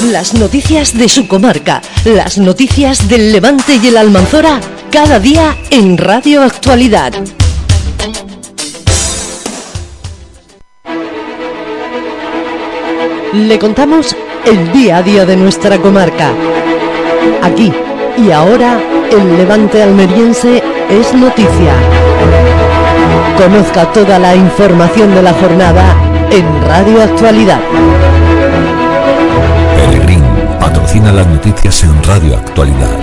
Las noticias de su comarca, las noticias del Levante y el Almanzora, cada día en Radio Actualidad. Le contamos el día a día de nuestra comarca. Aquí y ahora, el Levante almeriense es noticia. Conozca toda la información de la jornada en Radio Actualidad. Peregrín patrocina las noticias en Radio Actualidad.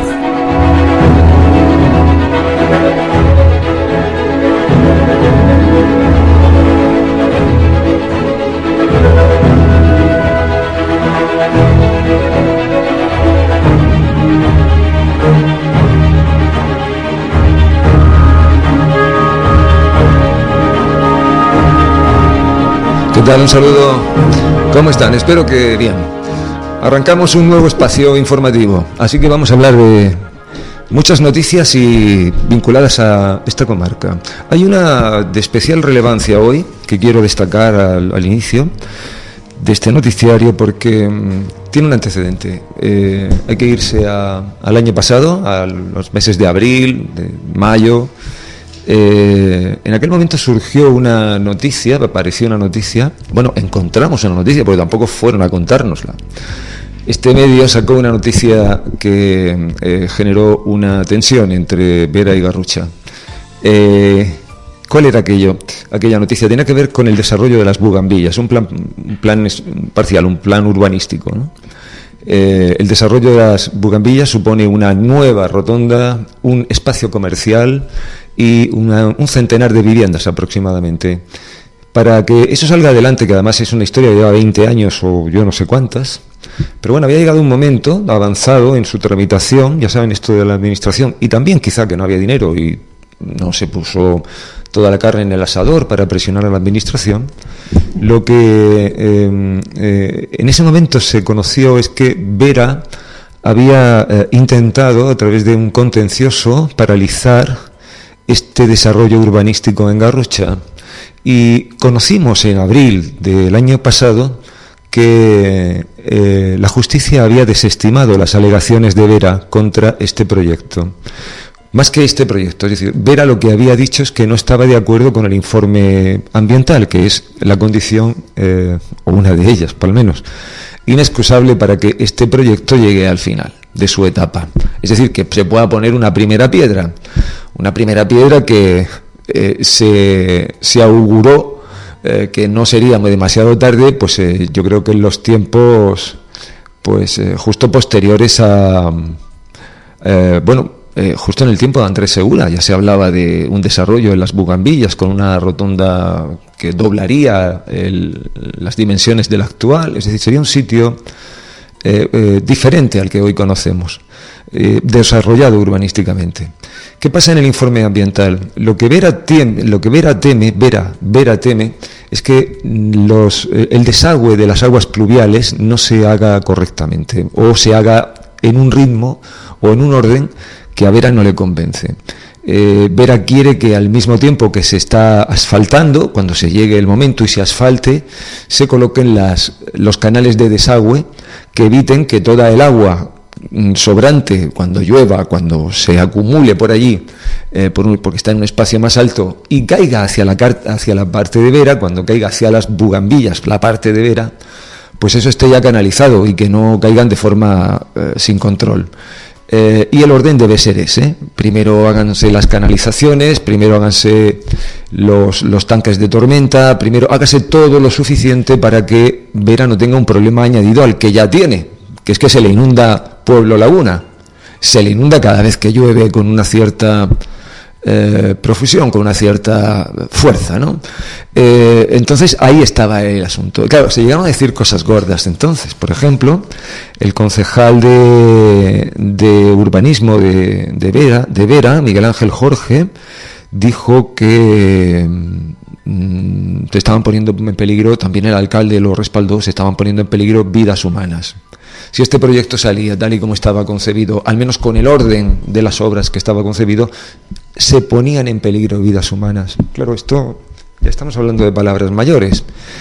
¿Qué tal? Un saludo. ¿Cómo están? Espero que bien. Arrancamos un nuevo espacio informativo, así que vamos a hablar de muchas noticias y vinculadas a esta comarca. Hay una de especial relevancia hoy que quiero destacar al inicio de este noticiario porque tiene un antecedente. Hay que irse al año pasado, a los meses de abril, de mayo. En aquel momento surgió una noticia, apareció una noticia, bueno, encontramos una noticia porque tampoco fueron a contárnosla. Este medio sacó una noticia que generó una tensión entre Vera y Garrucha. ¿Cuál era aquella noticia? Tenía que ver con el desarrollo de las bugambillas, un plan parcial, un plan urbanístico, ¿no? El desarrollo de las bugambillas supone una nueva rotonda, un espacio comercial y un centenar de viviendas aproximadamente. Para que eso salga adelante, que además es una historia que lleva 20 años o yo no sé cuántas, pero bueno, había llegado un momento avanzado en su tramitación, ya saben esto de la administración, y también quizá que no había dinero y no se puso toda la carne en el asador para presionar a la administración. Lo que en ese momento se conoció es que Vera había intentado, a través de un contencioso, paralizar este desarrollo urbanístico en Garrucha, y conocimos en abril del año pasado que la justicia había desestimado las alegaciones de Vera contra este proyecto. Más que este proyecto, es decir, Vera lo que había dicho es que no estaba de acuerdo con el informe ambiental, que es la condición, o una de ellas, por lo menos, inexcusable para que este proyecto llegue al final de su etapa. Es decir, que se pueda poner una primera piedra que se auguró que no sería demasiado tarde, pues yo creo que en los tiempos justo posteriores a justo en el tiempo de Andrés Segura ya se hablaba de un desarrollo en las bugambillas con una rotonda que doblaría las dimensiones del actual, es decir, sería un sitio diferente al que hoy conocemos, desarrollado urbanísticamente. ¿Qué pasa en el informe ambiental? Lo que Vera teme es que el desagüe de las aguas pluviales no se haga correctamente o se haga en un ritmo o en un orden que a Vera no le convence. Vera quiere que al mismo tiempo que se está asfaltando, cuando se llegue el momento y se asfalte, se coloquen los canales de desagüe que eviten que toda el agua sobrante, cuando llueva, cuando se acumule por allí, porque está en un espacio más alto, y caiga hacia la parte de Vera, cuando caiga hacia las bugambillas, la parte de Vera, pues eso esté ya canalizado y que no caigan de forma sin control. Y el orden debe ser ese. Primero háganse las canalizaciones, primero háganse los tanques de tormenta, primero hágase todo lo suficiente para que Vera no tenga un problema añadido al que ya tiene, que es que se le inunda Pueblo Laguna. Se le inunda cada vez que llueve con una cierta profusión, con una cierta fuerza, ¿no? Entonces ahí estaba el asunto. Claro, se llegaron a decir cosas gordas entonces. Por ejemplo, el concejal de urbanismo de Vera, Miguel Ángel Jorge, dijo que se estaban poniendo en peligro, también el alcalde lo respaldó, se estaban poniendo en peligro vidas humanas. Si este proyecto salía tal y como estaba concebido, al menos con el orden de las obras que estaba concebido, se ponían en peligro vidas humanas. Claro, esto ya estamos hablando de palabras mayores.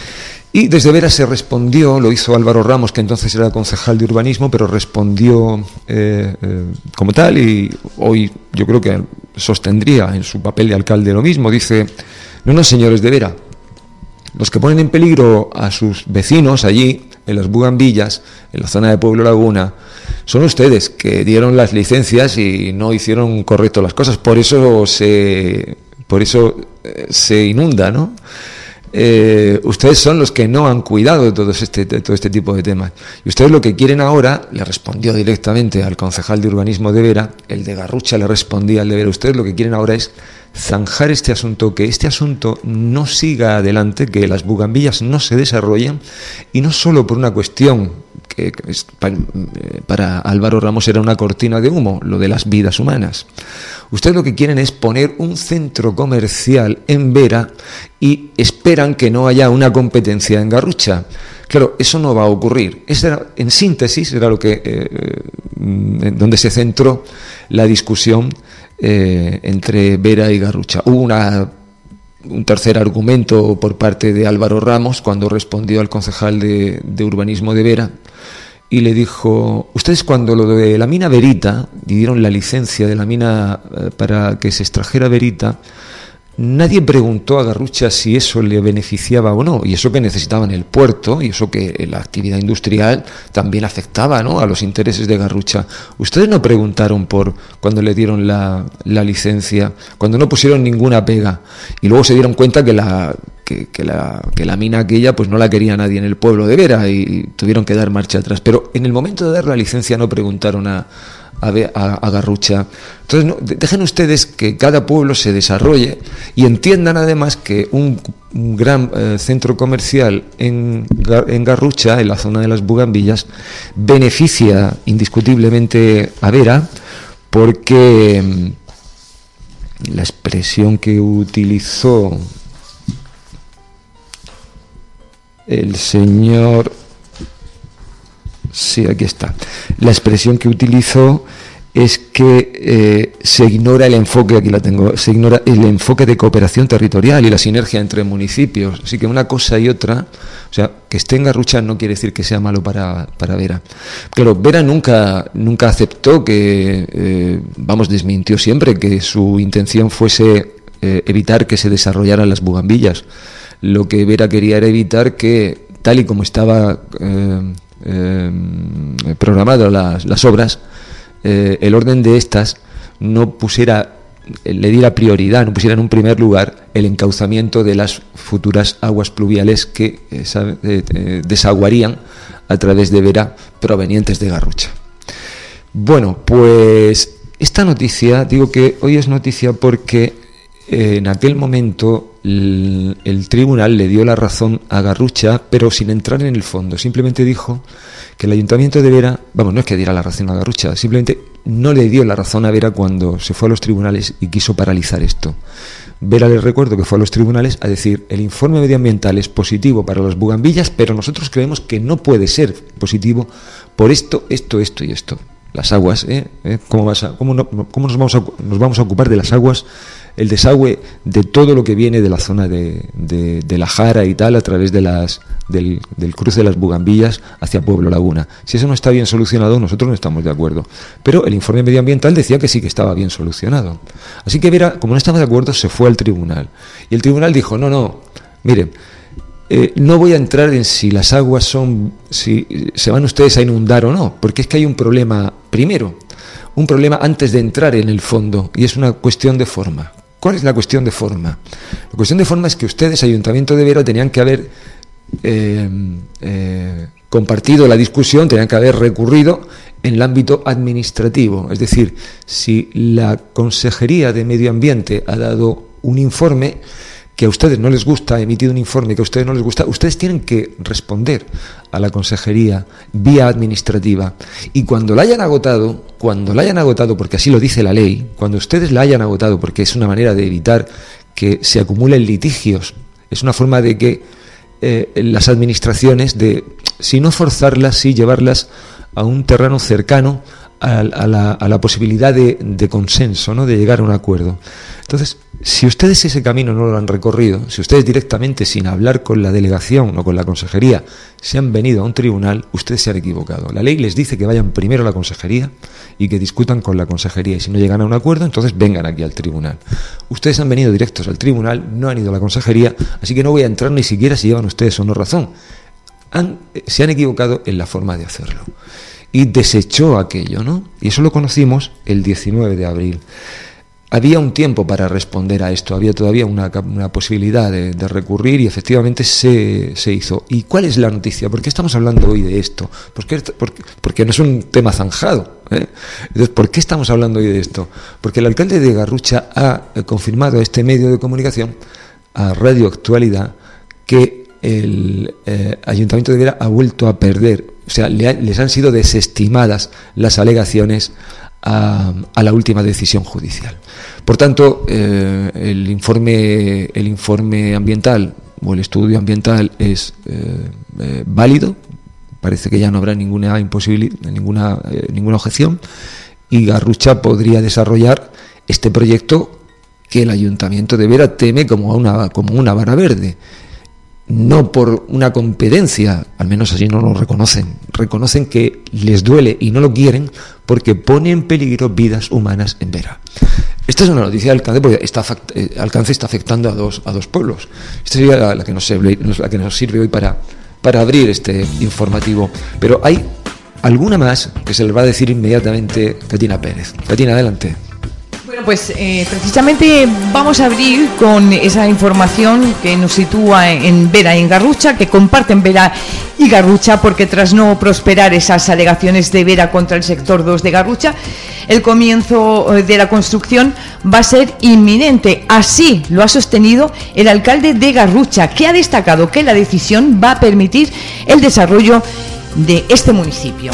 Y desde Vera se respondió, lo hizo Álvaro Ramos, que entonces era concejal de urbanismo, pero respondió como tal, y hoy yo creo que sostendría en su papel de alcalde lo mismo. Dice: no, señores de Vera, los que ponen en peligro a sus vecinos allí, en las Bugambillas, en la zona de Pueblo Laguna, son ustedes, que dieron las licencias y no hicieron correcto las cosas. Por eso se inunda, ¿no? Ustedes son los que no han cuidado de todo este tipo de temas. Y ustedes lo que quieren ahora, le respondió directamente al concejal de urbanismo de Vera, el de Garrucha le respondía al de Vera: ustedes lo que quieren ahora es zanjar este asunto, que este asunto no siga adelante, que las Bugambillas no se desarrollen, y no solo por una cuestión que para Álvaro Ramos era una cortina de humo, lo de las vidas humanas. Ustedes lo que quieren es poner un centro comercial en Vera y esperan que no haya una competencia en Garrucha. Claro, eso no va a ocurrir. En síntesis, era lo que donde se centró la discusión entre Vera y Garrucha. Hubo un tercer argumento por parte de Álvaro Ramos cuando respondió al concejal de urbanismo de Vera, y le dijo: ustedes, cuando lo de la mina Verita, y dieron la licencia de la mina para que se extrajera Verita, nadie preguntó a Garrucha si eso le beneficiaba o no, y eso que necesitaban el puerto, y eso que la actividad industrial también afectaba, ¿no?, a los intereses de Garrucha. Ustedes no preguntaron por cuando le dieron la licencia, cuando no pusieron ninguna pega, y luego se dieron cuenta que la mina aquella pues no la quería nadie en el pueblo de Vera y tuvieron que dar marcha atrás. Pero en el momento de dar la licencia no preguntaron a Garrucha. Entonces, dejen ustedes que cada pueblo se desarrolle y entiendan además que un gran centro comercial en Garrucha, en la zona de las Bugambillas, beneficia indiscutiblemente a Vera, porque la expresión que utilizó el señor... Sí, aquí está. La expresión que utilizó es que se ignora el enfoque, aquí la tengo, se ignora el enfoque de cooperación territorial y la sinergia entre municipios. Así que una cosa y otra, o sea, que esté en Garrucha no quiere decir que sea malo para Vera. Claro, Vera nunca aceptó desmintió siempre que su intención fuese evitar que se desarrollaran las Bugambillas. Lo que Vera quería era evitar que, tal y como estaba programado las obras, el orden de estas le diera prioridad, no pusiera en un primer lugar el encauzamiento de las futuras aguas pluviales que desaguarían a través de Vera provenientes de Garrucha. Bueno, pues esta noticia, digo que hoy es noticia porque en aquel momento el tribunal le dio la razón a Garrucha, pero sin entrar en el fondo. Simplemente dijo que el ayuntamiento de Vera, no es que diera la razón a Garrucha, simplemente no le dio la razón a Vera cuando se fue a los tribunales y quiso paralizar esto. Vera, les recuerdo que fue a los tribunales a decir: el informe medioambiental es positivo para las Bugambillas, pero nosotros creemos que no puede ser positivo por esto y esto. Las aguas, ¿cómo nos vamos a ocupar de las aguas? El desagüe de todo lo que viene de la zona de la Jara y tal, a través de del cruce de las Bugambillas hacia Pueblo Laguna. Si eso no está bien solucionado, nosotros no estamos de acuerdo. Pero el informe medioambiental decía que sí que estaba bien solucionado. Así que Vera, como no estaba de acuerdo, se fue al tribunal. Y el tribunal dijo: no, miren, no voy a entrar en si las aguas si se van ustedes a inundar o no, porque es que hay un problema primero, un problema antes de entrar en el fondo, y es una cuestión de forma. ¿Cuál es la cuestión de forma? La cuestión de forma es que ustedes, Ayuntamiento de Vera, tenían que haber compartido la discusión, tenían que haber recurrido en el ámbito administrativo. Es decir, si la Consejería de Medio Ambiente ha dado un informe que a ustedes no les gusta, ha emitido un informe que a ustedes no les gusta, ustedes tienen que responder a la Consejería vía administrativa. Y cuando la hayan agotado, porque así lo dice la ley, cuando ustedes la hayan agotado, porque es una manera de evitar que se acumulen litigios, es una forma de que las administraciones, si no forzarlas, sí llevarlas a un terreno cercano a la posibilidad de consenso, ¿no? De llegar a un acuerdo. Entonces, si ustedes ese camino no lo han recorrido, si ustedes directamente, sin hablar con la delegación o con la consejería, se han venido a un tribunal, ustedes se han equivocado. La ley les dice que vayan primero a la consejería y que discutan con la consejería, y si no llegan a un acuerdo, entonces vengan aquí al tribunal. Ustedes han venido directos al tribunal, no han ido a la consejería, así que no voy a entrar ni siquiera si llevan ustedes o no razón. Se han equivocado en la forma de hacerlo. Y desechó aquello, ¿no? Y eso lo conocimos el 19 de abril. Había un tiempo para responder a esto, había todavía una posibilidad de recurrir, y efectivamente se hizo. ¿Y cuál es la noticia? ¿Por qué estamos hablando hoy de esto? Porque no es un tema zanjado, ¿eh? Entonces, ¿por qué estamos hablando hoy de esto? Porque el alcalde de Garrucha ha confirmado a este medio de comunicación, a Radio Actualidad, que el Ayuntamiento de Vera ha vuelto a perder, o sea, les han sido desestimadas las alegaciones a la última decisión judicial. Por tanto, el informe ambiental o el estudio ambiental es válido. Parece que ya no habrá ninguna objeción, y Garrucha podría desarrollar este proyecto que el Ayuntamiento de Vera teme como una vara verde. No por una competencia, al menos así no lo reconocen que les duele y no lo quieren porque pone en peligro vidas humanas en Vera. Esta es una noticia de alcance, porque alcance está afectando a dos pueblos. Esta sería la que nos sirve hoy para abrir este informativo. Pero hay alguna más que se les va a decir inmediatamente Katina Pérez. Katina, adelante. Bueno, pues precisamente vamos a abrir con esa información que nos sitúa en Vera y en Garrucha, que comparten Vera y Garrucha, porque tras no prosperar esas alegaciones de Vera contra el sector 2 de Garrucha, el comienzo de la construcción va a ser inminente. Así lo ha sostenido el alcalde de Garrucha, que ha destacado que la decisión va a permitir el desarrollo de este municipio.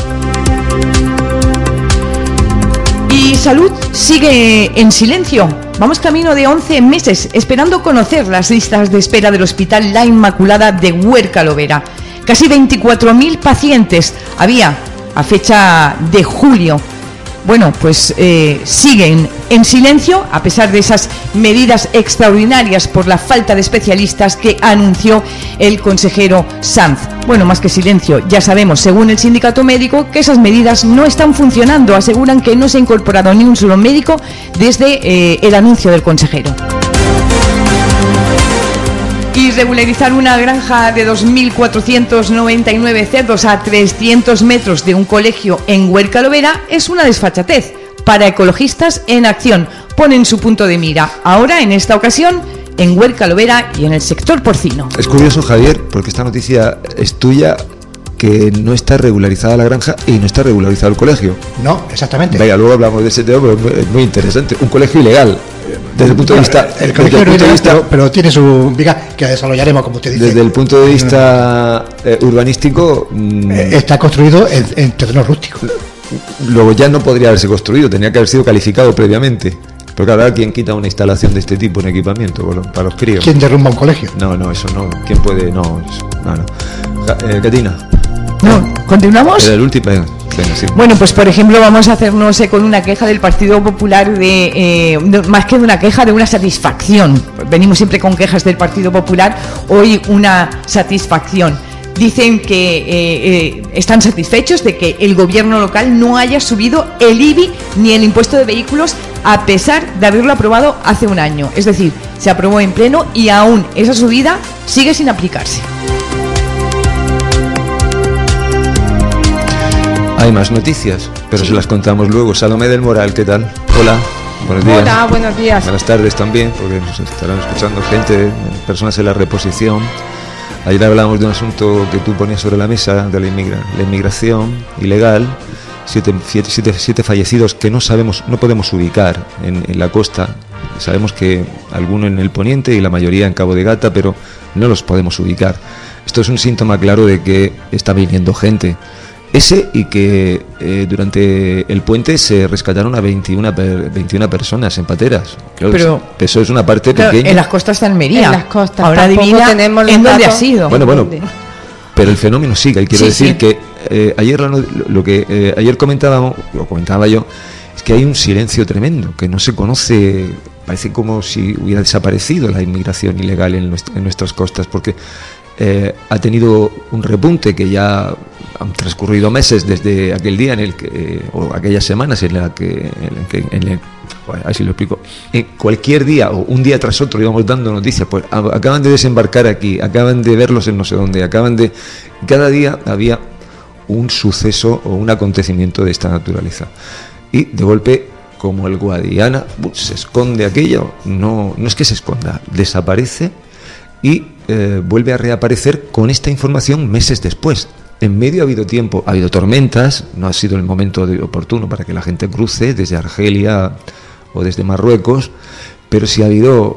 Y Salud sigue en silencio. Vamos camino de 11 meses esperando conocer las listas de espera del Hospital La Inmaculada de Huércal Vera. Casi 24.000 pacientes había a fecha de julio. Bueno, pues siguen en silencio a pesar de esas medidas extraordinarias por la falta de especialistas que anunció el consejero Sanz. Bueno, más que silencio, ya sabemos, según el sindicato médico, que esas medidas no están funcionando. Aseguran que no se ha incorporado ni un solo médico desde el anuncio del consejero. Y regularizar una granja de 2.499 cerdos a 300 metros de un colegio en Huércal Vera es una desfachatez. Para Ecologistas en Acción ponen su punto de mira, ahora en esta ocasión en Huércal Vera y en el sector porcino. Es curioso, Javier, porque esta noticia es tuya, que no está regularizada la granja y no está regularizado el colegio. No, exactamente. Venga, luego hablamos de ese tema, pero es muy interesante. Un colegio ilegal. Desde el punto de vista, pero tiene su viga que desarrollaremos, como usted dice. Desde el punto de vista urbanístico, está construido en terreno rústico. Luego ya no podría haberse construido, tenía que haber sido calificado previamente. Pero claro, ¿quién quita una instalación de este tipo en equipamiento para los críos? ¿Quién derrumba un colegio? No, eso no. ¿Quién puede? No. Katina. No, ¿continuamos? Era el último. Venga, sí. Bueno, pues por ejemplo vamos a hacernos con una queja del Partido Popular más que de una queja, de una satisfacción. Venimos siempre con quejas del Partido Popular, hoy una satisfacción. Dicen que están satisfechos de que el gobierno local no haya subido el IBI ni el impuesto de vehículos, a pesar de haberlo aprobado hace un año. Es decir, se aprobó en pleno y aún esa subida sigue sin aplicarse. Hay más noticias, pero sí, se las contamos luego. Salomé del Moral, ¿qué tal? Hola, buenos días. Hola, buenos días. Buenas tardes también, porque nos estarán escuchando gente, personas en la reposición. Ayer hablábamos de un asunto que tú ponías sobre la mesa, de la inmigración ilegal. Siete fallecidos que no podemos ubicar en la costa. Sabemos que algunos en el poniente y la mayoría en Cabo de Gata, pero no los podemos ubicar. Esto es un síntoma claro de que está viniendo gente. Ese, y que durante el puente se rescataron a 21 personas en pateras. Claro, pero eso es una parte pequeña. En las costas de Almería. En las costas. Ahora adivina tenemos en dónde ha sido. Bueno, pero el fenómeno sigue. Y quiero decir que ayer comentaba yo, es que hay un silencio tremendo, que no se conoce, parece como si hubiera desaparecido la inmigración ilegal en nuestras costas, porque ha tenido un repunte que ya han transcurrido meses desde aquel día o aquellas semanas en la que bueno, así lo explico. Cualquier día o un día tras otro íbamos dando noticias, pues acaban de desembarcar aquí, acaban de verlos en no sé dónde, cada día había un suceso o un acontecimiento de esta naturaleza. Y de golpe, como el Guadiana, se esconde aquello, no es que se esconda, desaparece y vuelve a reaparecer con esta información meses después. En medio ha habido tiempo, ha habido tormentas, no ha sido el momento oportuno para que la gente cruce desde Argelia o desde Marruecos, pero sí ha habido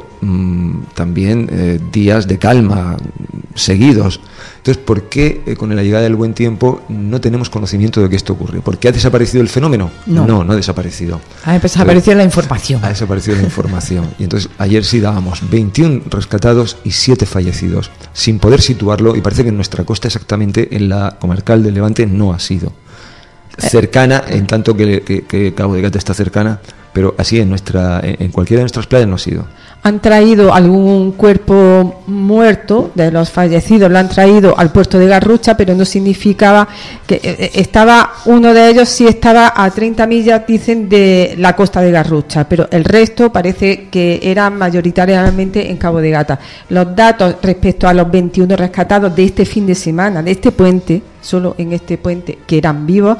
también días de calma seguidos. Entonces, ¿por qué con la llegada del buen tiempo no tenemos conocimiento de que esto ocurre? ¿Por qué ha desaparecido el fenómeno? No ha desaparecido. Ha desaparecido la información. Ha desaparecido la información. Y entonces ayer sí dábamos 21 rescatados y 7 fallecidos, sin poder situarlo, y parece que en nuestra costa exactamente, en la comarcal del Levante, no ha sido. Cercana, en tanto que Cabo de Gata está cercana, pero así en cualquiera de nuestras playas no ha sido. Han traído algún cuerpo muerto de los fallecidos, lo han traído al puerto de Garrucha, pero no significaba que uno de ellos sí estaba a 30 millas, dicen, de la costa de Garrucha, pero el resto parece que eran mayoritariamente en Cabo de Gata. Los datos respecto a los 21 rescatados de este fin de semana, de este puente, solo en este puente, que eran vivos,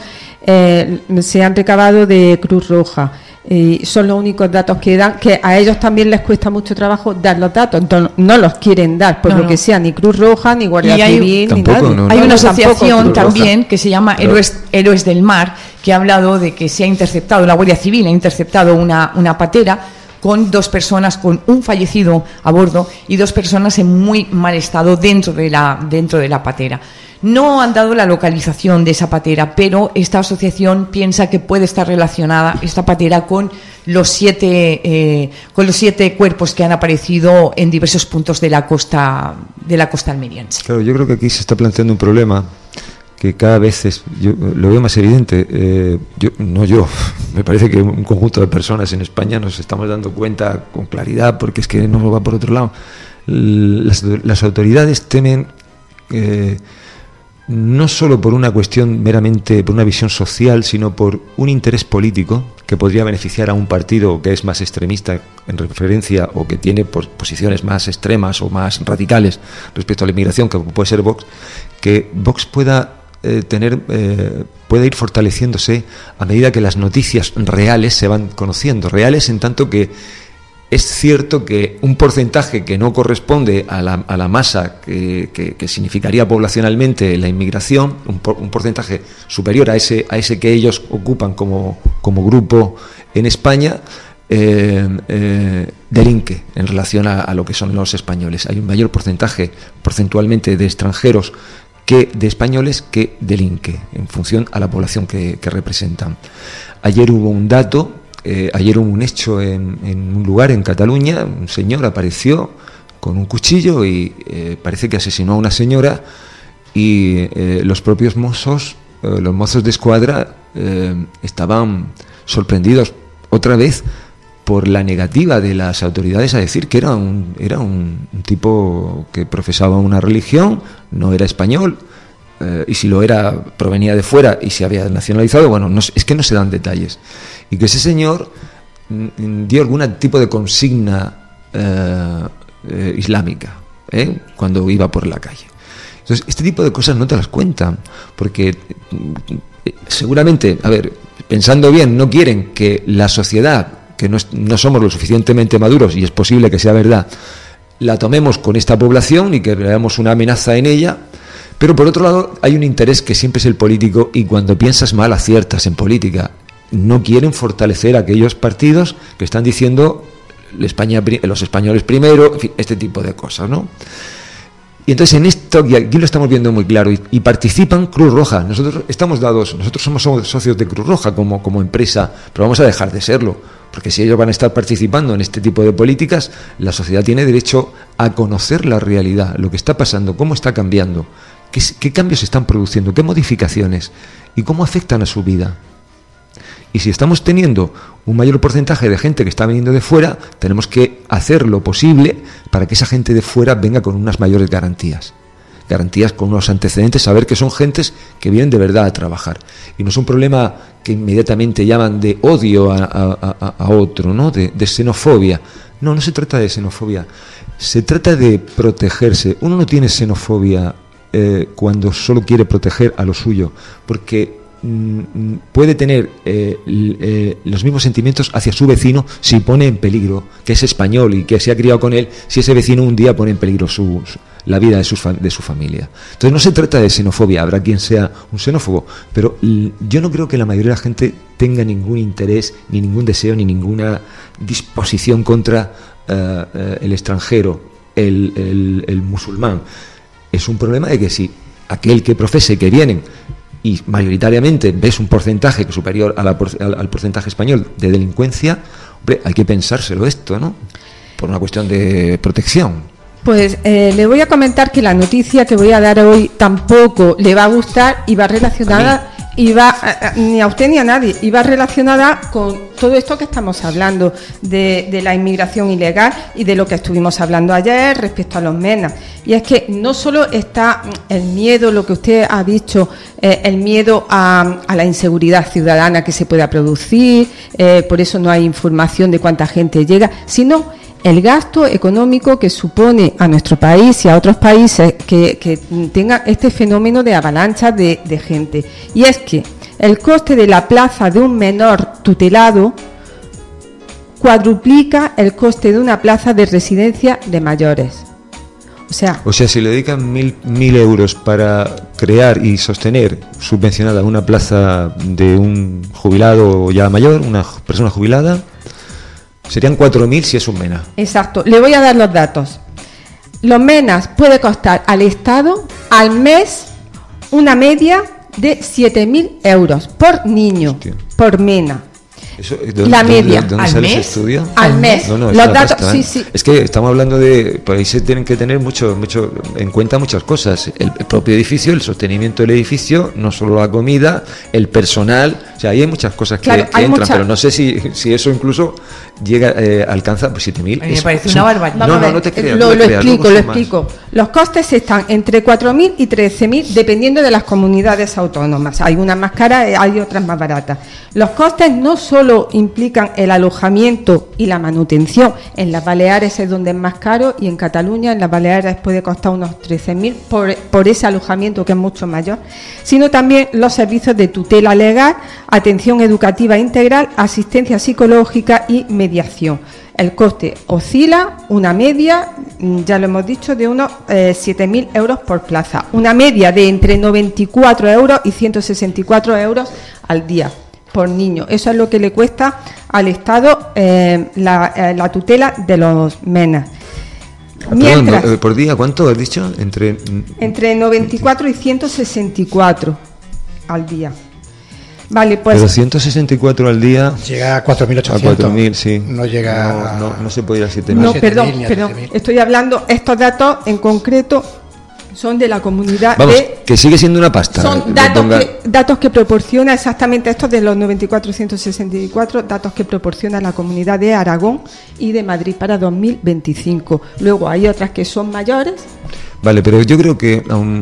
se han recabado de Cruz Roja. Son los únicos datos que dan, que a ellos también les cuesta mucho trabajo dar los datos, entonces no los quieren dar, por lo que sea, ni Cruz Roja, ni Guardia Civil, ni nadie. Hay una asociación también que se llama Héroes del Mar, que ha hablado de que se ha interceptado, la Guardia Civil ha interceptado una patera con 2 personas, con un fallecido a bordo y 2 personas en muy mal estado dentro de la patera. No han dado la localización de esa patera, pero esta asociación piensa que puede estar relacionada esta patera con los 7 cuerpos que han aparecido en diversos puntos de la costa almeriense. Claro, yo creo que aquí se está planteando un problema que cada vez yo lo veo más evidente. Me parece que un conjunto de personas en España nos estamos dando cuenta con claridad, porque es que no va por otro lado. Las autoridades temen no solo por una cuestión meramente, por una visión social, sino por un interés político que podría beneficiar a un partido que es más extremista en referencia, o que tiene posiciones más extremas o más radicales respecto a la inmigración, que puede ser Vox, que Vox pueda ir fortaleciéndose a medida que las noticias reales se van conociendo, reales en tanto que es cierto que un porcentaje que no corresponde a la masa que significaría poblacionalmente la inmigración, un porcentaje superior a ese que ellos ocupan como grupo en España, delinque en relación a lo que son los españoles. Hay un mayor porcentaje porcentualmente de extranjeros que de españoles que delinque en función a la población que representan. Ayer hubo un dato. Ayer hubo un hecho en un lugar en Cataluña. Un señor apareció con un cuchillo y parece que asesinó a una señora, y los propios mozos, los mozos de escuadra, estaban sorprendidos otra vez por la negativa de las autoridades a decir que era un tipo que profesaba una religión, no era español, y si lo era provenía de fuera y se había nacionalizado. Bueno, es que no se dan detalles. Y que ese señor dio algún tipo de consigna islámica cuando iba por la calle. Entonces, este tipo de cosas no te las cuentan, porque seguramente, pensando bien, no quieren que la sociedad, que no somos lo suficientemente maduros, y es posible que sea verdad, la tomemos con esta población y que veamos una amenaza en ella. Pero por otro lado hay un interés que siempre es el político, y cuando piensas mal aciertas en política. No quieren fortalecer a aquellos partidos que están diciendo los españoles primero, en fin, este tipo de cosas, ¿no? Y entonces en esto, y aquí lo estamos viendo muy claro, y participan Cruz Roja. Nosotros somos socios de Cruz Roja como empresa, pero vamos a dejar de serlo, porque si ellos van a estar participando en este tipo de políticas, la sociedad tiene derecho a conocer la realidad, lo que está pasando, cómo está cambiando, ¿Qué cambios se están produciendo? ¿Qué modificaciones? ¿Y cómo afectan a su vida? Y si estamos teniendo un mayor porcentaje de gente que está viniendo de fuera, tenemos que hacer lo posible para que esa gente de fuera venga con unas mayores garantías. Garantías con unos antecedentes, saber que son gentes que vienen de verdad a trabajar. Y no es un problema que inmediatamente llaman de odio a otro, ¿no? De xenofobia. No se trata de xenofobia. Se trata de protegerse. Uno no tiene xenofobia cuando solo quiere proteger a lo suyo, porque puede tener los mismos sentimientos hacia su vecino si pone en peligro, que es español y que se ha criado con él, si ese vecino un día pone en peligro la vida de su familia. Entonces no se trata de xenofobia, habrá quien sea un xenófobo, pero yo no creo que la mayoría de la gente tenga ningún interés, ni ningún deseo, ni ninguna disposición contra el extranjero, el musulmán. Es un problema de que si aquel que profese que vienen y mayoritariamente ves un porcentaje que es superior al porcentaje español de delincuencia, hombre, hay que pensárselo esto, ¿no? Por una cuestión de protección. Pues le voy a comentar que la noticia que voy a dar hoy tampoco le va a gustar y va relacionada, ni a usted ni a nadie, y va relacionada con todo esto que estamos hablando de la inmigración ilegal y de lo que estuvimos hablando ayer respecto a los MENA. Y es que no solo está el miedo, lo que usted ha dicho, el miedo a la inseguridad ciudadana que se pueda producir, por eso no hay información de cuánta gente llega, sino el gasto económico que supone a nuestro país y a otros países que tengan este fenómeno de avalancha de gente. Y es que el coste de la plaza de un menor tutelado cuadruplica el coste de una plaza de residencia de mayores. O sea, si le dedican 1.000 euros para crear y sostener subvencionada una plaza de un jubilado ya mayor, una persona jubilada, serían 4.000 si es un MENA. Exacto. Le voy a dar los datos. Los MENAs puede costar al Estado al mes una media de 7.000 euros por niño. Hostia. Por MENA. La media. ¿Dónde sale ese estudio? Al mes. No, los datos, pasta, ¿eh? Sí. Es que estamos hablando de, por ahí se tienen que tener mucho en cuenta muchas cosas. El propio edificio, el sostenimiento del edificio, no solo la comida, el personal, o sea, ahí hay muchas cosas que entran, pero no sé si eso incluso alcanza 7.000. Me parece una barbaridad. No te creas. Lo explico. Los costes están entre 4.000 y 13.000 dependiendo de las comunidades autónomas. Hay unas más caras, hay otras más baratas. Los costes no solo implican el alojamiento y la manutención. En las Baleares es donde es más caro y en Cataluña, en las Baleares puede costar unos 13.000 por ese alojamiento que es mucho mayor, sino también los servicios de tutela legal, atención educativa integral, asistencia psicológica y mediación. El coste oscila una media, ya lo hemos dicho, de unos 7.000 euros por plaza. Una media de entre 94 euros y 164 euros al día por niño. Eso es lo que le cuesta al Estado la tutela de los MENA. Mientras, perdón, por día, ¿cuánto has dicho? Entre 94 y 164 al día. Vale, pues. Pero 164 al día. Llega a 4.800. A 4.000, sí. No llega. No se puede ir a 7.000. No, perdón. Estoy hablando, estos datos en concreto son de la comunidad. Vamos, que sigue siendo una pasta. Son datos que proporciona exactamente estos de los 94.164, datos que proporciona la comunidad de Aragón y de Madrid para 2025. Luego hay otras que son mayores. Vale, pero yo creo que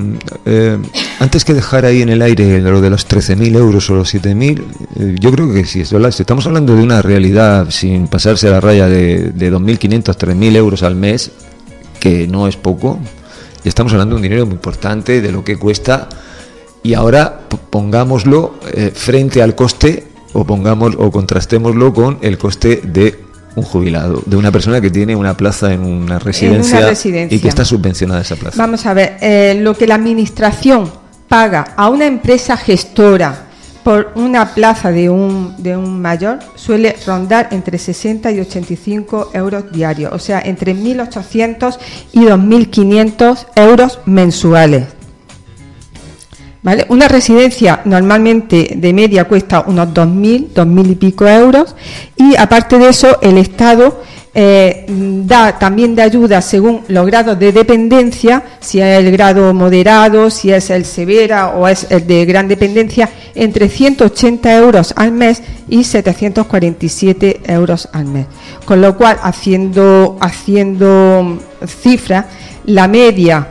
antes que dejar ahí en el aire lo de los 13.000 euros o los 7.000, yo creo que si estamos hablando de una realidad sin pasarse a la raya de 2.500, 3.000 euros al mes, que no es poco, y estamos hablando de un dinero muy importante, de lo que cuesta, y ahora pongámoslo frente al coste o contrastémoslo con el coste de un jubilado, de una persona que tiene una plaza en una residencia y que está subvencionada esa plaza. Vamos a ver, lo que la administración paga a una empresa gestora por una plaza de un mayor suele rondar entre 60 y 85 euros diarios, o sea, entre 1.800 y 2.500 euros mensuales. ¿vale? Una residencia normalmente de media cuesta unos 2.000 y pico euros, y aparte de eso el Estado da también de ayuda según los grados de dependencia, si es el grado moderado, si es el severa o es el de gran dependencia, entre 180 euros al mes y 747 euros al mes. Con lo cual, haciendo cifras, la media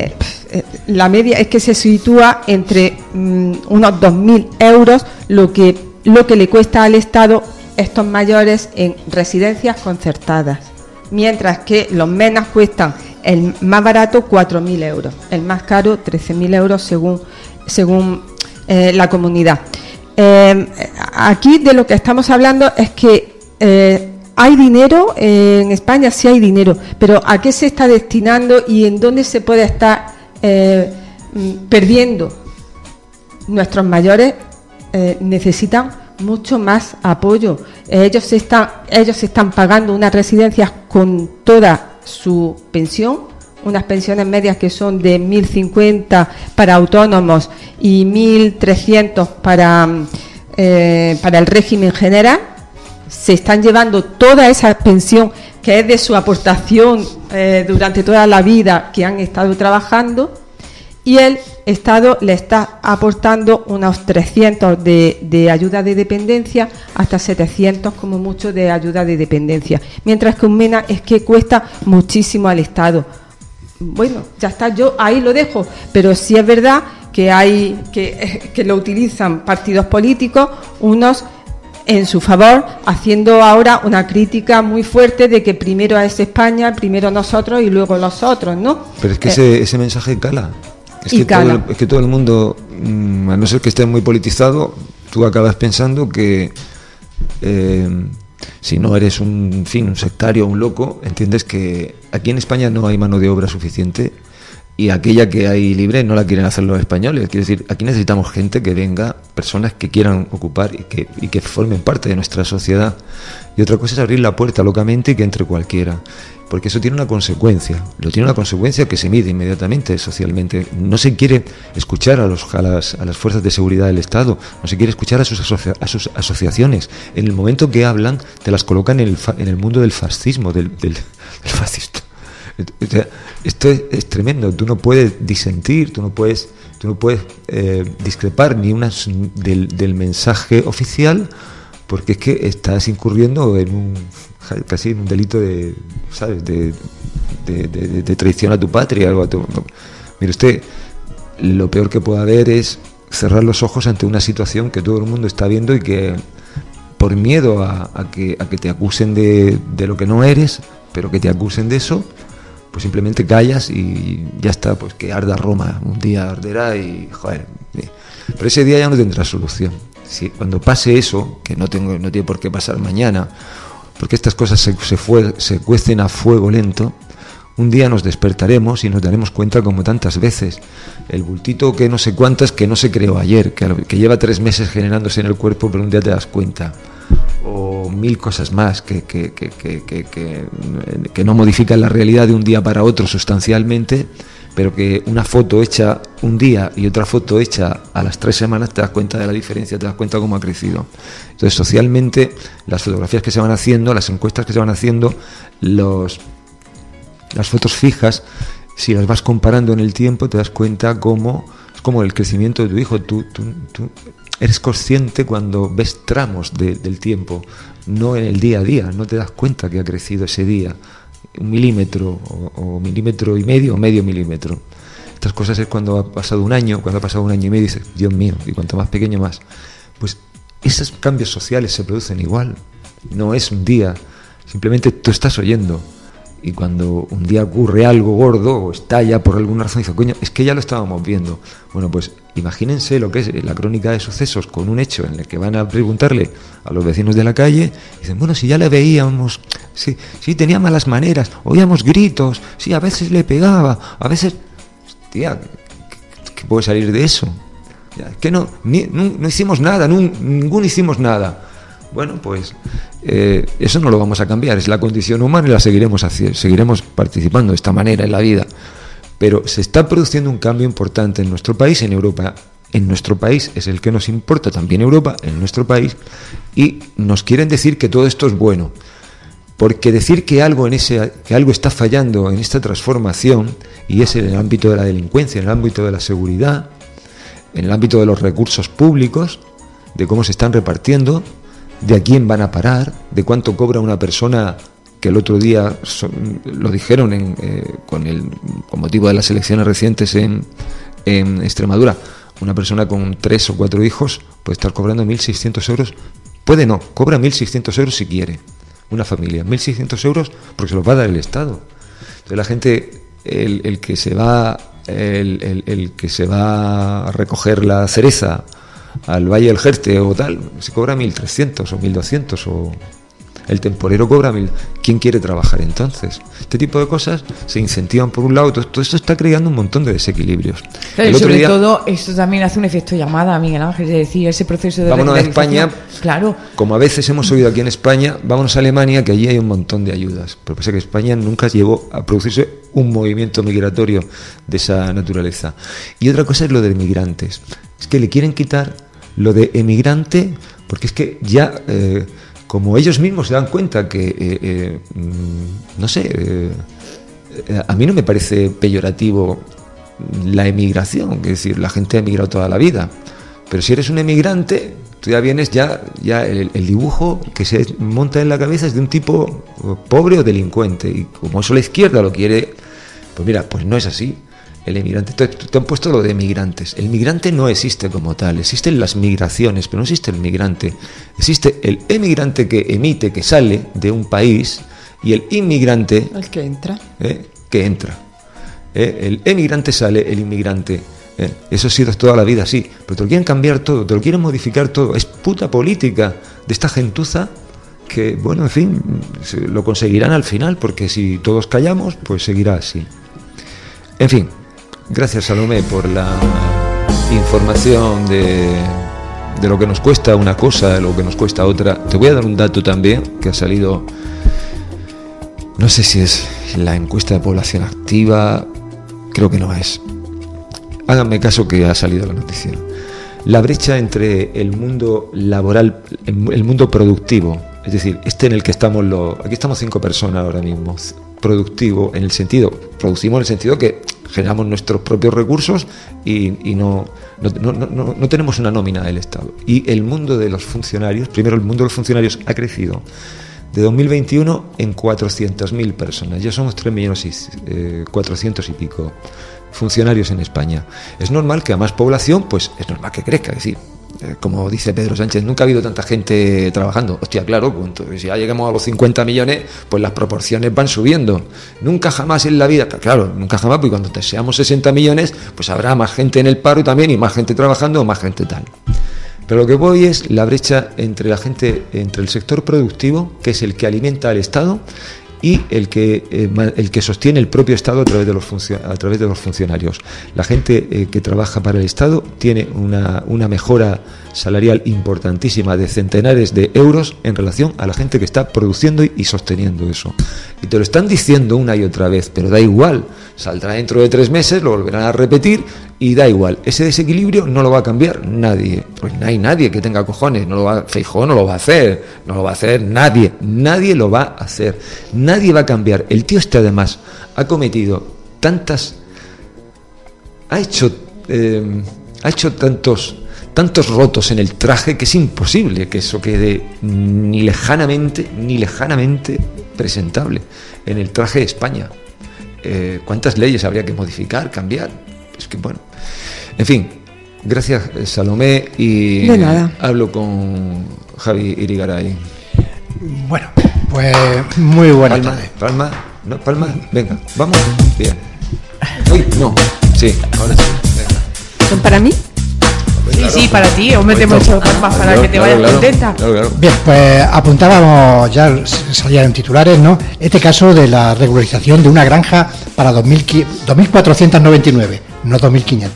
es que se sitúa entre unos 2.000 euros lo que le cuesta al Estado estos mayores en residencias concertadas, mientras que los menas cuestan, el más barato 4.000 euros, el más caro 13.000 euros según la comunidad. Aquí de lo que estamos hablando es que hay dinero, en España sí hay dinero, pero ¿a qué se está destinando y en dónde se puede estar perdiendo? Nuestros mayores necesitan mucho más apoyo. Ellos están pagando unas residencias con toda su pensión, unas pensiones medias que son de 1.050 para autónomos y 1.300 para el régimen general. Se están llevando toda esa pensión que es de su aportación durante toda la vida que han estado trabajando, y el Estado le está aportando unos 300 de ayuda de dependencia hasta 700 como mucho de ayuda de dependencia, mientras que un MENA es que cuesta muchísimo al Estado. Bueno, ya está, yo ahí lo dejo, pero sí es verdad que hay que lo utilizan partidos políticos, unos en su favor, haciendo ahora una crítica muy fuerte de que primero es España, primero nosotros y luego los otros, ¿no? Pero es que ese mensaje cala. Es que todo el mundo, a no ser que esté muy politizado, tú acabas pensando que si no eres un sectario o un loco, entiendes que aquí en España no hay mano de obra suficiente y aquella que hay libre no la quieren hacer los españoles. Quiere decir, aquí necesitamos gente que venga, personas que quieran ocupar y que formen parte de nuestra sociedad. Y otra cosa es abrir la puerta locamente y que entre cualquiera. Porque eso tiene una consecuencia, que se mide inmediatamente socialmente. No se quiere escuchar a las fuerzas de seguridad del Estado, no se quiere escuchar a sus asociaciones. En el momento que hablan, te las colocan en el mundo del fascismo, del fascista. Esto es tremendo. Tú no puedes disentir, tú no puedes discrepar ni del mensaje oficial, porque es que estás incurriendo en casi un delito de traición a tu patria. Mire usted, lo peor que puede haber es cerrar los ojos ante una situación que todo el mundo está viendo y que por miedo a que te acusen de lo que no eres, pero que te acusen de eso, pues simplemente callas y ya está, pues que arda Roma, un día arderá y joder, pero ese día ya no tendrá solución. Si cuando pase eso, que no tiene por qué pasar mañana, porque estas cosas se cuecen a fuego lento, un día nos despertaremos y nos daremos cuenta, como tantas veces, el bultito que no sé cuántas que no se creó ayer, que lleva 3 meses generándose en el cuerpo, pero un día te das cuenta, o 1000 cosas más que no modifican la realidad de un día para otro sustancialmente, pero que una foto hecha un día y otra foto hecha a las 3 semanas te das cuenta de la diferencia, te das cuenta cómo ha crecido. Entonces, socialmente, las fotografías que se van haciendo, las encuestas que se van haciendo, las fotos fijas, si las vas comparando en el tiempo, te das cuenta cómo es como el crecimiento de tu hijo. Tú eres consciente cuando ves tramos del tiempo, no en el día a día, no te das cuenta que ha crecido ese día 1 milímetro o 1,5 milímetros o medio milímetro. Estas cosas es cuando ha pasado un año y medio, dices, Dios mío, y cuanto más pequeño más. Pues esos cambios sociales se producen igual, no es un día, simplemente tú estás oyendo, y cuando un día ocurre algo gordo o estalla por alguna razón, dices, coño, es que ya lo estábamos viendo. Bueno, pues imagínense lo que es la crónica de sucesos con un hecho en el que van a preguntarle a los vecinos de la calle, y dicen, bueno, si ya le veíamos, sí, tenía malas maneras, oíamos gritos, sí, a veces le pegaba, a veces, tía, ¿qué puede salir de eso? Que no hicimos nada, ninguno hicimos nada. Bueno, pues eso no lo vamos a cambiar, es la condición humana y la seguiremos participando de esta manera en la vida. Pero se está produciendo un cambio importante en nuestro país, en Europa en nuestro país, es el que nos importa, también Europa, en nuestro país, y nos quieren decir que todo esto es bueno. Porque decir que algo está fallando en esta transformación, y es en el ámbito de la delincuencia, en el ámbito de la seguridad, en el ámbito de los recursos públicos, de cómo se están repartiendo, de a quién van a parar, de cuánto cobra una persona, que el otro día lo dijeron con motivo de las elecciones recientes en Extremadura, una persona con 3 o 4 hijos puede estar cobrando 1.600 euros, cobra 1.600 euros si quiere, una familia, 1.600 euros porque se los va a dar el Estado. Entonces la gente, el que se va a recoger la cereza al Valle del Jerte o tal, se cobra 1.300 o 1.200, o el temporero cobra 1.000. ¿Quién quiere trabajar entonces? Este tipo de cosas se incentivan por un lado, todo esto está creando un montón de desequilibrios. Pero sobre todo, esto también hace un efecto llamada, Miguel Ángel, es decir, ese proceso de vámonos a España, claro. Como a veces hemos oído aquí en España, vámonos a Alemania, que allí hay un montón de ayudas. Pero pasa que España nunca llegó a producirse un movimiento migratorio de esa naturaleza. Y otra cosa es lo de migrantes. Es que le quieren quitar lo de emigrante, porque es que ya... como ellos mismos se dan cuenta que, a mí no me parece peyorativo la emigración, es decir, la gente ha emigrado toda la vida, pero si eres un emigrante, tú ya vienes, ya el dibujo que se monta en la cabeza es de un tipo pobre o delincuente, y como eso la izquierda lo quiere, pues mira, pues no es así. El emigrante, te han puesto lo de migrantes. El migrante no existe como tal, existen las migraciones, pero no existe el migrante. Existe el emigrante que emite, que sale de un país, y el inmigrante... El que entra. Que entra. El emigrante sale, el inmigrante... Eso ha sido toda la vida así, pero te lo quieren cambiar todo, te lo quieren modificar todo. Es puta política de esta gentuza que, bueno, en fin, lo conseguirán al final, porque si todos callamos, pues seguirá así. En fin... Gracias, Salomé, por la información de lo que nos cuesta una cosa, de lo que nos cuesta otra. Te voy a dar un dato también que ha salido, no sé si es la encuesta de población activa, creo que no es. Háganme caso que ha salido la noticia. La brecha entre el mundo laboral, el mundo productivo, es decir, en el que estamos aquí estamos 5 personas ahora mismo, productivo en el sentido, producimos en el sentido que generamos nuestros propios recursos y no tenemos una nómina del Estado. Y el mundo de los funcionarios, primero el mundo de los funcionarios ha crecido de 2021 en 400.000 personas. Ya somos 3.400.000 y pico funcionarios en España. Es normal que a más población, pues es normal que crezca, es decir, como dice Pedro Sánchez, nunca ha habido tanta gente trabajando. Hostia, claro, si ya llegamos a los 50 millones, pues las proporciones van subiendo. Nunca jamás en la vida, claro, nunca jamás, porque cuando seamos 60 millones, pues habrá más gente en el paro también, y más gente trabajando, o más gente tal. Pero lo que voy es la brecha entre la gente, entre el sector productivo, que es el que alimenta al Estado, y el que sostiene el propio Estado a través de los funcionarios. La gente que trabaja para el Estado tiene una mejora salarial importantísima de centenares de euros en relación a la gente que está produciendo y sosteniendo eso. Y te lo están diciendo una y otra vez, pero da igual, saldrá dentro de 3 meses, lo volverán a repetir y da igual. Ese desequilibrio no lo va a cambiar nadie, pues no hay nadie que tenga cojones, Feijóo no lo va a hacer, nadie lo va a hacer, nadie va a cambiar. El tío este además ha cometido ha hecho tantos rotos en el traje que es imposible que eso quede ni lejanamente presentable en el traje de España. ¿Cuántas leyes habría que modificar, cambiar? Es que bueno, en fin, gracias Salomé, y de nada. Hablo con Javi Irigaray. Bueno, pues muy buena tarde. Palma, venga, vamos, bien. Uy, no, sí, ahora sí, venga. ¿Son para mí? Sí, para ti, hombre, te hemos hecho palmas para que te vayas contenta. Claro. Bien, pues apuntábamos, ya salía en titulares, ¿no? Este caso de la regularización de una granja para 2.499. no 2.500,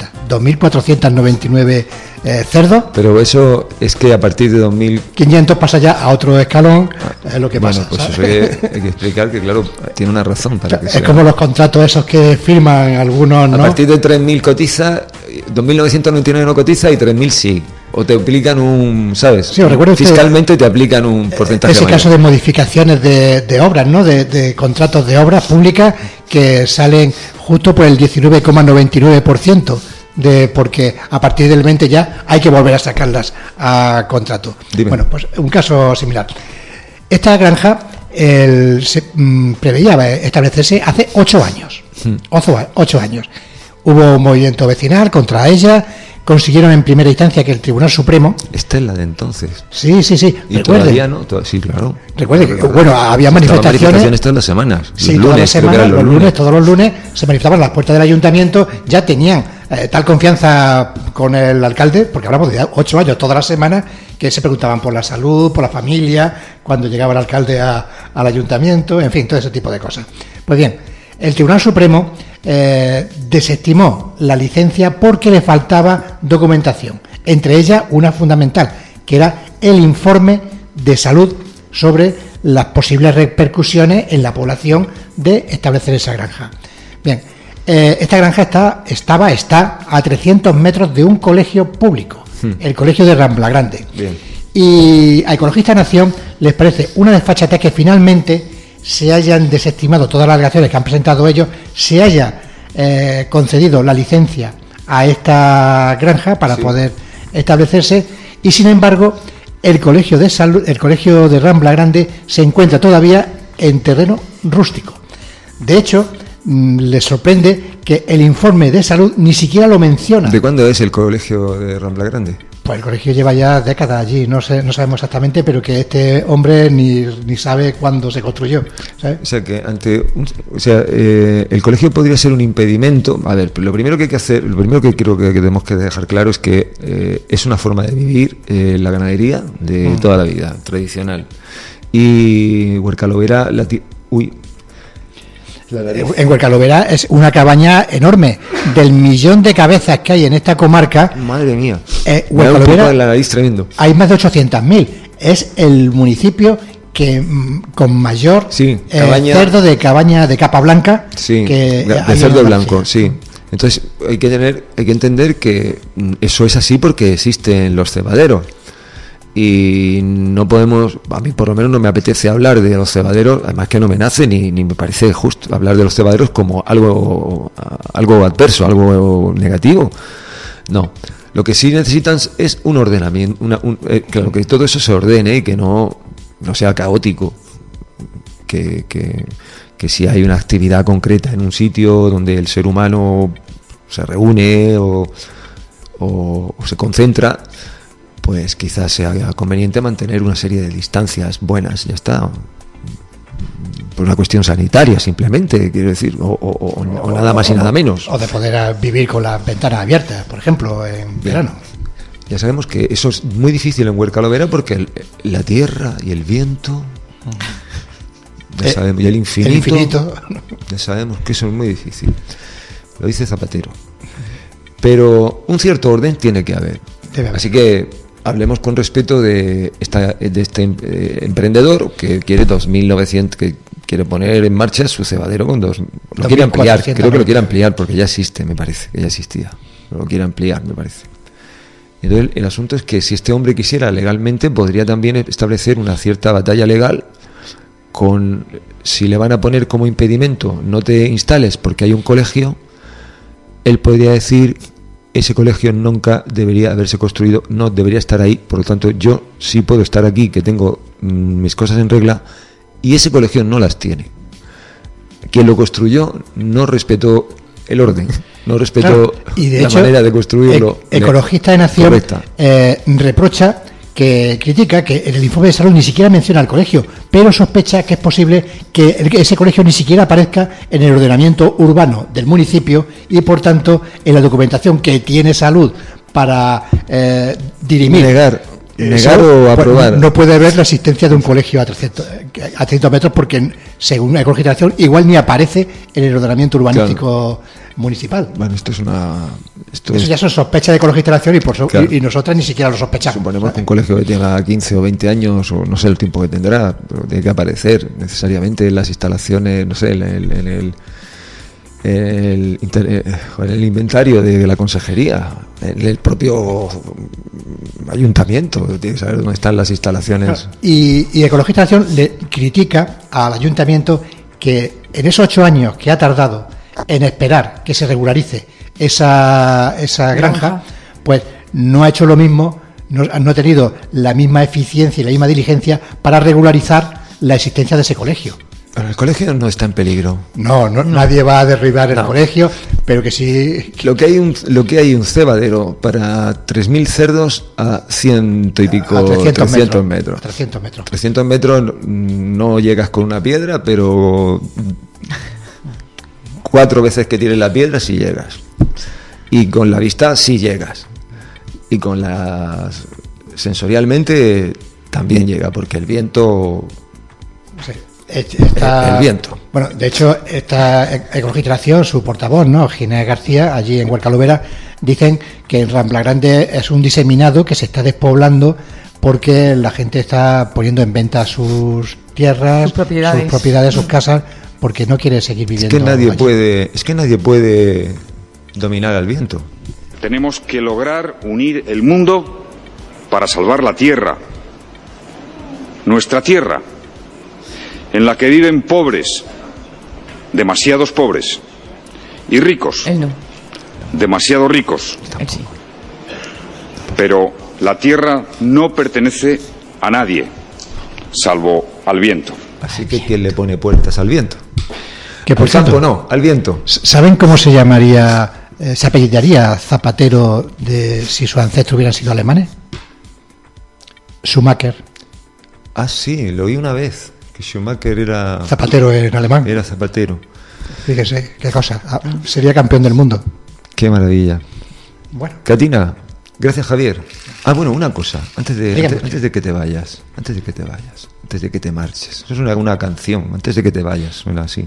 2.499 cerdos. Pero eso es que a partir de 500 pasa ya a otro escalón, es lo que pasa. Pues eso hay que explicar que, claro, tiene una razón para que es sea. como los contratos esos que firman algunos, ¿no? A partir de 3.000 cotiza, 2.999 no cotiza y 3.000 sí. O te aplican un, ¿sabes? Sí, recuerdo fiscalmente te aplican un porcentaje ese mayor. caso de modificaciones de obras, ¿no? De contratos de obras públicas que salen justo por el 19,99%, porque a partir del 20 ya hay que volver a sacarlas a contrato. Dime. Bueno, pues un caso similar. Esta granja se preveía establecerse hace 8 años. 8 años. Hubo un movimiento vecinal contra ella. Consiguieron en primera instancia que el Tribunal Supremo... Esta es la de entonces. Sí. Y recuerde, todavía no, sí, claro. Recuerde que, bueno, había manifestaciones todas las semanas. Sí, todas las semanas, todos los lunes se manifestaban a las puertas del ayuntamiento. Ya tenían tal confianza con el alcalde, porque hablamos de 8 años, todas las semanas, que se preguntaban por la salud, por la familia, cuando llegaba el alcalde al ayuntamiento, en fin, todo ese tipo de cosas. Pues bien, el Tribunal Supremo desestimó la licencia porque le faltaba documentación, entre ellas una fundamental, que era el informe de salud sobre las posibles repercusiones en la población de establecer esa granja. Bien, esta granja está a 300 metros de un colegio público, el colegio de Rambla Grande. Bien. Y a Ecologistas Nación les parece una desfachatez que finalmente se hayan desestimado todas las alegaciones que han presentado ellos, se haya concedido la licencia a esta granja para poder establecerse, y sin embargo el colegio de Rambla Grande se encuentra todavía en terreno rústico. De hecho, les sorprende que el informe de salud ni siquiera lo menciona. ¿De cuándo es el colegio de Rambla Grande? Pues el colegio lleva ya décadas allí, no sabemos exactamente, pero que este hombre ni sabe cuándo se construyó, ¿sabes? O sea, que el colegio podría ser un impedimento. A ver, lo primero que hay que hacer, lo primero que creo que tenemos que dejar claro es que es una forma de vivir la ganadería de toda la vida, tradicional. Y Huercalovera, en Huercalovera es una cabaña enorme. Del 1.000.000 de cabezas que hay en esta comarca, madre mía, me da un poco de la nariz tremendo. Hay más de 800.000. Es el municipio que con mayor cerdo de cabaña de capa blanca, de cerdo blanco, sí. Entonces hay que entender que eso es así porque existen los cebaderos. Y no podemos, a mí por lo menos no me apetece hablar de los cebaderos, además que no me nace ni me parece justo hablar de los cebaderos como algo adverso, algo negativo. No, lo que sí necesitan es un ordenamiento, claro, que todo eso se ordene y que no sea caótico, que si hay una actividad concreta en un sitio donde el ser humano se reúne o se concentra, pues quizás sea conveniente mantener una serie de distancias buenas, ya está, por una cuestión sanitaria simplemente, quiero decir, o nada más y nada menos. O de poder vivir con las ventanas abiertas, por ejemplo, en verano. Ya sabemos que eso es muy difícil en Huercalovera porque la tierra y el viento, y el infinito, ya sabemos que eso es muy difícil. Lo dice Zapatero. Pero un cierto orden tiene que haber. Así que hablemos con respeto de este emprendedor que quiere 2.900, que quiere poner en marcha su cebadero con lo quiere ampliar, creo que lo quiere ampliar porque ya existe, me parece, que ya existía, lo quiere ampliar, me parece. Entonces el asunto es que si este hombre quisiera legalmente, podría también establecer una cierta batalla legal con, si le van a poner como impedimento, no te instales porque hay un colegio, él podría decir: ese colegio nunca debería haberse construido, no debería estar ahí, por lo tanto yo sí puedo estar aquí, que tengo mis cosas en regla, y ese colegio no las tiene. Quien lo construyó no respetó el orden, no respetó y de la hecho, manera de construirlo. Ecologista de Nación reprocha, que critica que en el informe de salud ni siquiera menciona al colegio, pero sospecha que es posible que ese colegio ni siquiera aparezca en el ordenamiento urbano del municipio y por tanto en la documentación que tiene salud para dirimir negar o aprobar. No puede haber la existencia de un colegio a 300 metros porque, según la ecologizzación, igual ni aparece en el ordenamiento urbanístico municipal. Bueno, Eso ya son sospechas de ecologizzación y nosotras ni siquiera lo sospechamos. Suponemos que un colegio que tenga 15 o 20 años, o no sé el tiempo que tendrá, pero tiene que aparecer necesariamente en las instalaciones, no sé, en el inventario de la consejería, en el propio ayuntamiento, tiene que saber dónde están las instalaciones. Y Ecologización le critica al ayuntamiento que en esos 8 años que ha tardado en esperar que se regularice esa granja, pues no ha hecho lo mismo, no ha tenido la misma eficiencia y la misma diligencia para regularizar la existencia de ese colegio. Pero el colegio no está en peligro. No. Nadie va a derribar el colegio, pero que sí. Lo que hay un cebadero para 3.000 cerdos a 100 y pico, a 300 metros. 300 metros. 300 metros no llegas con una piedra, pero 4 veces que tires la piedra sí llegas. Y con la vista sí llegas. Y con las sensorialmente también llega, porque el viento. Sí. El viento. Bueno, de hecho, esta Ecologización, su portavoz, ¿no?, Ginés García, allí en Huercalovera, dicen que en Rambla Grande es un diseminado que se está despoblando porque la gente está poniendo en venta sus tierras, sus propiedades, sus casas, porque no quiere seguir viviendo. Es que nadie puede dominar al viento. Tenemos que lograr unir el mundo para salvar la tierra, nuestra tierra, en la que viven pobres, demasiados pobres, y ricos, Él no. demasiado ricos. Él sí. Pero la tierra no pertenece a nadie, salvo al viento. Así que ¿quién le pone puertas al viento? Que por al campo cierto, no, al viento. ¿Saben cómo se llamaría, se apellidaría Zapatero si sus ancestros hubieran sido alemanes? Schumacher. Ah, sí, lo oí una vez. Schumacher era Zapatero en alemán. Era zapatero. Fíjese, qué cosa. Sería campeón del mundo. Qué maravilla. Bueno. Catina, gracias, Javier. Ah, bueno, una cosa, antes de que te vayas, antes de que te marches. Eso es una canción, antes de que te vayas, suena así.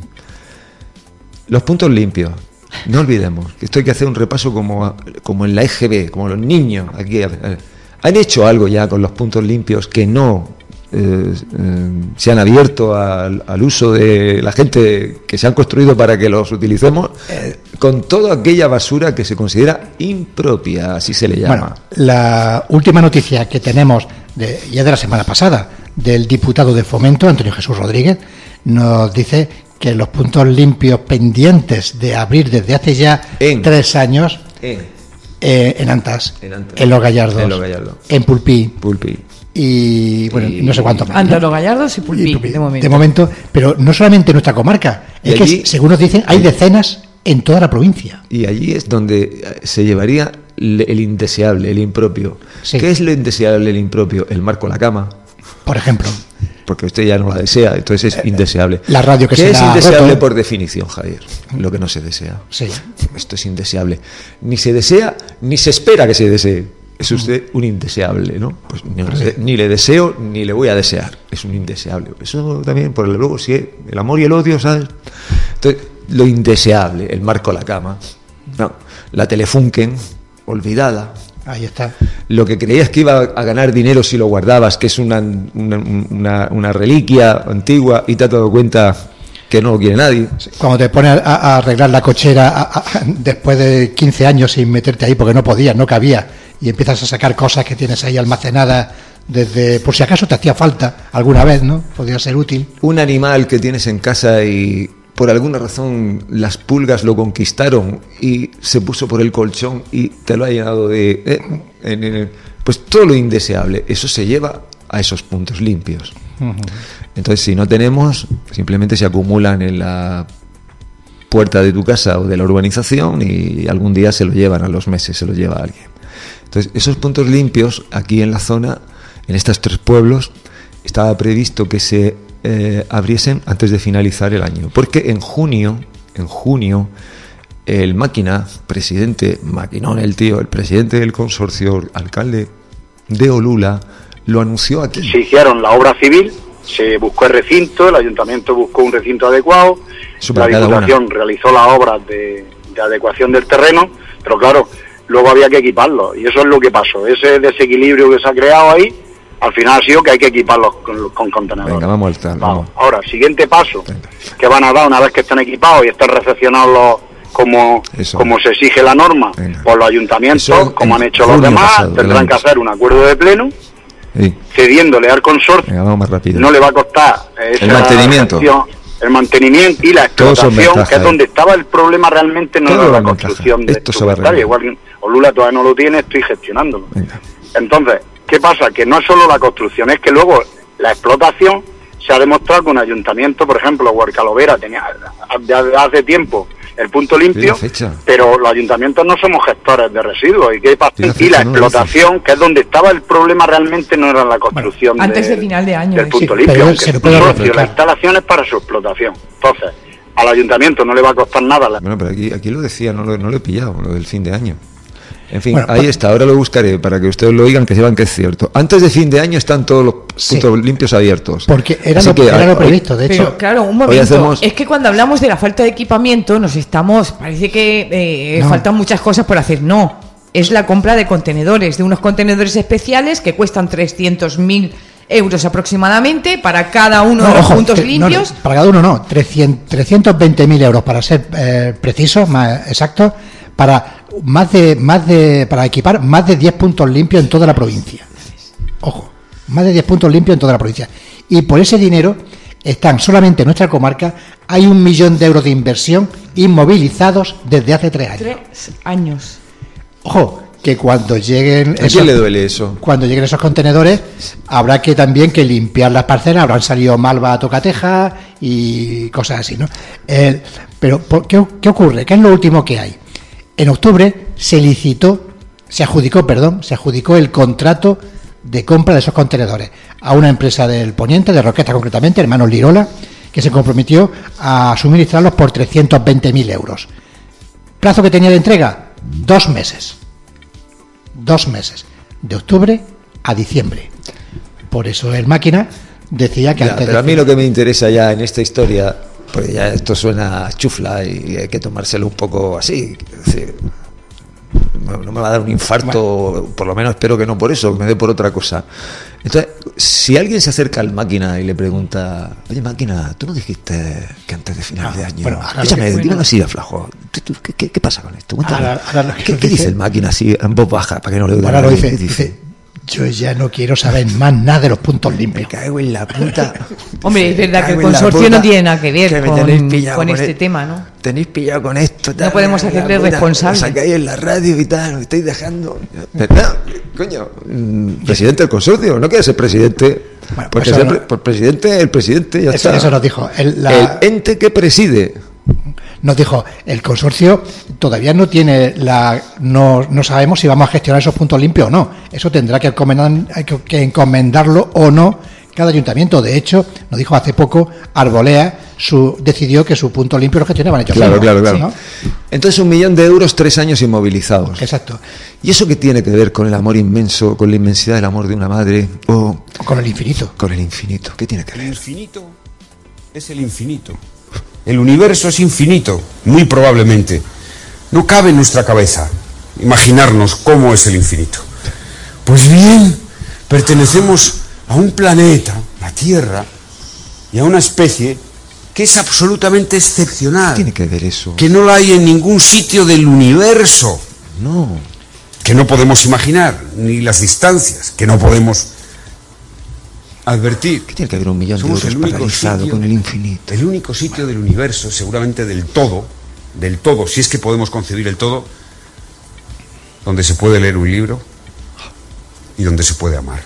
Los puntos limpios. No olvidemos que esto hay que hacer un repaso como en la EGB, como los niños aquí. ¿Han hecho algo ya con los puntos limpios que no se han abierto al uso de la gente, que se han construido para que los utilicemos, con toda aquella basura que se considera impropia, así se le llama? Bueno, la última noticia que tenemos ya de la semana pasada del diputado de Fomento, Antonio Jesús Rodríguez, nos dice que los puntos limpios pendientes de abrir desde hace ya 3 años en Antas, en Los Gallardos, en Pulpí. Y bueno, no sé cuánto más. Ante Los Gallardos y Pulpí, de momento. Pero no solamente en nuestra comarca, es allí, que según nos dicen, hay decenas en toda la provincia. Y allí es donde se llevaría el indeseable, el impropio. Sí. ¿Qué es lo indeseable, el impropio? El marco, la cama, por ejemplo. Porque usted ya no la desea, entonces es indeseable. La radio que ¿Qué se es indeseable por definición, Javier? Lo que no se desea. Sí. Esto es indeseable. Ni se desea, ni se espera que se desee. Es usted un indeseable, ¿no? Pues ni le deseo ni le voy a desear. Es un indeseable. Eso también, por luego, sí, el amor y el odio, ¿sabes? Entonces, lo indeseable, el marco, la cama, no, la Telefunken, olvidada. Ahí está. Lo que creías que iba a ganar dinero si lo guardabas, que es una reliquia antigua, y te has dado cuenta que no lo quiere nadie. Cuando te pones a arreglar la cochera después de 15 años sin meterte ahí porque no podías, no cabía, y empiezas a sacar cosas que tienes ahí almacenadas desde, por si acaso te hacía falta alguna vez, ¿no? Podría ser útil. Un animal que tienes en casa y por alguna razón las pulgas lo conquistaron y se puso por el colchón y te lo ha llenado de... pues todo lo indeseable, eso se lleva a esos puntos limpios. Uh-huh. Entonces, si no tenemos, simplemente se acumulan en la puerta de tu casa o de la urbanización y algún día se lo llevan, a los meses se lo lleva alguien. Entonces, esos puntos limpios aquí en la zona, en estos 3 pueblos, estaba previsto que se abriesen antes de finalizar el año, porque en junio el máquina, presidente, maquinón el tío, el presidente del consorcio, alcalde de Olula, Lo anunció aquí. Se hicieron la obra civil, se buscó el recinto, el ayuntamiento buscó un recinto adecuado, la Diputación realizó las obras de adecuación del terreno, pero claro, luego había que equiparlo, y eso es lo que pasó. Ese desequilibrio que se ha creado ahí, al final ha sido que hay que equiparlos con contenedores. Venga, vamos al tal, vamos. Ahora, siguiente paso, que van a dar una vez que estén equipados y estén recepcionados como se exige la norma, por los ayuntamientos, como han hecho los demás, tendrán que hacer un acuerdo de pleno, cediéndole al consorcio. Venga, vamos más rápido. No le va a costar el mantenimiento y la explotación, que es donde estaba el problema realmente, no era la construcción de esto se va a arreglar. Igual que Olula todavía no lo tiene, estoy gestionándolo. Venga. Entonces, ¿qué pasa? Que no es solo la construcción, es que luego la explotación se ha demostrado que un ayuntamiento, por ejemplo, Huercalovera tenía desde hace tiempo el punto limpio, pero los ayuntamientos no somos gestores de residuos. ¿Y qué pasa? Y la explotación, que es donde estaba el problema realmente, no era la construcción antes de final de año, del punto limpio, aunque el consorcio, la instalación es para su explotación. Entonces, al ayuntamiento no le va a costar nada. Bueno, pero aquí lo decía, no lo he pillado, lo del fin de año. En fin, bueno, ahí está, ahora lo buscaré para que ustedes lo oigan, que sepan que es cierto. Antes de fin de año están todos los puntos limpios abiertos. Porque era lo previsto, de hecho. Pero claro, un momento, es que cuando hablamos de la falta de equipamiento parece que faltan muchas cosas por hacer. No, es la compra de contenedores, de unos contenedores especiales que cuestan 300.000 euros aproximadamente para cada uno de los puntos limpios. No, para cada uno no, 320.000 euros para ser precisos, más exactos, para para equipar más de 10 puntos limpios en toda la provincia. Ojo, más de 10 puntos limpios en toda la provincia. Y por ese dinero están solamente en nuestra comarca, hay 1 millón de euros de inversión inmovilizados desde hace 3 años. 3 años. Ojo, que cuando lleguen ¿a quién le duele eso? Cuando lleguen esos contenedores, habrá que también que limpiar las parcelas, habrán salido malva a tocateja y cosas así, ¿no? Pero ¿qué ocurre? ¿Qué es lo último que hay? En octubre se adjudicó el contrato de compra de esos contenedores a una empresa del Poniente, de Roqueta concretamente, Hermanos Lirola, que se comprometió a suministrarlos por 320.000 euros. ¿Plazo que tenía de entrega? 2 meses. 2 meses. De octubre a diciembre. Por eso el Máquina decía que antes pero a mí lo que me interesa ya en esta historia, pues ya esto suena chufla y hay que tomárselo un poco así. Es decir, no me va a dar un infarto, por lo menos espero que no por eso, que me dé por otra cosa. Entonces, si alguien se acerca al Máquina y le pregunta, oye Máquina, ¿tú no dijiste que antes de final de año? Bueno, dímelo así de flajo. ¿Qué pasa con esto? ¿Qué dice el Máquina así en voz baja para que no le oiga? Ahora lo dice. Yo ya no quiero saber más nada de los puntos limpios. Me cago en la puta. Hombre, es verdad que el consorcio no tiene nada que ver con este tema, ¿no? Tenéis pillado con esto. No podemos hacerle responsable. Os sacáis en la radio y tal, me estáis dejando. ¿Verdad? Coño, presidente del consorcio, no quiere ser presidente. Bueno, porque por presidente, el presidente ya está. Eso nos dijo. El ente que preside. Nos dijo, el consorcio todavía no tiene no sabemos si vamos a gestionar esos puntos limpios o no. Eso tendrá que encomendarlo o no cada ayuntamiento. De hecho, nos dijo hace poco, Arbolea decidió que su punto limpio lo gestionaban ellos. Claro. ¿Sí, no? Entonces 1 millón de euros, 3 años inmovilizados. Exacto. ¿Y eso qué tiene que ver con el amor inmenso, con la inmensidad del amor de una madre? O con el infinito. Con el infinito. ¿Qué tiene que ver? El infinito es el infinito. El universo es infinito, muy probablemente. No cabe en nuestra cabeza imaginarnos cómo es el infinito. Pues bien, pertenecemos a un planeta, la Tierra, y a una especie que es absolutamente excepcional. ¿Qué tiene que ver eso? Que no la hay en ningún sitio del universo. No. Que no podemos imaginar, ni las distancias, que no podemos advertir. ¿Qué tiene que ver 1 millón de euros paralizado con el infinito? El único sitio del universo, seguramente del todo, si es que podemos concebir el todo, donde se puede leer un libro y donde se puede amar.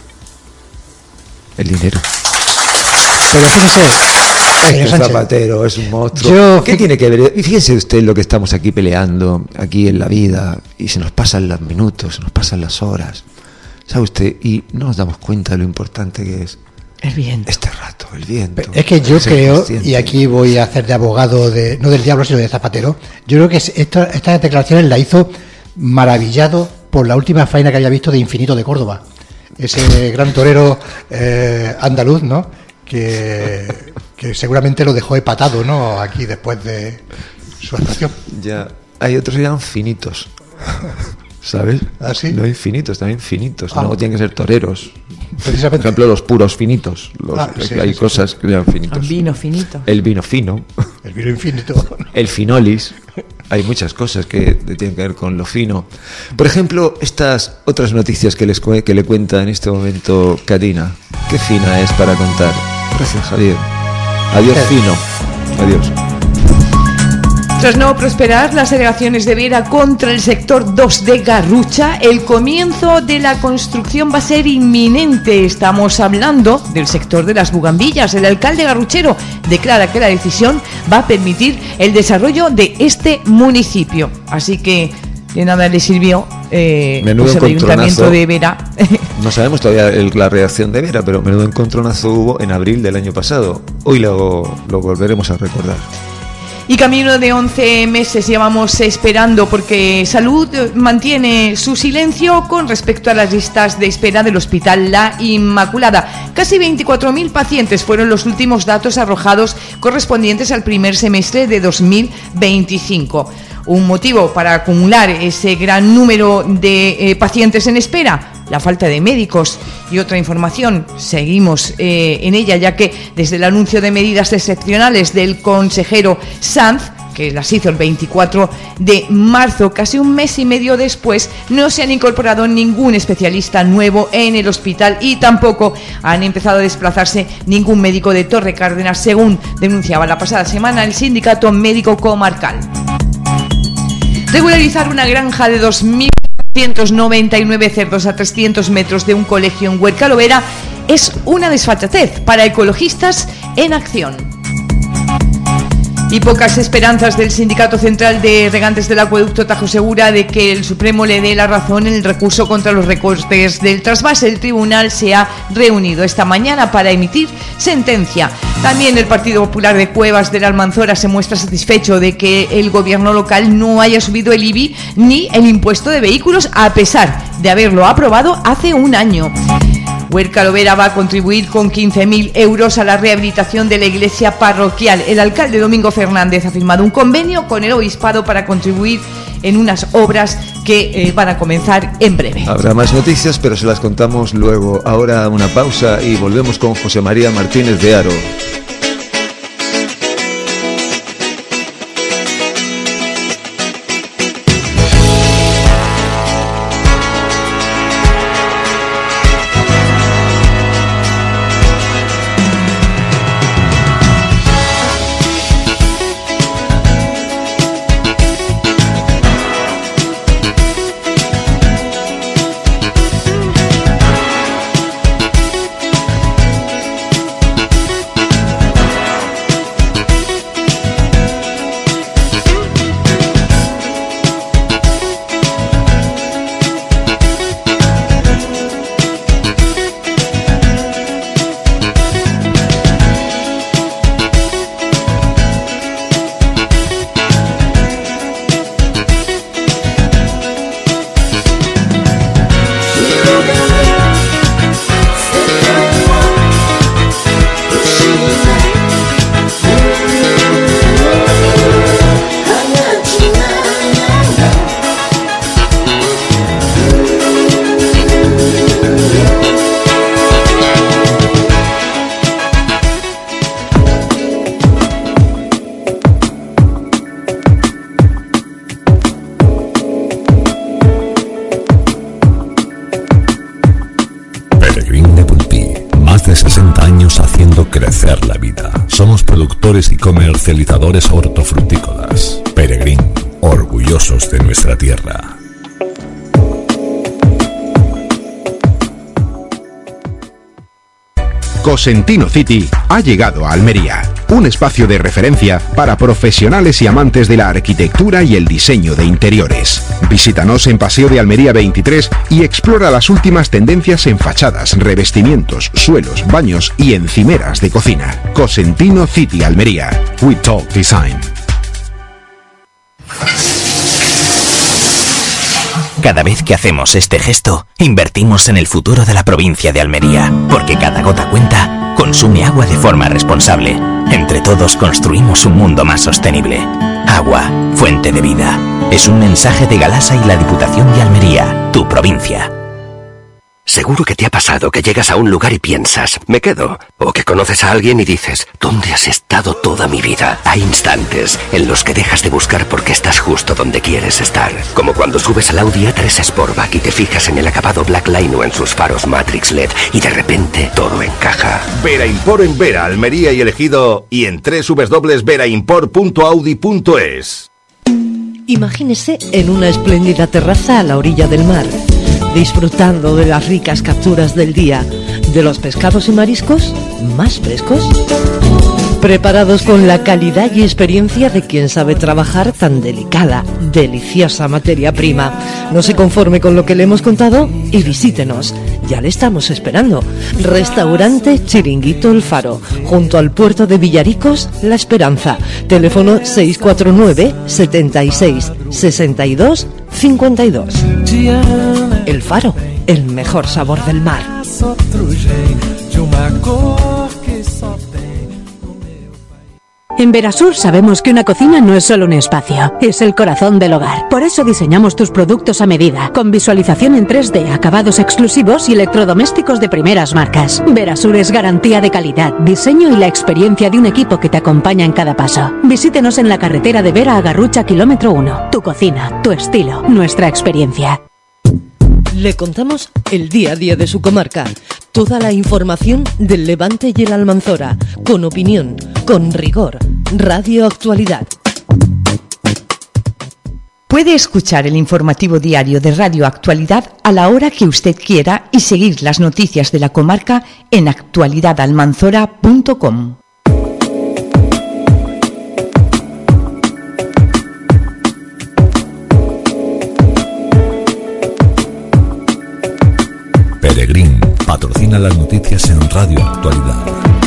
El dinero. Pero fíjese, es un zapatero, es un monstruo. ¿Qué tiene que ver? Y fíjese usted lo que estamos aquí peleando, aquí en la vida, y se nos pasan los minutos, se nos pasan las horas. ¿Sabe usted? Y no nos damos cuenta de lo importante que es el viento. Este rato, el viento. Es que yo creo, y aquí voy a hacer de abogado, no del diablo, sino de zapatero, yo creo que estas declaraciones las hizo maravillado por la última faena que había visto de Infinito de Córdoba. ese gran torero andaluz, ¿no? Que seguramente lo dejó hepatado, ¿no? Aquí después de su actuación. Ya, hay otros que llaman finitos, ¿sabes? ¿Ah, sí? No infinitos, también finitos. No tienen que ser toreros. Precisamente. Por ejemplo, los puros finitos. Hay cosas que llaman finitos. El vino finito. El vino fino. El vino infinito. El finolis. Hay muchas cosas que tienen que ver con lo fino. Por ejemplo, estas otras noticias que le cuenta en este momento Karina. Qué fina es para contar. Gracias, Javier. Adiós, fino. Adiós. Tras no prosperar las alegaciones de Vera contra el sector 2 de Garrucha, el comienzo de la construcción va a ser inminente. Estamos hablando del sector de las bugambillas. El alcalde garruchero declara que la decisión va a permitir el desarrollo de este municipio. Así que de nada le sirvió menudo el ayuntamiento de Vera. No sabemos todavía la reacción de Vera, pero menudo encontronazo hubo en abril del año pasado. Hoy lo volveremos a recordar. Y camino de 11 meses llevamos esperando, porque Salud mantiene su silencio con respecto a las listas de espera del Hospital La Inmaculada. Casi 24.000 pacientes fueron los últimos datos arrojados correspondientes al primer semestre de 2025. Un motivo para acumular ese gran número de pacientes en espera: la falta de médicos. Y otra información, seguimos en ella, ya que desde el anuncio de medidas excepcionales del consejero Sanz, que las hizo el 24 de marzo, casi un mes y medio después, no se han incorporado ningún especialista nuevo en el hospital y tampoco han empezado a desplazarse ningún médico de Torre Cárdenas, según denunciaba la pasada semana el Sindicato Médico Comarcal. Regularizar una granja de 2.199 cerdos a 300 metros de un colegio en Huercalovera es una desfachatez para ecologistas en acción. Y pocas esperanzas del Sindicato Central de Regantes del Acueducto Tajo Segura de que el Supremo le dé la razón en el recurso contra los recortes del trasvase. El tribunal se ha reunido esta mañana para emitir sentencia. También el Partido Popular de Cuevas de la Almanzora se muestra satisfecho de que el gobierno local no haya subido el IBI ni el impuesto de vehículos, a pesar de haberlo aprobado hace un año. Huercalovera va a contribuir con 15.000 euros a la rehabilitación de la iglesia parroquial. El alcalde Domingo Fernández ha firmado un convenio con el obispado para contribuir en unas obras que van a comenzar en breve. Habrá más noticias, pero se las contamos luego. Ahora una pausa y volvemos con José María Martínez de Haro. Crecer la vida. Somos productores y comercializadores hortofrutícolas. Peregrín, orgullosos de nuestra tierra. Cosentino City ha llegado a Almería, un espacio de referencia para profesionales y amantes de la arquitectura y el diseño de interiores. Visítanos en Paseo de Almería 23 y explora las últimas tendencias en fachadas, revestimientos, suelos, baños y encimeras de cocina. Cosentino City Almería. We Talk Design. Cada vez que hacemos este gesto, invertimos en el futuro de la provincia de Almería, porque cada gota cuenta, consume agua de forma responsable. Entre todos construimos un mundo más sostenible. Agua, fuente de vida. Es un mensaje de Galasa y la Diputación de Almería, tu provincia. Seguro que te ha pasado que llegas a un lugar y piensas, me quedo. O que conoces a alguien y dices, ¿dónde has estado toda mi vida? Hay instantes en los que dejas de buscar porque estás justo donde quieres estar. Como cuando subes al Audi A3 Sportback y te fijas en el acabado Blackline o en sus faros Matrix LED y de repente todo encaja. Vera Import en Vera, Almería y Elegido y en www.veraimport.audi.es. Imagínese en una espléndida terraza a la orilla del mar, disfrutando de las ricas capturas del día, de los pescados y mariscos más frescos, preparados con la calidad y experiencia de quien sabe trabajar tan delicada, deliciosa materia prima. No se conforme con lo que le hemos contado y visítenos. Ya le estamos esperando. Restaurante Chiringuito El Faro, junto al puerto de Villaricos, La Esperanza. Teléfono 649 76 62 52. El Faro, el mejor sabor del mar. En Verasur sabemos que una cocina no es solo un espacio, es el corazón del hogar. Por eso diseñamos tus productos a medida, con visualización en 3D, acabados exclusivos y electrodomésticos de primeras marcas. Verasur es garantía de calidad, diseño y la experiencia de un equipo que te acompaña en cada paso. Visítenos en la carretera de Vera a Garrucha, kilómetro 1. Tu cocina, tu estilo, nuestra experiencia. Le contamos el día a día de su comarca, toda la información del Levante y el Almanzora, con opinión, con rigor. Radio Actualidad. Puede escuchar el informativo diario de Radio Actualidad a la hora que usted quiera y seguir las noticias de la comarca en actualidadalmanzora.com. Peregrín patrocina las noticias en Radio Actualidad.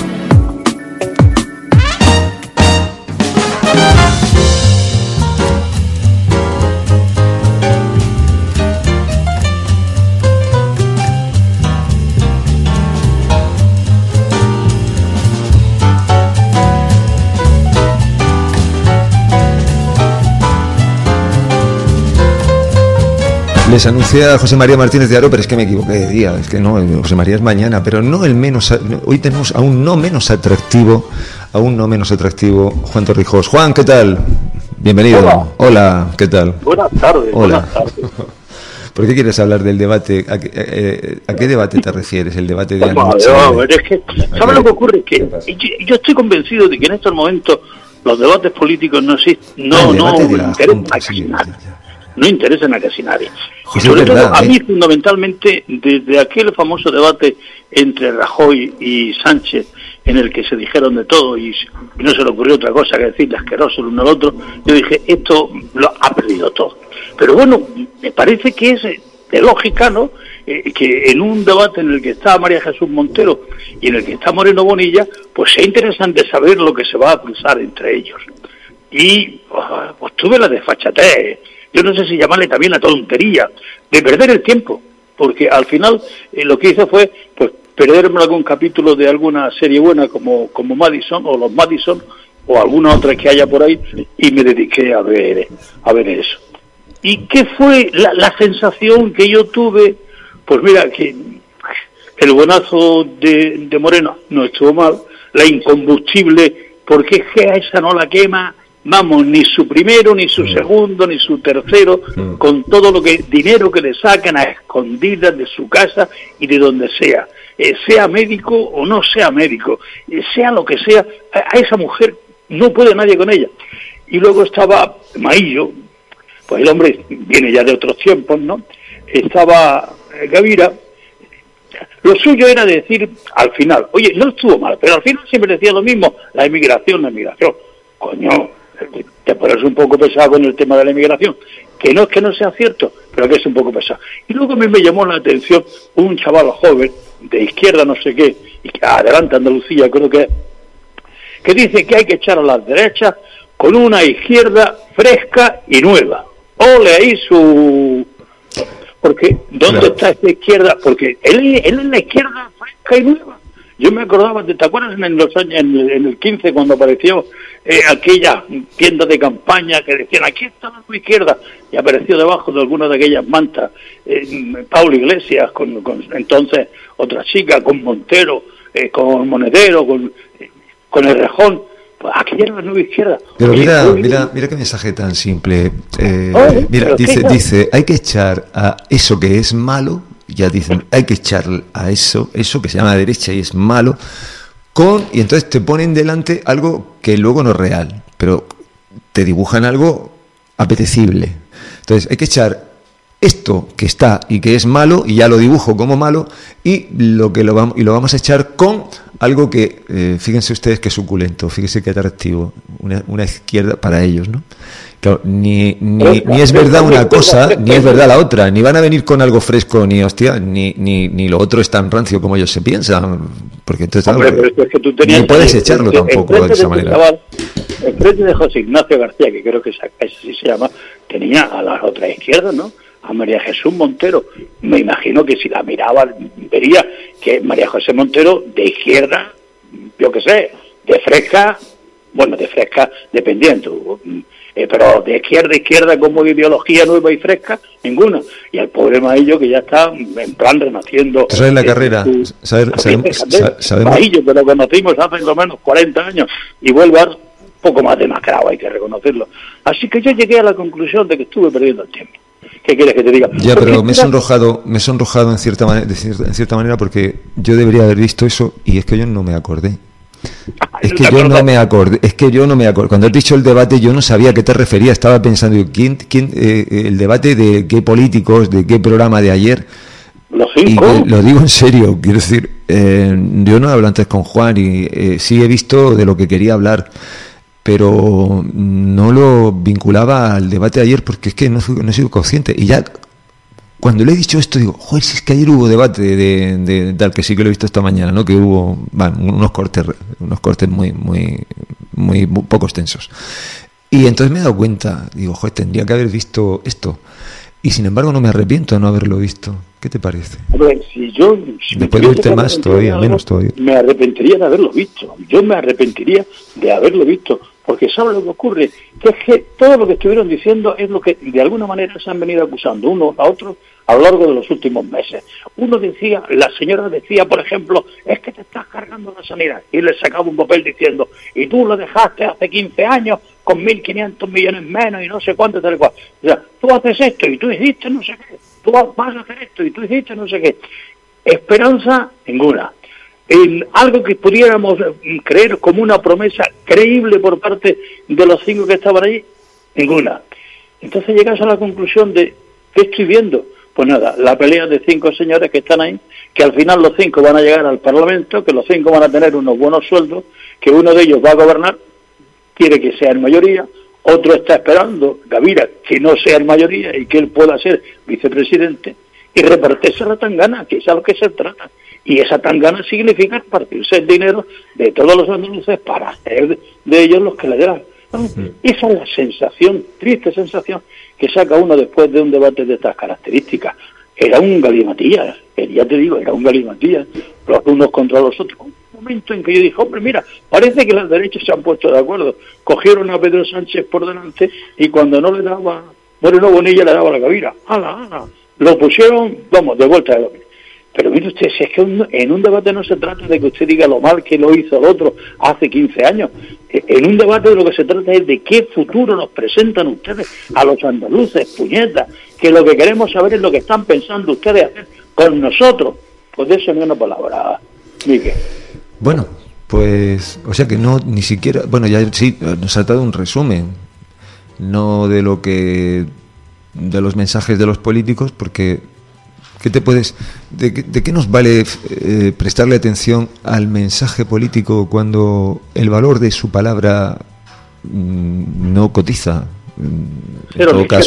Les anuncié a José María Martínez de Aro, pero es que me equivoqué de día, es que no, José María es mañana, pero no el menos, hoy tenemos a un no menos atractivo, Juan Torrijos. Juan, ¿qué tal? Bienvenido. Hola, ¿qué tal? Buenas tardes. Hola. Buenas tardes. ¿Por qué quieres hablar del debate? ¿A qué debate te refieres? ¿El debate de anoche? Es que, ¿sabes lo que ocurre? Que yo estoy convencido de que en estos momentos los debates políticos no interesan a casi nadie. Y sobre todo a mí fundamentalmente desde aquel famoso debate entre Rajoy y Sánchez en el que se dijeron de todo y no se le ocurrió otra cosa que decirle asqueroso el uno al otro, yo dije, esto lo ha perdido todo. Pero bueno, me parece que es de lógica, ¿no? Que en un debate en el que está María Jesús Montero y en el que está Moreno Bonilla, pues sea interesante saber lo que se va a cruzar entre ellos. Y pues tuve la desfachatez, yo no sé si llamarle también la tontería, de perder el tiempo, porque al final lo que hice fue pues perderme algún capítulo de alguna serie buena como Madison o los Madison o alguna otra que haya por ahí y me dediqué a ver eso. ¿Y qué fue la sensación que yo tuve? Pues mira, que el buenazo de Moreno no estuvo mal, la incombustible, porque es que a esa no la quema, vamos, ni su primero, ni su segundo, ni su tercero, con todo lo que dinero que le sacan a escondidas de su casa y de donde sea, sea médico o no sea médico, sea lo que sea, a esa mujer no puede nadie con ella. Y luego estaba Maillo, pues el hombre viene ya de otros tiempos, ¿no? Estaba Gavira. Lo suyo era decir al final, oye, no estuvo mal, pero al final siempre decía lo mismo, la inmigración. Coño, te pones un poco pesado con el tema de la inmigración, que no es que no sea cierto, pero que es un poco pesado. Y luego a mí me llamó la atención un chaval joven, de izquierda no sé qué, y que adelante Andalucía creo que dice que hay que echar a las derechas con una izquierda fresca y nueva. Ole ahí su Porque ¿dónde está esa izquierda? Porque él es la izquierda fresca y nueva. Yo me acordaba, ¿te acuerdas en los años, en el 15, cuando apareció aquella tienda de campaña que decían, aquí está la nueva izquierda, y apareció debajo de alguna de aquellas mantas Pablo Iglesias, con entonces otra chica, con Montero, con Monedero, con Errejón? Pues aquella era la nueva izquierda. Pero mira qué mensaje tan simple. Mira, dice, hay que echar a eso que es malo, ya dicen, hay que echar a eso que se llama derecha y es malo, y entonces te ponen delante algo que luego no es real, pero te dibujan algo apetecible. Entonces hay que echar esto que está y que es malo, y ya lo dibujo como malo, y lo vamos a echar con algo que, fíjense ustedes qué suculento, fíjense qué atractivo, una izquierda para ellos, ¿no? Claro, ni es verdad una cosa, ni es verdad la otra, ni van a venir con algo fresco, ni hostia, ni lo otro es tan rancio como ellos se piensan, porque entonces pero es que tú tenías, ni puedes echarlo tampoco de esa manera. El frente de José Ignacio García, que creo que así se llama, tenía a las otras izquierdas, ¿no? A María Jesús Montero. Me imagino que si la miraba, vería que María José Montero, de izquierda, yo qué sé, de fresca, dependiendo, pero de izquierda como ideología nueva y fresca, ninguna. Y el pobre Maillo, que ya está en plan renaciendo. ¿Sabes la carrera? Sabemos. Maillo, que lo conocimos hace lo menos 40 años, y vuelve a un poco más demacrado, hay que reconocerlo. Así que yo llegué a la conclusión de que estuve perdiendo el tiempo. ¿Qué quieres que te diga? Ya, pero me he sonrojado en cierta manera, porque yo debería haber visto eso, y es que yo no me acordé. Es que yo no me acordé. Cuando has dicho el debate, yo no sabía a qué te referías. Estaba pensando, ¿quién el debate de qué políticos, de qué programa de ayer? Los 5. Y lo digo en serio, quiero decir, yo no hablo antes con Juan, y sí he visto de lo que quería hablar, pero no lo vinculaba al debate de ayer, porque es que no he sido consciente. Y ya cuando le he dicho esto, digo, joder, si es que ayer hubo debate de tal, que sí que lo he visto esta mañana, ¿no? Que hubo unos cortes muy poco extensos. Y entonces me he dado cuenta, digo, joder, tendría que haber visto esto. Y sin embargo no me arrepiento de no haberlo visto. ¿Qué te parece? Hombre, después de oírte más todavía, menos todavía. Me arrepentiría de haberlo visto. Yo me arrepentiría de haberlo visto. Porque ¿sabes lo que ocurre? Que es que todo lo que estuvieron diciendo es lo que de alguna manera se han venido acusando unos a otros a lo largo de los últimos meses. La señora decía, por ejemplo, es que te estás cargando la sanidad. Y le sacaba un papel diciendo, y tú lo dejaste hace 15 años con 1.500 millones menos y no sé cuánto, tal cual. O sea, tú haces esto y tú hiciste no sé qué. Tú vas a hacer esto y tú hiciste no sé qué. Esperanza ninguna. Algo que pudiéramos creer como una promesa creíble por parte de los 5 que estaban allí, ninguna. Entonces llegas a la conclusión de, ¿qué estoy viendo? Pues nada, la pelea de 5 señores que están ahí, que al final los 5 van a llegar al Parlamento, que los 5 van a tener unos buenos sueldos, que uno de ellos va a gobernar, quiere que sea en mayoría, otro está esperando, Gavira, que no sea en mayoría y que él pueda ser vicepresidente, y repartirse la tangana, que es a lo que se trata. Y esa tangana significa partirse el dinero de todos los andaluces para hacer de ellos los que le dan. Esa es la sensación, triste sensación, que saca uno después de un debate de estas características. Era un galimatías, ya te digo, era un galimatías, los unos contra los otros. Un momento en que yo dije, hombre, mira, parece que las derechas se han puesto de acuerdo. Cogieron a Pedro Sánchez por delante y cuando no le daba, Moreno Bonilla le daba la Gavira. ¡Hala! Lo pusieron, vamos, de vuelta de doble. Pero mire usted, si es que en un debate no se trata de que usted diga lo mal que lo hizo el otro hace 15 años. En un debate de lo que se trata es de qué futuro nos presentan ustedes a los andaluces, puñetas, que lo que queremos saber es lo que están pensando ustedes hacer con nosotros. Pues de eso ni una palabra, Miguel. Bueno, pues, o sea que no, ni siquiera, bueno, ya sí, nos ha dado un resumen, no de lo que, de los mensajes de los políticos, porque ¿qué te puedes, de qué nos vale prestarle atención al mensaje político cuando el valor de su palabra no cotiza? En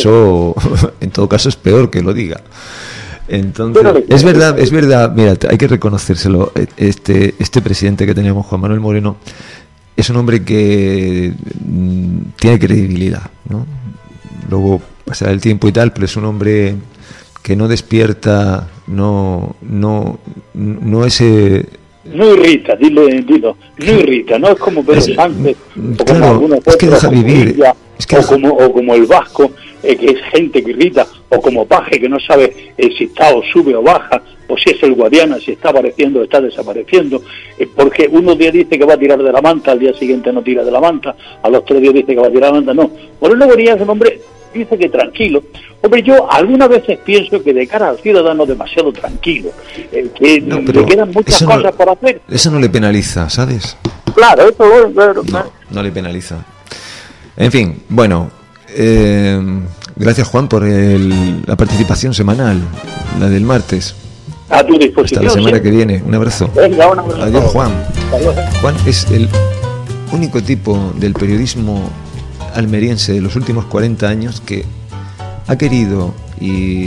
todo caso es peor que lo diga. Entonces, es verdad, mira, hay que reconocérselo, este presidente que tenemos, Juan Manuel Moreno, es un hombre que tiene credibilidad, ¿no? Luego pasará el tiempo y tal, pero es un hombre que no despierta, no ese... No irrita, dilo, no irrita, no es como Pedro Sánchez, o como alguna es que deja vivir, ella, o como el vasco, que es gente que irrita, o como Paje, que no sabe si está o sube o baja, o si es el Guadiana, si está apareciendo o está desapareciendo, porque unos días dice que va a tirar de la manta, al día siguiente no tira de la manta, a los 3 días dice que va a tirar de la manta, no. Moreno Bonilla es un hombre, dice que tranquilo. Hombre, yo algunas veces pienso que de cara al ciudadano demasiado tranquilo, que le quedan muchas cosas por hacer. Eso no le penaliza, ¿sabes? Claro, eso no le penaliza. En fin, bueno, gracias Juan por la participación semanal, la del martes. A tu disposición. Hasta la semana que viene. Un abrazo. Venga, un abrazo. Adiós, Juan. Juan es el único tipo del periodismo almeriense de los últimos 40 años que ha querido y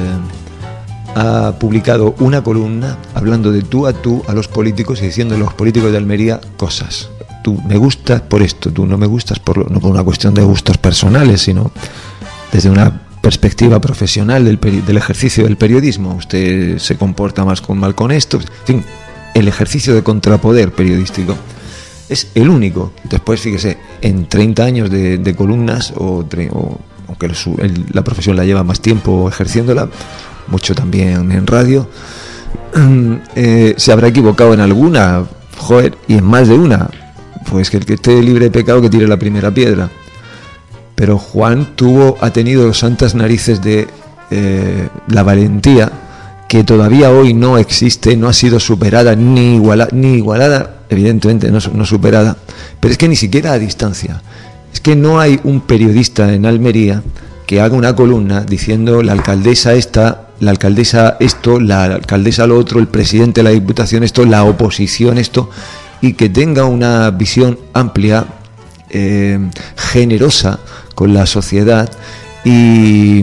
ha publicado una columna hablando de tú a los políticos y diciendo a los políticos de Almería cosas. Tú me gustas por esto, tú no me gustas no por una cuestión de gustos personales, sino desde una perspectiva profesional del ejercicio del periodismo. Usted se comporta mal con esto. En fin, el ejercicio de contrapoder periodístico es el único. Después, fíjese, en 30 años de columnas, aunque la profesión la lleva más tiempo ejerciéndola, mucho también en radio, se habrá equivocado en alguna, y en más de una. Pues que el que esté libre de pecado que tire la primera piedra. Pero Juan ha tenido santas narices de la valentía que todavía hoy no existe, no ha sido superada ni igualada, evidentemente no superada, pero es que ni siquiera a distancia. Es que no hay un periodista en Almería que haga una columna diciendo la alcaldesa esta, la alcaldesa esto, la alcaldesa lo otro, el presidente de la Diputación esto, la oposición esto, y que tenga una visión amplia, generosa con la sociedad y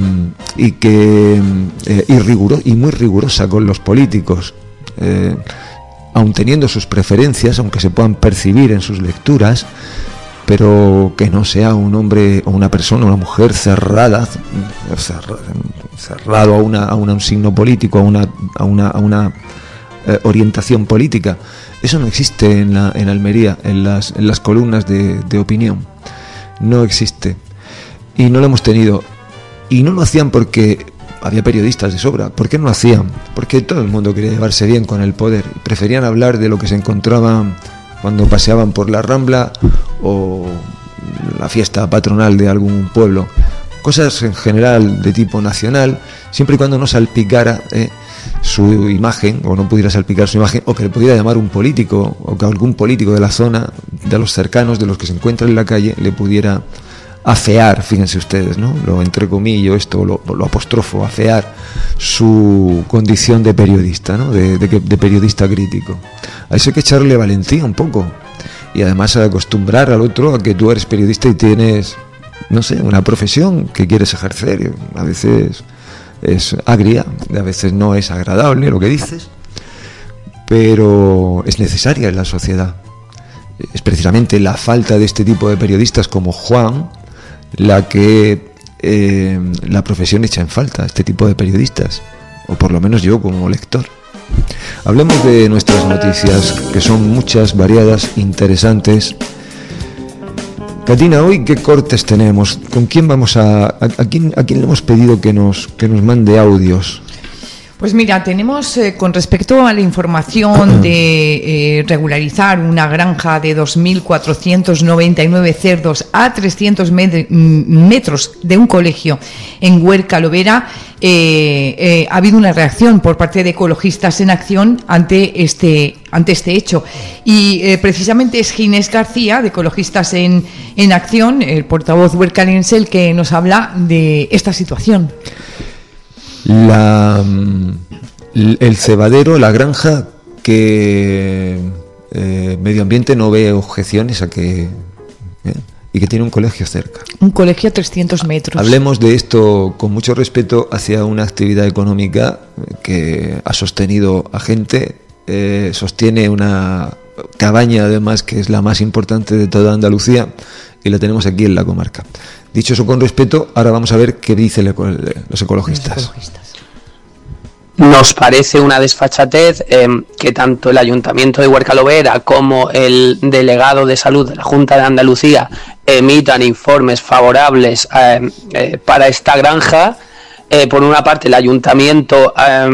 muy rigurosa con los políticos, aun teniendo sus preferencias, aunque se puedan percibir en sus lecturas, pero que no sea un hombre o una persona, una mujer cerrado a un signo político, a una orientación política. Eso no existe en Almería, en las columnas de opinión. No existe. Y no lo hemos tenido. Y no lo hacían porque había periodistas de sobra. ¿Por qué no lo hacían? Porque todo el mundo quería llevarse bien con el poder. Preferían hablar de lo que se encontraban cuando paseaban por la Rambla o la fiesta patronal de algún pueblo. Cosas en general de tipo nacional, siempre y cuando no salpicara su imagen, o no pudiera salpicar su imagen, o que le pudiera llamar un político, o que algún político de la zona, de los cercanos, de los que se encuentran en la calle, le pudiera afear, fíjense ustedes, ¿no? Lo entrecomillo, esto lo apostrofo, afear su condición de periodista, ¿no? De periodista crítico. A eso hay que echarle valentía un poco, y además acostumbrar al otro a que tú eres periodista y tienes, no sé, una profesión que quieres ejercer. A veces es agria, a veces no es agradable lo que dices, pero es necesaria en la sociedad. Es precisamente la falta de este tipo de periodistas como Juan la que la profesión echa en falta, este tipo de periodistas, o por lo menos yo como lector. Hablemos de nuestras noticias, que son muchas, variadas, interesantes. Katina, hoy qué cortes tenemos, ¿con quién vamos a quién le hemos pedido que nos mande audios? Pues mira, tenemos con respecto a la información de regularizar una granja de 2.499 cerdos a 300 metros de un colegio en Huerca Lovera, ha habido una reacción por parte de Ecologistas en Acción ante este hecho. Y precisamente es Ginés García, de Ecologistas en Acción, el portavoz huercalense, el que nos habla de esta situación. El cebadero, la granja, que Medio Ambiente no ve objeciones a que y que tiene un colegio cerca. Un colegio a 300 metros. Hablemos de esto con mucho respeto hacia una actividad económica que ha sostenido a gente, sostiene una cabaña además que es la más importante de toda Andalucía y la tenemos aquí en la comarca. Dicho eso con respeto, ahora vamos a ver qué dicen los ecologistas. nos parece una desfachatez que tanto el Ayuntamiento de Huerca-Lovera como el delegado de salud de la Junta de Andalucía emitan informes favorables para esta granja. Por una parte, el Ayuntamiento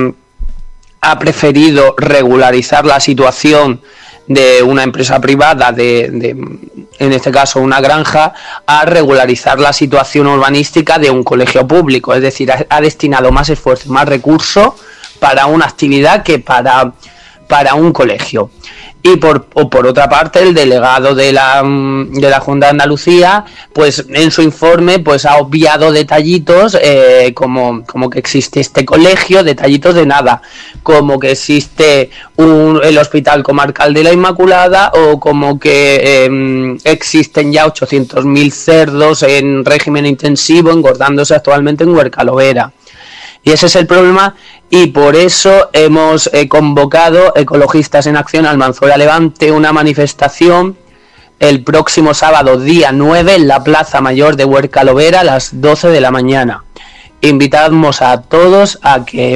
ha preferido regularizar la situación de una empresa privada, en este caso una granja, a regularizar la situación urbanística de un colegio público. Es decir, ha destinado más esfuerzo, más recursos para una actividad que para un colegio. Y por otra parte, el delegado de la Junta de Andalucía, pues en su informe pues ha obviado detallitos como que existe este colegio, detallitos de nada, como que existe el Hospital Comarcal de la Inmaculada, o como que existen ya 800.000 cerdos en régimen intensivo engordándose actualmente en Huerca-Lovera. Y ese es el problema, y por eso hemos convocado Ecologistas en Acción Almanzora Levante una manifestación el próximo sábado, día 9, en la Plaza Mayor de Huerca-Lovera a las 12 de la mañana. Invitamos a todos a que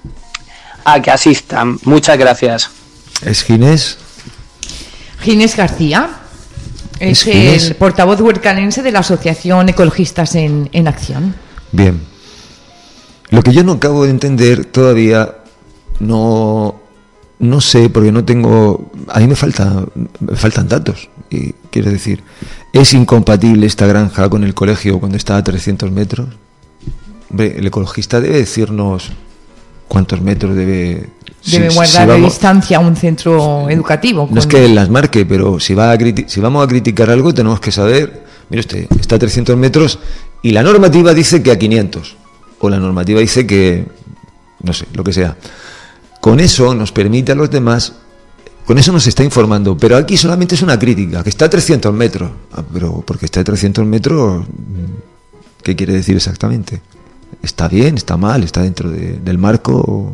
asistan. Muchas gracias. ¿Es Ginés? Ginés García. Es el portavoz huercanense de la Asociación Ecologistas en Acción. Bien. Lo que yo no acabo de entender todavía, no sé, porque no tengo... A mí me faltan datos. Y quiero decir, ¿es incompatible esta granja con el colegio cuando está a 300 metros? Hombre, el ecologista debe decirnos cuántos metros debe guardar de distancia un centro educativo. No es que las marque, pero si vamos a criticar algo tenemos que saber, mire usted, está a 300 metros y la normativa dice que a 500. O la normativa dice que, no sé, lo que sea. Con eso nos permite a los demás, con eso nos está informando, pero aquí solamente es una crítica, que está a 300 metros. Pero porque está a 300 metros, ¿qué quiere decir exactamente? ¿Está bien? ¿Está mal? ¿Está dentro del marco?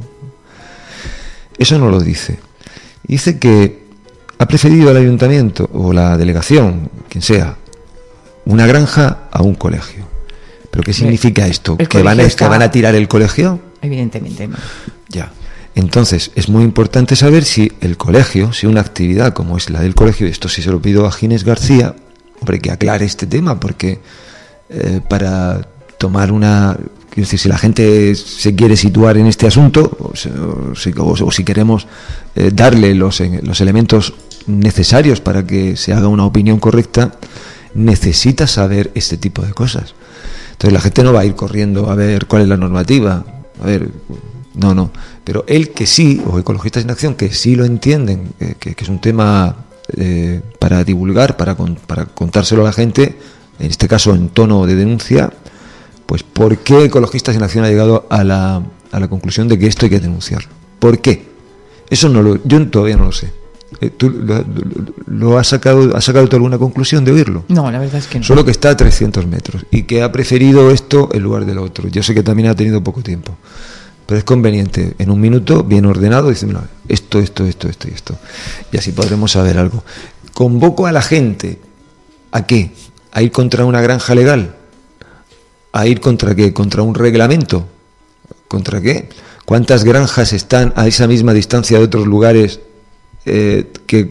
Eso no lo dice. Dice que ha preferido el ayuntamiento o la delegación, quien sea, una granja a un colegio. ¿Pero qué significa esto? ¿Que van a tirar el colegio? Evidentemente no. Ya. Entonces, es muy importante saber si el colegio, si una actividad como es la del colegio, esto sí se lo pido a Ginés García, hombre, que aclare este tema, porque para tomar una... Quiero decir, si la gente se quiere situar en este asunto, o si queremos darle los elementos necesarios para que se haga una opinión correcta, necesita saber este tipo de cosas. Entonces la gente no va a ir corriendo a ver cuál es la normativa, a ver, no, pero él que sí, o Ecologistas en Acción que sí lo entienden, que es un tema para divulgar, para contárselo a la gente, en este caso en tono de denuncia, pues ¿por qué Ecologistas en Acción ha llegado a la conclusión de que esto hay que denunciarlo? ¿Por qué? Eso yo todavía no lo sé. ¿Tú has sacado tú alguna conclusión de oírlo? No, la verdad es que no. Solo que está a 300 metros y que ha preferido esto en lugar del otro. Yo sé que también ha tenido poco tiempo, pero es conveniente en un minuto, bien ordenado, decir, no, esto y esto, y así podremos saber algo. Convoco a la gente ¿a qué? ¿A ir contra una granja legal? ¿A ir contra qué? ¿Contra un reglamento? ¿Contra qué? ¿Cuántas granjas están a esa misma distancia de otros lugares que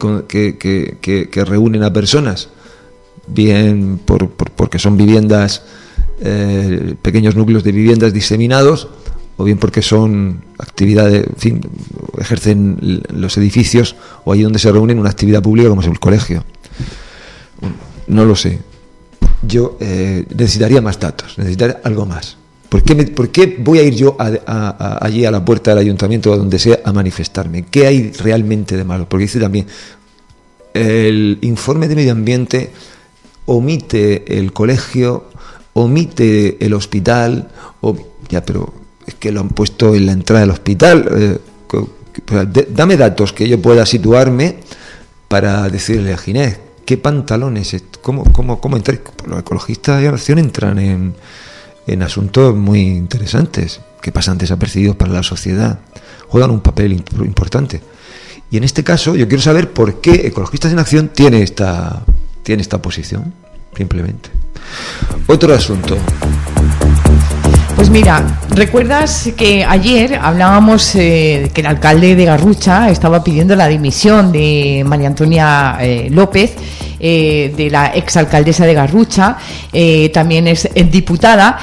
reúnen a personas? Bien porque son viviendas, pequeños núcleos de viviendas diseminados, o bien porque son actividades, en fin, ejercen los edificios o ahí donde se reúnen una actividad pública como es el colegio. No lo sé. Yo necesitaría más datos, necesitaría algo más. ¿Por qué voy a ir yo allí a la puerta del ayuntamiento o donde sea a manifestarme? ¿Qué hay realmente de malo? Porque dice también, el informe de medio ambiente omite el colegio, omite el hospital, pero es que lo han puesto en la entrada del hospital. Dame datos que yo pueda situarme para decirle a Ginés, ¿qué pantalones? ¿Cómo entrar? Los ecologistas de acción entran en asuntos muy interesantes que pasan desapercibidos para la sociedad, juegan un papel importante. Y en este caso yo quiero saber por qué Ecologistas en Acción tiene esta posición, simplemente. Otro asunto. Pues mira, ¿recuerdas que ayer hablábamos que el alcalde de Garrucha estaba pidiendo la dimisión de María Antonia López, de la exalcaldesa de Garrucha, también es diputada,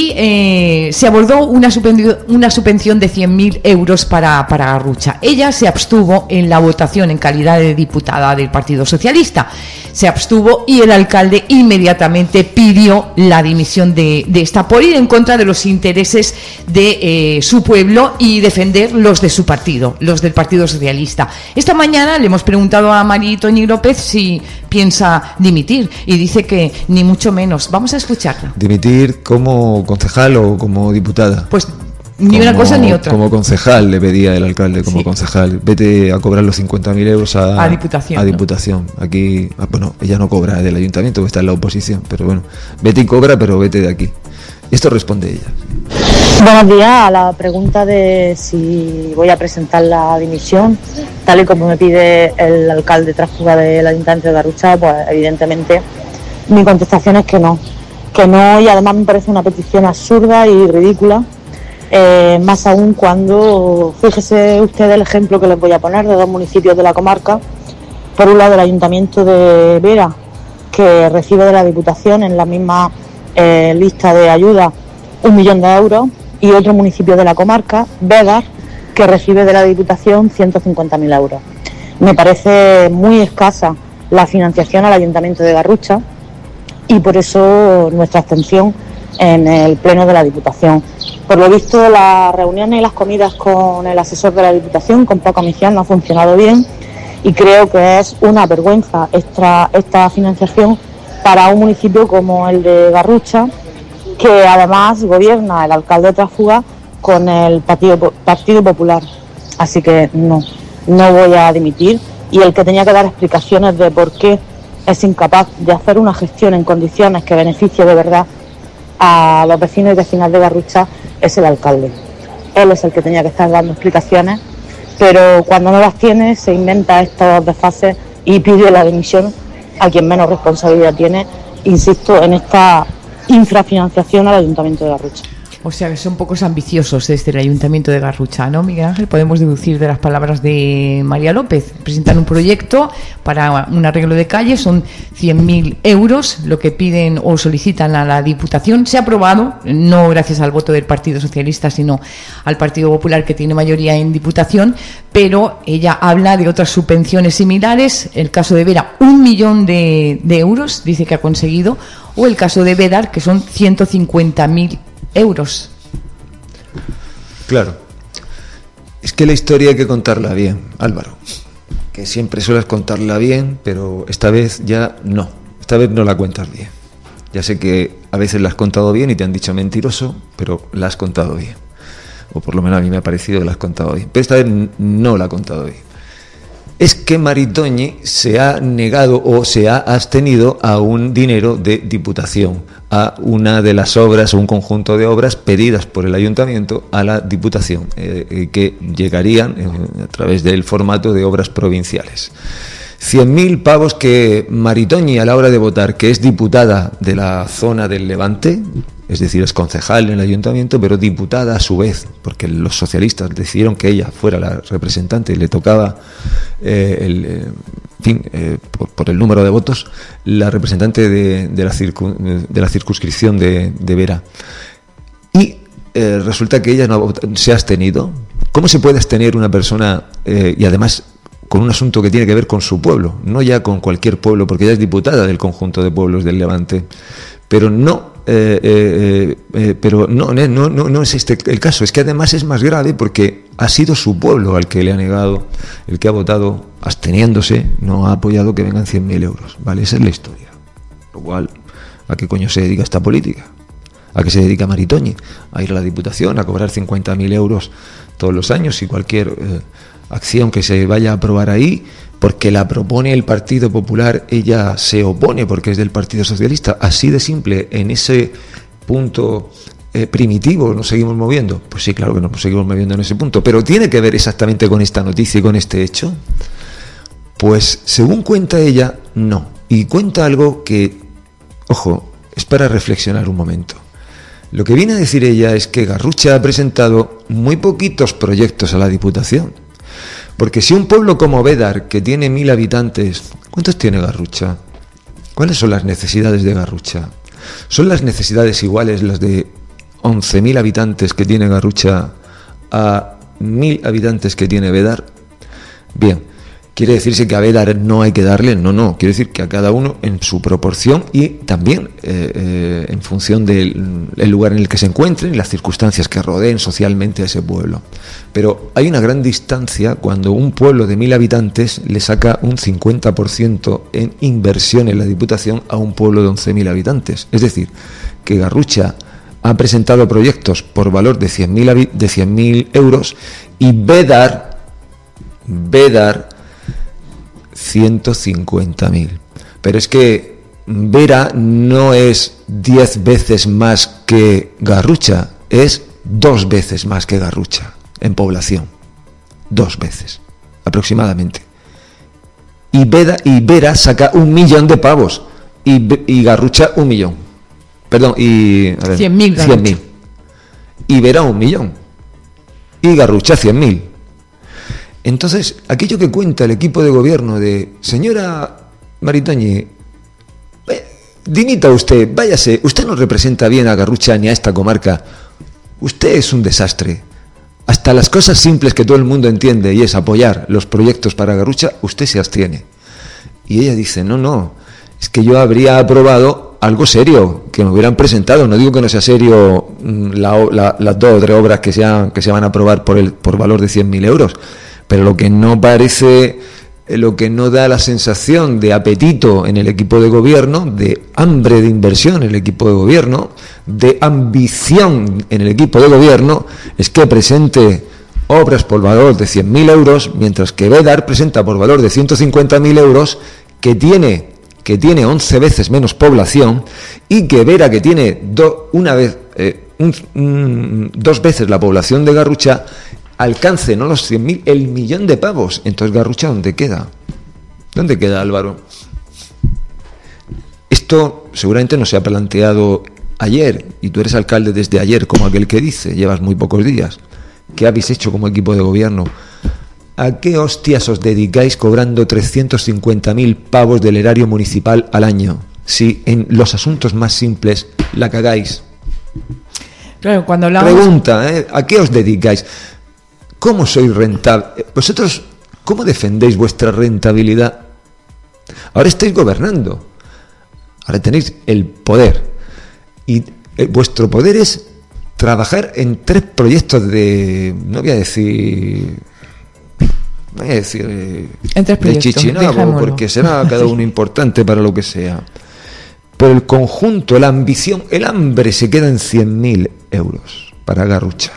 y se abordó una subvención de 100.000 euros para Garrucha. Ella se abstuvo en la votación en calidad de diputada del Partido Socialista. Se abstuvo y el alcalde inmediatamente pidió la dimisión de esta por ir en contra de los intereses de su pueblo y defender los de su partido, los del Partido Socialista. Esta mañana le hemos preguntado a María Toñi López si piensa dimitir y dice que ni mucho menos. Vamos a escucharla. ¿Dimitir como concejal o como diputada? Pues ni una cosa ni otra. Como concejal le pedía el alcalde, como concejal. Vete a cobrar los 50.000 euros a Diputación. A Diputación. Aquí, bueno, ella no cobra del ayuntamiento, que está en la oposición, pero bueno, vete y cobra, pero vete de aquí. Esto responde ella. Buenos días. A la pregunta de si voy a presentar la dimisión, tal y como me pide el alcalde tránsfuga del ayuntamiento de Garrucha, pues evidentemente mi contestación es que no, y además me parece una petición absurda y ridícula. Más aún cuando, fíjese usted el ejemplo que les voy a poner de dos municipios de la comarca. Por un lado el ayuntamiento de Vera, que recibe de la Diputación en la misma lista de ayuda 1 millón de euros, y otro municipio de la comarca, Bégar, que recibe de la Diputación 150.000 euros. Me parece muy escasa la financiación al ayuntamiento de Garrucha y por eso nuestra abstención en el pleno de la Diputación. Por lo visto, las reuniones y las comidas con el asesor de la Diputación, con Paco Micián, no ha funcionado bien y creo que es una vergüenza esta financiación para un municipio como el de Garrucha, que además gobierna el alcalde tránsfuga con el Partido Popular. Así que no voy a dimitir, y el que tenía que dar explicaciones de por qué es incapaz de hacer una gestión en condiciones que beneficie de verdad a los vecinos y vecinas de Garrucha es el alcalde. Él es el que tenía que estar dando explicaciones, pero cuando no las tiene se inventa estos desfases y pide la dimisión a quien menos responsabilidad tiene, insisto, en esta infrafinanciación al ayuntamiento de Garrucha. O sea, que son pocos ambiciosos desde el ayuntamiento de Garrucha, ¿no, Miguel Ángel? Podemos deducir de las palabras de María López. Presentan un proyecto para un arreglo de calle, son 100.000 euros, lo que piden o solicitan a la Diputación. Se ha aprobado, no gracias al voto del Partido Socialista, sino al Partido Popular, que tiene mayoría en Diputación, pero ella habla de otras subvenciones similares. El caso de Vera, 1 millón de euros, dice que ha conseguido, o el caso de Bédar, que son 150.000 euros. Claro, es que la historia hay que contarla bien, Álvaro, que siempre sueles contarla bien, pero esta vez ya no, esta vez no la cuentas bien. Ya sé que a veces la has contado bien y te han dicho mentiroso, pero la has contado bien, o por lo menos a mí me ha parecido que la has contado bien, pero esta vez no la ha contado bien. Es que María Toñi se ha negado o se ha abstenido a un dinero de Diputación, a una de las obras o un conjunto de obras pedidas por el ayuntamiento a la Diputación, que llegarían a través del formato de obras provinciales. 100.000 pavos que María Toñi, a la hora de votar, que es diputada de la zona del Levante, es decir, es concejal en el ayuntamiento, pero diputada a su vez, porque los socialistas decidieron que ella fuera la representante y le tocaba, por el número de votos, la representante de la circunscripción de Vera. Y resulta que ella no se ha abstenido. ¿Cómo se puede abstener una persona, y además con un asunto que tiene que ver con su pueblo, no ya con cualquier pueblo, porque ella es diputada del conjunto de pueblos del Levante, pero no es este el caso? Es que además es más grave porque ha sido su pueblo al que le ha negado, el que ha votado absteniéndose, no ha apoyado que vengan 100.000 euros, ¿vale? Esa es la historia. Lo cual, ¿a qué coño se dedica esta política? ¿A qué se dedica María Toñi? A ir a la Diputación, a cobrar 50.000 euros todos los años y cualquier acción que se vaya a aprobar ahí, porque la propone el Partido Popular, ella se opone porque es del Partido Socialista. Así de simple, en ese punto primitivo nos seguimos moviendo. Pues sí, claro que nos seguimos moviendo en ese punto, pero ¿tiene que ver exactamente con esta noticia y con este hecho? Pues según cuenta ella, no. Y cuenta algo que, ojo, es para reflexionar un momento. Lo que viene a decir ella es que Garrucha ha presentado muy poquitos proyectos a la Diputación. Porque si un pueblo como Bédar, que tiene 1000 habitantes, ¿cuántos tiene Garrucha? ¿Cuáles son las necesidades de Garrucha? ¿Son las necesidades iguales las de 11.000 habitantes que tiene Garrucha a 1000 habitantes que tiene Bédar? Bien, ¿quiere decirse que a Bédar no hay que darle? No, quiere decir que a cada uno en su proporción y también en función del lugar en el que se encuentren y las circunstancias que rodeen socialmente a ese pueblo. Pero hay una gran distancia cuando un pueblo de 1000 habitantes le saca un 50% en inversión en la Diputación a un pueblo de 11.000 habitantes. Es decir, que Garrucha ha presentado proyectos por valor de 100.000 euros y Bédar 150.000. Pero es que Vera no es 10 veces más que Garrucha, es 2 veces más que Garrucha en población. 2 veces, aproximadamente. Y Vera saca 1 millón de pavos y Garrucha 1 millón. Perdón, y... 100.000. Y Vera 1 millón. Y Garrucha 100.000. Entonces, aquello que cuenta el equipo de gobierno de señora Maritoñi, dimita usted, váyase, usted no representa bien a Garrucha ni a esta comarca, usted es un desastre. Hasta las cosas simples que todo el mundo entiende y es apoyar los proyectos para Garrucha, usted se abstiene. Y ella dice, no, es que yo habría aprobado algo serio, que me hubieran presentado, no digo que no sea serio las 2 o 3 obras que se van a aprobar por valor de 100.000 euros, pero lo que no da la sensación de apetito en el equipo de gobierno, de hambre de inversión en el equipo de gobierno, de ambición en el equipo de gobierno, es que presente obras por valor de 100.000 euros, mientras que Bédar presenta por valor de 150.000 euros, que tiene 11 veces menos población, y que Vera, que tiene 2 veces la población de Garrucha, alcance no los 100.000, el millón de pavos. Entonces, Garrucha, ¿dónde queda? ¿Dónde queda, Álvaro? Esto seguramente no se ha planteado ayer, y tú eres alcalde desde ayer, como aquel que dice, llevas muy pocos días. ¿Qué habéis hecho como equipo de gobierno? ¿A qué hostias os dedicáis cobrando 350.000 pavos del erario municipal al año? Si en los asuntos más simples la cagáis. Claro, cuando hablamos... Pregunta, ¿a qué os dedicáis? ¿Cómo sois rentable? ¿Vosotros cómo defendéis vuestra rentabilidad? Ahora estáis gobernando. Ahora tenéis el poder. Y vuestro poder es trabajar en 3 proyectos de... No voy a decir en 3 de Chichinabo, porque será cada uno importante para lo que sea. Pero el conjunto, la ambición, el hambre se queda en 100.000 euros para Garrucha.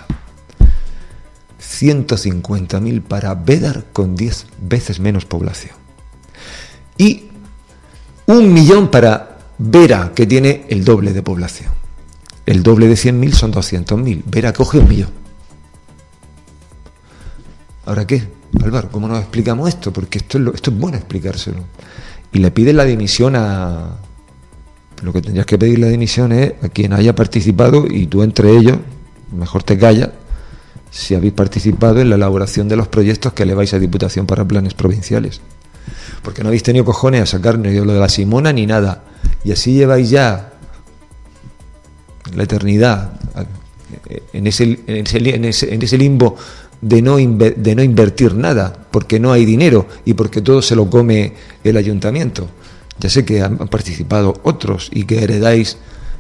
150.000 para Bédar con 10 veces menos población. Y 1 millón para Vera, que tiene el doble de población. El doble de 100.000 son 200.000. Vera coge 1 millón. ¿Ahora qué? Álvaro, ¿cómo nos explicamos esto? Porque esto es bueno explicárselo. Y le pide la dimisión a... Lo que tendrías que pedir la dimisión es a quien haya participado, y tú entre ellos, mejor te callas, si habéis participado en la elaboración de los proyectos que eleváis a Diputación para planes provinciales. Porque no habéis tenido cojones a sacar ni lo de la Simona ni nada. Y así lleváis ya la eternidad en ese limbo de no invertir nada, porque no hay dinero y porque todo se lo come el ayuntamiento. Ya sé que han participado otros y que heredáis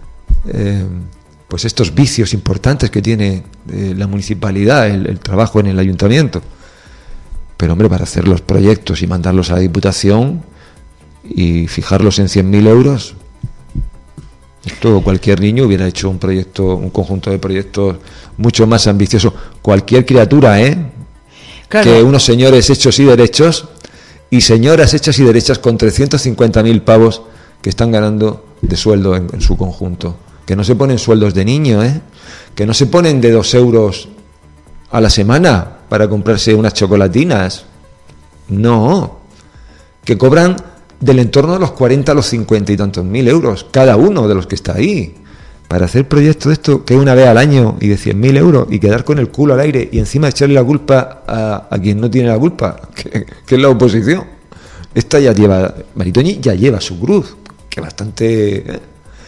pues estos vicios importantes que tiene la municipalidad, el trabajo en el ayuntamiento. Pero hombre, para hacer los proyectos y mandarlos a la Diputación y fijarlos en 100.000 euros, esto cualquier niño hubiera hecho un proyecto, un conjunto de proyectos mucho más ambicioso. Cualquier criatura, claro. Que unos señores hechos y derechos y señoras hechas y derechas con 350.000 pavos que están ganando de sueldo en su conjunto. Que no se ponen sueldos de niño, que no se ponen de 2 euros a la semana para comprarse unas chocolatinas. No, que cobran del entorno de los 40 a los 50 y tantos mil euros cada uno de los que está ahí. para hacer proyectos de esto, que es una vez al año y de 100.000 euros, y quedar con el culo al aire y encima echarle la culpa a quien no tiene la culpa, que es la oposición. Esta ya lleva, Maritoñi ya lleva su cruz, que bastante...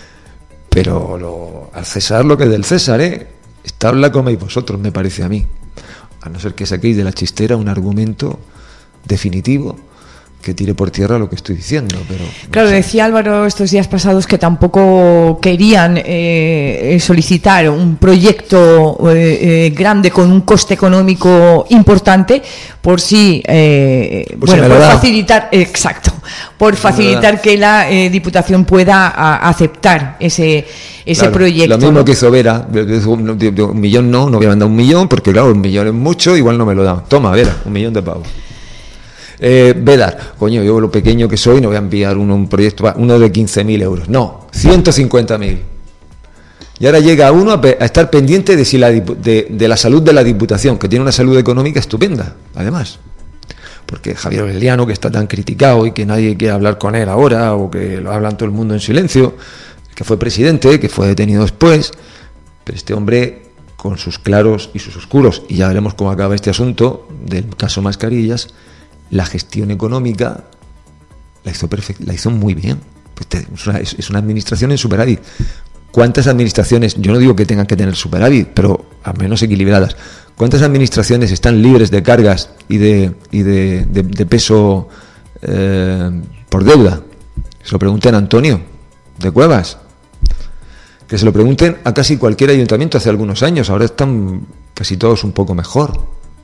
Pero al César lo que es del César, establa coméis vosotros, me parece a mí. A no ser que saquéis de la chistera un argumento definitivo que tire por tierra lo que estoy diciendo, pero... Claro, decía Álvaro estos días pasados que tampoco querían solicitar un proyecto grande con un coste económico importante por si, por facilitar, exacto, por facilitar que la Diputación pueda aceptar ese proyecto. Lo mismo que hizo Vera, un millón no voy a mandar 1 millón, porque claro, 1 millón es mucho, igual no me lo dan. Toma, Vera, 1 millón de pavos. Vedar, coño, yo lo pequeño que soy no voy a enviar un proyecto, uno de 15.000 euros, no, 150.000. Y ahora llega uno a estar pendiente de si de la salud de la Diputación, que tiene una salud económica estupenda, además. Porque Javier Aureliano, que está tan criticado y que nadie quiere hablar con él ahora, o que lo hablan todo el mundo en silencio, que fue presidente, que fue detenido después, pero este hombre, con sus claros y sus oscuros, y ya veremos cómo acaba este asunto del caso Mascarillas, la gestión económica la hizo muy bien. Es una administración en superávit. ¿Cuántas administraciones, yo no digo que tengan que tener superávit, pero al menos equilibradas, cuántas administraciones están libres de cargas y de peso por deuda? Se lo pregunten a Antonio de Cuevas, que se lo pregunten a casi cualquier ayuntamiento hace algunos años. Ahora están casi todos un poco mejor.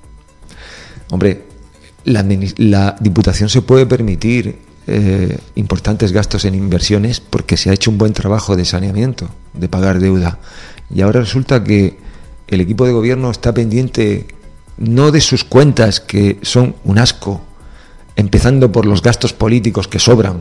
Hombre, la Diputación se puede permitir importantes gastos en inversiones porque se ha hecho un buen trabajo de saneamiento, de pagar deuda. Y ahora resulta que el equipo de gobierno está pendiente no de sus cuentas, que son un asco, empezando por los gastos políticos que sobran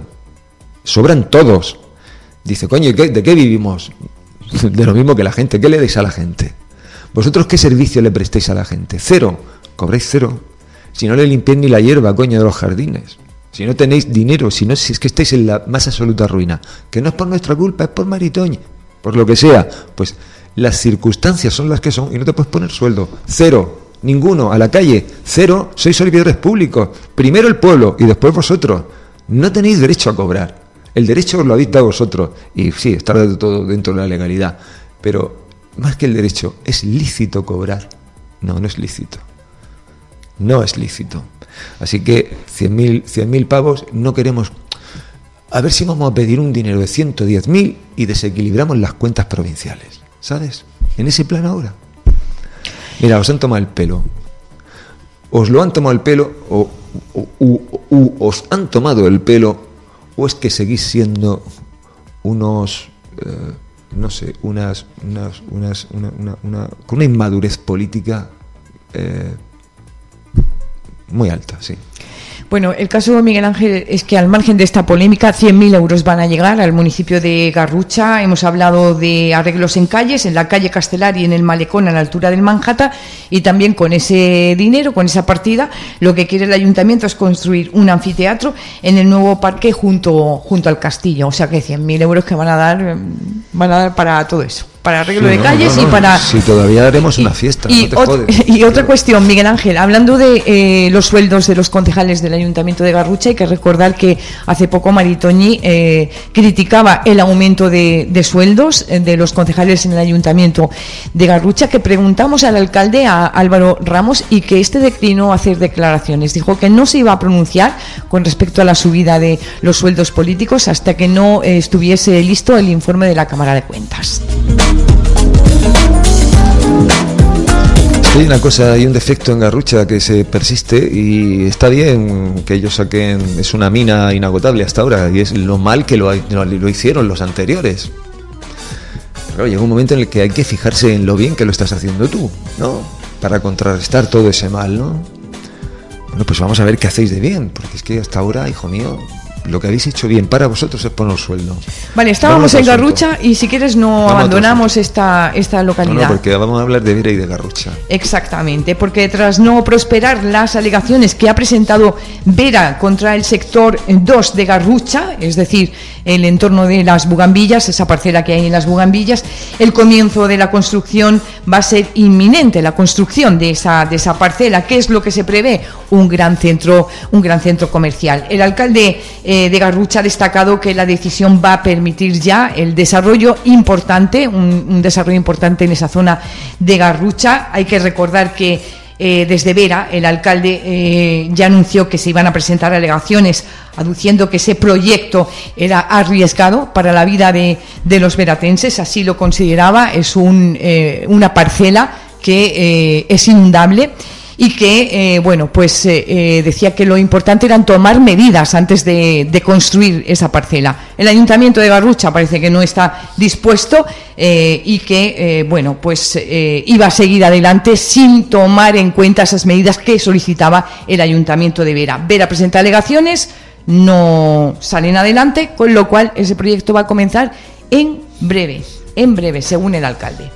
todos. Dice, coño, ¿de qué vivimos? De lo mismo que la gente. ¿Qué le dais a la gente? ¿Vosotros qué servicio le prestáis a la gente? Cero. Cobráis cero. Si no le limpiáis ni la hierba, coño, de los jardines. Si no tenéis dinero, si es que estáis en la más absoluta ruina. Que no es por nuestra culpa, es por Maritoñi. Por lo que sea. Pues las circunstancias son las que son y no te puedes poner sueldo. Cero. Ninguno. A la calle. Cero. Sois servidores públicos. Primero el pueblo y después vosotros. No tenéis derecho a cobrar. El derecho os lo habéis dado vosotros. Y sí, está todo dentro de la legalidad. Pero más que el derecho, ¿es lícito cobrar? No es lícito. No es lícito. Así que 100.000 pavos no queremos. A ver si vamos a pedir un dinero de 110.000 y desequilibramos las cuentas provinciales. ¿Sabes? En ese plan ahora. Mira, os han tomado el pelo. Os lo han tomado el pelo o os han tomado el pelo, o es que seguís siendo unos no sé, con una inmadurez política muy alta, sí. Bueno, el caso de Miguel Ángel es que al margen de esta polémica, 100.000 euros van a llegar al municipio de Garrucha. Hemos hablado de arreglos en calles, en la calle Castelar y en el Malecón a la altura del Manhattan, y también con ese dinero, con esa partida, lo que quiere el ayuntamiento es construir un anfiteatro en el nuevo parque junto al castillo. O sea que 100.000 euros que van a dar para todo eso. Para arreglo de calles y para... Si todavía haremos una fiesta, y, no te jodes. Y otra cuestión, Miguel Ángel, hablando de los sueldos de los concejales del Ayuntamiento de Garrucha, hay que recordar que hace poco Maritoñi criticaba el aumento de sueldos de los concejales en el Ayuntamiento de Garrucha, que preguntamos al alcalde, a Álvaro Ramos, y que declinó hacer declaraciones. Dijo que no se iba a pronunciar con respecto a la subida de los sueldos políticos hasta que no estuviese listo el informe de la Cámara de Cuentas. Hay una cosa, hay un defecto en Garrucha que se persiste y está bien que ellos saquen, es una mina inagotable hasta ahora y es lo mal que lo hicieron los anteriores. Pero llega un momento en el que hay que fijarse en lo bien que lo estás haciendo tú, ¿no? Para contrarrestar todo ese mal, ¿no? Bueno, pues vamos a ver qué hacéis de bien, porque es que hasta ahora, hijo mío, lo que habéis hecho bien para vosotros es poner sueldo. Vale, estábamos en Garrucha y si quieres no abandonamos esta localidad. No, porque vamos a hablar de Vera y de Garrucha. Exactamente, porque tras no prosperar las alegaciones que ha presentado Vera contra el sector 2 de Garrucha, es decir, el entorno de las Bugambillas, esa parcela que hay en las Bugambillas, el comienzo de la construcción va a ser inminente, la construcción de esa parcela. ¿Qué es lo que se prevé? Un gran centro comercial. El alcalde de Garrucha ha destacado que la decisión va a permitir ya el desarrollo importante, un desarrollo importante en esa zona de Garrucha. Hay que recordar que desde Vera el alcalde ya anunció que se iban a presentar alegaciones aduciendo que ese proyecto era arriesgado para la vida de los veratenses, así lo consideraba. Es una parcela que es inundable y que, decía que lo importante era tomar medidas antes de construir esa parcela. El Ayuntamiento de Garrucha parece que no está dispuesto y que, iba a seguir adelante sin tomar en cuenta esas medidas que solicitaba el Ayuntamiento de Vera. Vera presenta alegaciones, no salen adelante, con lo cual ese proyecto va a comenzar en breve, según el alcalde.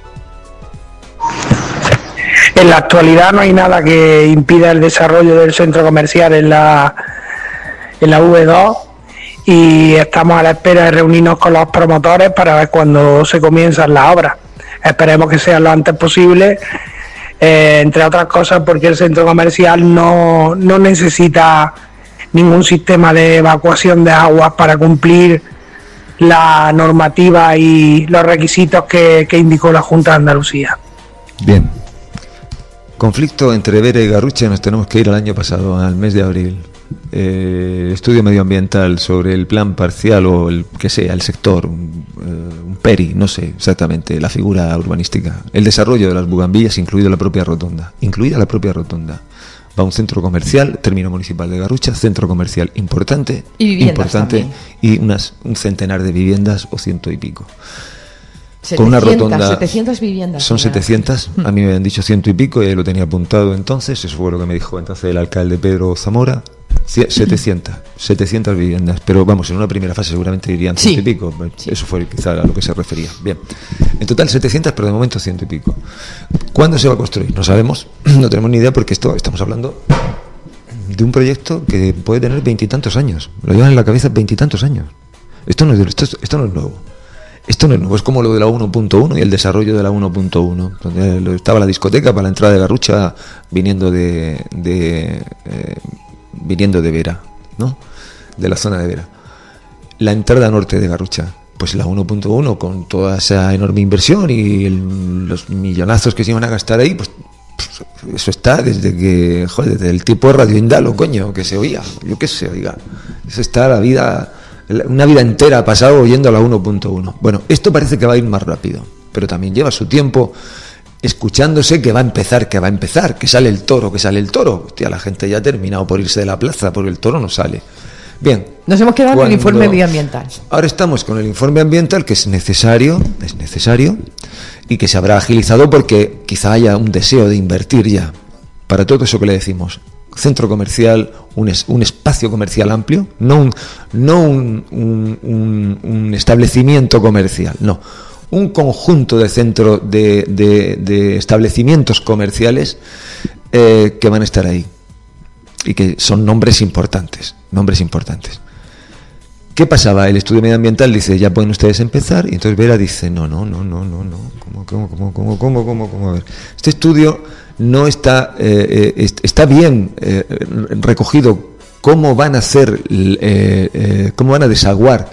En la actualidad no hay nada que impida el desarrollo del centro comercial en la V2 y estamos a la espera de reunirnos con los promotores para ver cuándo se comienzan las obras. Esperemos que sea lo antes posible, entre otras cosas porque el centro comercial no necesita ningún sistema de evacuación de aguas para cumplir la normativa y los requisitos que indicó la Junta de Andalucía. Bien. Conflicto entre Vera y Garrucha, nos tenemos que ir al año pasado, al mes de abril. Estudio medioambiental sobre el plan parcial o el que sea, el sector, un PERI, no sé exactamente la figura urbanística. El desarrollo de las Bugambillas, incluida la propia rotonda. Va un centro comercial, término municipal de Garrucha, centro comercial importante y un centenar de viviendas o 100 y pico. 700, con una rotonda, 700 viviendas. Son 700, a mí me habían dicho 100 y pico y lo tenía apuntado entonces, eso fue lo que me dijo entonces el alcalde Pedro Zamora. 700 viviendas, pero vamos, en una primera fase seguramente irían 100 y pico, eso fue quizá a lo que se refería. Bien, en total 700, pero de momento 100 y pico. ¿Cuándo se va a construir? No sabemos, no tenemos ni idea porque estamos hablando de un proyecto que puede tener 20 y tantos años, lo llevan en la cabeza 20 y tantos años. Esto no es nuevo. Esto no es nuevo, es como lo de la 1.1 y el desarrollo de la 1.1, donde estaba la discoteca para la entrada de Garrucha viniendo de Vera, ¿no? De la zona de Vera. La entrada norte de Garrucha, pues la 1.1 con toda esa enorme inversión y los millonazos que se iban a gastar ahí, pues eso está desde el tipo de Radio Indalo, que se oía, yo qué sé, oiga. Eso está una vida entera ha pasado oyendo a la 1.1. Bueno, esto parece que va a ir más rápido, pero también lleva su tiempo escuchándose que va a empezar, que sale el toro. Hostia, la gente ya ha terminado por irse de la plaza, porque el toro no sale. Bien. Nos hemos quedado con el informe medioambiental. Ahora estamos con el informe ambiental, que es necesario, y que se habrá agilizado porque quizá haya un deseo de invertir ya para todo eso que le decimos. Centro comercial, un espacio comercial amplio, no un establecimiento comercial, no, un conjunto de centros de establecimientos comerciales que van a estar ahí y que son nombres importantes. ¿Qué pasaba? El estudio medioambiental dice, ya pueden ustedes empezar, y entonces Vera dice, no, ¿cómo? A ver, este estudio no está bien recogido cómo van a hacer, cómo van a desaguar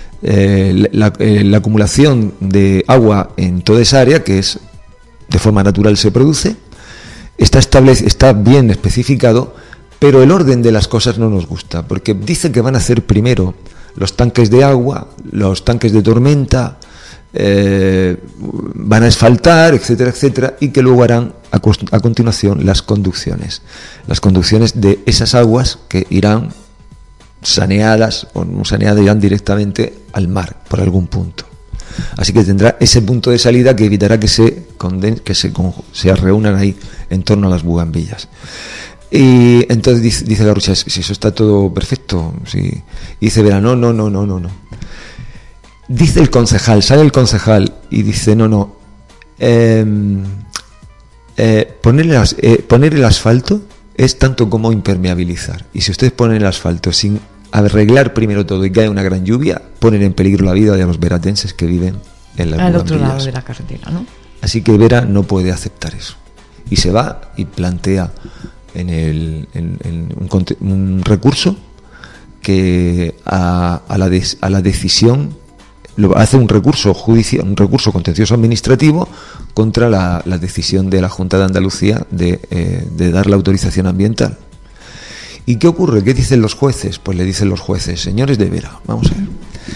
la acumulación de agua en toda esa área, que es de forma natural se produce, está bien especificado, pero el orden de las cosas no nos gusta, porque dice que van a hacer primero los tanques de agua, los tanques de tormenta, van a asfaltar, etcétera, y que luego harán a continuación las conducciones de esas aguas que irán saneadas o no saneadas, irán directamente al mar por algún punto. Así que tendrá ese punto de salida que evitará que se reúnan ahí en torno a las bugambillas. Y entonces dice Garrucha, si eso está todo perfecto, sí. Y dice Vera, no. Dice el concejal, sale el concejal y dice, poner el asfalto es tanto como impermeabilizar. Y si ustedes ponen el asfalto sin arreglar primero todo y cae una gran lluvia, ponen en peligro la vida de los veratenses que viven en las al otro lado de la carretera, ¿no? Así que Vera no puede aceptar eso. Y se va y plantea en un recurso que a la decisión hace un recurso judicial, un recurso contencioso administrativo contra la decisión de la Junta de Andalucía de dar la autorización ambiental. ¿Y qué ocurre? ¿Qué dicen los jueces? Pues le dicen los jueces, señores de Vera, vamos a ver.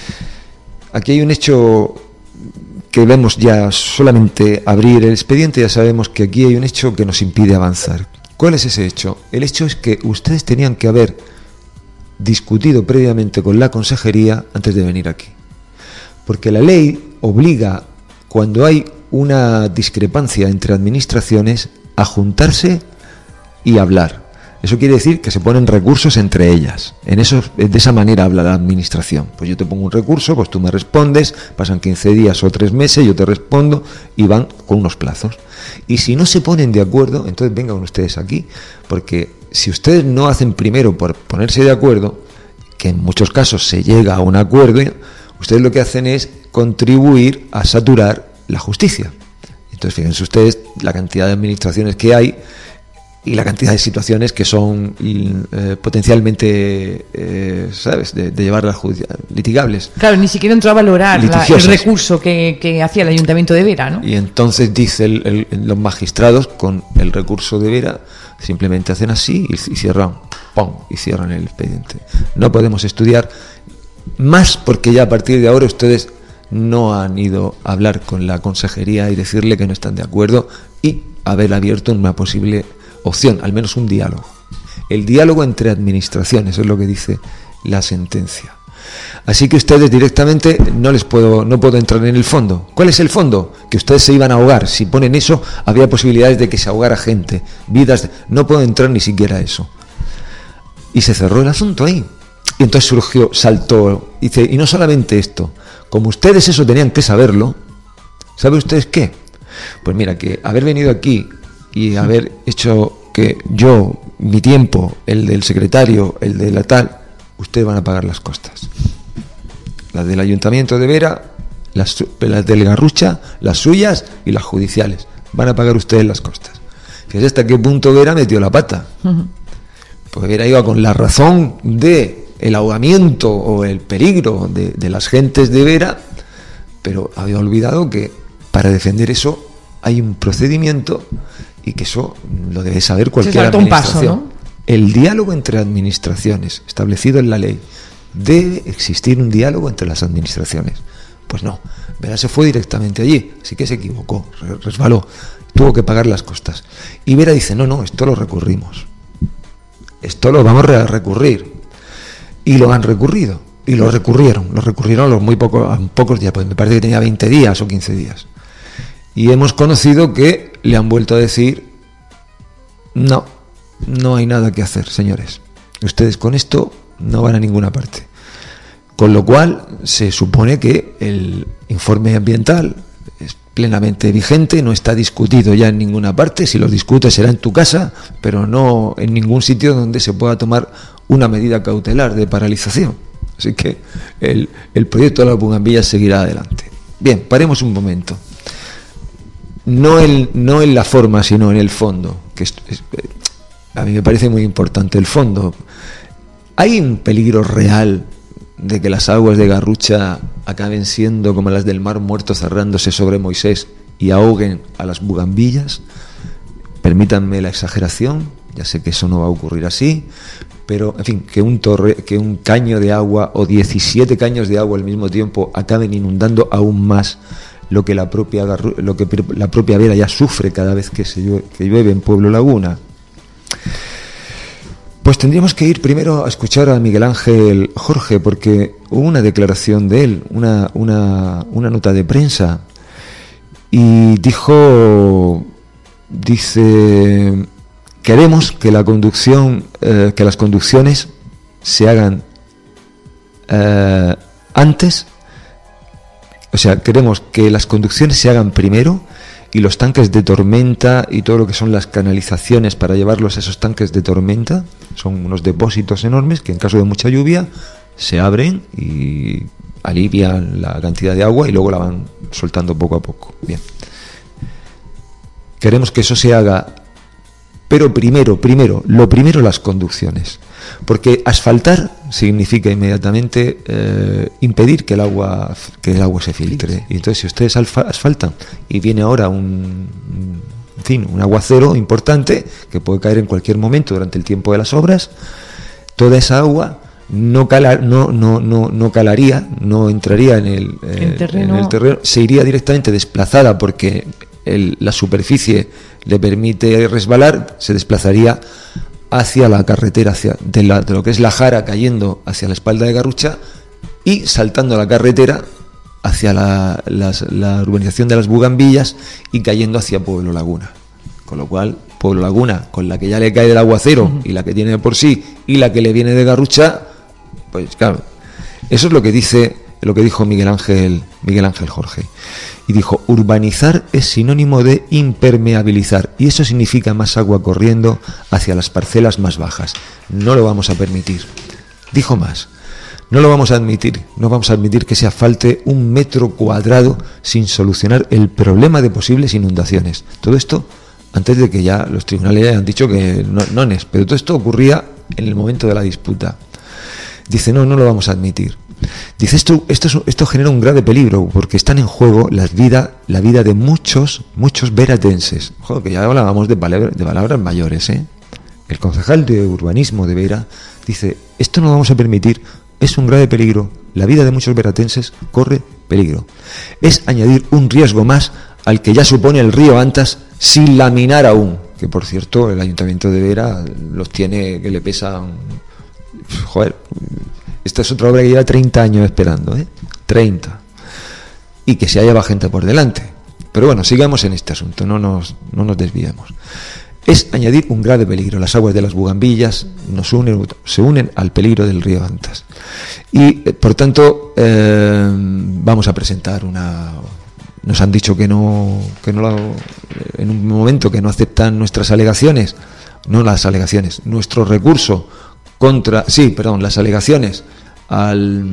Aquí hay un hecho que vemos ya, solamente abrir el expediente, ya sabemos que aquí hay un hecho que nos impide avanzar. ¿Cuál es ese hecho? El hecho es que ustedes tenían que haber discutido previamente con la consejería antes de venir aquí. Porque la ley obliga, cuando hay una discrepancia entre administraciones, a juntarse y hablar. Eso quiere decir que se ponen recursos entre ellas. De esa manera habla la administración. Pues yo te pongo un recurso, pues tú me respondes, pasan 15 días o 3 meses, yo te respondo y van con unos plazos. Y si no se ponen de acuerdo, entonces vengan ustedes aquí, porque si ustedes no hacen primero por ponerse de acuerdo, que en muchos casos se llega a un acuerdo, ustedes lo que hacen es contribuir a saturar la justicia. Entonces fíjense ustedes la cantidad de administraciones que hay y la cantidad de situaciones que son potencialmente, ¿sabes?, de llevar a litigables. Claro, ni siquiera entró a valorar el recurso que hacía el Ayuntamiento de Vera, ¿no? Y entonces dice los magistrados, con el recurso de Vera, simplemente hacen así y cierran, ¡pum!, y cierran el expediente. No podemos estudiar más porque ya a partir de ahora ustedes no han ido a hablar con la consejería y decirle que no están de acuerdo y haber abierto una posible opción, al menos un diálogo. El diálogo entre administraciones es lo que dice la sentencia. Así que ustedes directamente no puedo entrar en el fondo. ¿Cuál es el fondo? Que ustedes se iban a ahogar. Si ponen eso, había posibilidades de que se ahogara gente, vidas. No puedo entrar ni siquiera a eso. Y se cerró el asunto ahí. Y entonces saltó, dice, y no solamente esto, como ustedes eso tenían que saberlo, ¿saben ustedes qué? Pues mira, que haber venido aquí y haber hecho que yo, mi tiempo, el del secretario, el de la tal, ustedes van a pagar las costas. Las del Ayuntamiento de Vera, las del Garrucha, las suyas y las judiciales. Van a pagar ustedes las costas. Fíjense hasta qué punto Vera metió la pata. Porque Vera iba con la razón de el ahogamiento o el peligro de las gentes de Vera, pero había olvidado que para defender eso hay un procedimiento y que eso lo debe saber cualquier administración. Un paso, ¿no? El diálogo entre administraciones, establecido en la ley, debe existir un diálogo entre las administraciones. Pues no, Vera se fue directamente allí, así que se equivocó, resbaló, tuvo que pagar las costas. Y Vera dice, no, esto lo recurrimos. Esto lo vamos a recurrir. Y lo han recurrido. Y lo recurrieron a los pocos días, pues me parece que tenía 20 días o 15 días. Y hemos conocido que le han vuelto a decir, no hay nada que hacer, señores. Ustedes con esto no van a ninguna parte. Con lo cual se supone que el informe ambiental es plenamente vigente, no está discutido ya en ninguna parte. Si lo discutes será en tu casa, pero no en ningún sitio donde se pueda tomar una medida cautelar de paralización. Así que el proyecto de las bugambillas seguirá adelante. Bien, paremos un momento. No en la forma, sino en el fondo, que a mí me parece muy importante el fondo. ¿Hay un peligro real de que las aguas de Garrucha acaben siendo como las del Mar Muerto cerrándose sobre Moisés y ahoguen a las bugambillas? Permítanme la exageración, ya sé que eso no va a ocurrir así, pero en fin, que un caño de agua o 17 caños de agua al mismo tiempo acaben inundando aún más lo que la propia Vera ya sufre cada vez que llueve en Pueblo Laguna. Pues tendríamos que ir primero a escuchar a Miguel Ángel Jorge, porque hubo una declaración de él, una nota de prensa, y dice queremos que la conducción, que las conducciones se hagan antes, o sea, queremos que las conducciones se hagan primero y los tanques de tormenta y todo lo que son las canalizaciones para llevarlos a esos tanques de tormenta, son unos depósitos enormes que en caso de mucha lluvia se abren y alivian la cantidad de agua y luego la van soltando poco a poco. Bien. Queremos que eso se haga, pero primero las conducciones, porque asfaltar significa inmediatamente impedir que el agua se filtre. Y entonces, si ustedes asfaltan y viene ahora un aguacero importante que puede caer en cualquier momento durante el tiempo de las obras, toda esa agua no calaría, no entraría en el terreno, se iría directamente desplazada porque la superficie le permite resbalar, se desplazaría hacia la carretera, de lo que es la Jara, cayendo hacia la espalda de Garrucha y saltando a la carretera hacia la urbanización de las Bugambillas y cayendo hacia Pueblo Laguna. Con lo cual, Pueblo Laguna, con la que ya le cae del aguacero y la que tiene de por sí y la que le viene de Garrucha, pues claro, eso es lo que dijo Miguel Ángel Jorge. Y dijo: urbanizar es sinónimo de impermeabilizar, y eso significa más agua corriendo hacia las parcelas más bajas. No lo vamos a permitir. Dijo más: no vamos a admitir que se asfalte 1 metro cuadrado sin solucionar el problema de posibles inundaciones. Todo esto antes de que ya los tribunales hayan dicho que no es, pero todo esto ocurría en el momento de la disputa. Dice: no lo vamos a admitir. Dice: esto genera un grave peligro porque están en juego la vida de muchos veratenses. Joder, que ya hablábamos de palabras mayores, ¿eh? El concejal de urbanismo de Vera dice: esto no lo vamos a permitir, es un grave peligro, la vida de muchos veratenses corre peligro. Es añadir un riesgo más al que ya supone el río Antas sin laminar aún, que por cierto el Ayuntamiento de Vera los tiene que le pesan. Joder, esta es otra obra que lleva 30 años esperando, 30, y que se halla gente por delante. Pero bueno, sigamos en este asunto, no nos desviemos. Es añadir un grave peligro. Las aguas de las Bugambillas se unen al peligro del río Antas. Y por tanto vamos a presentar nos han dicho que no en un momento que no aceptan nuestras alegaciones, nuestro recurso las alegaciones a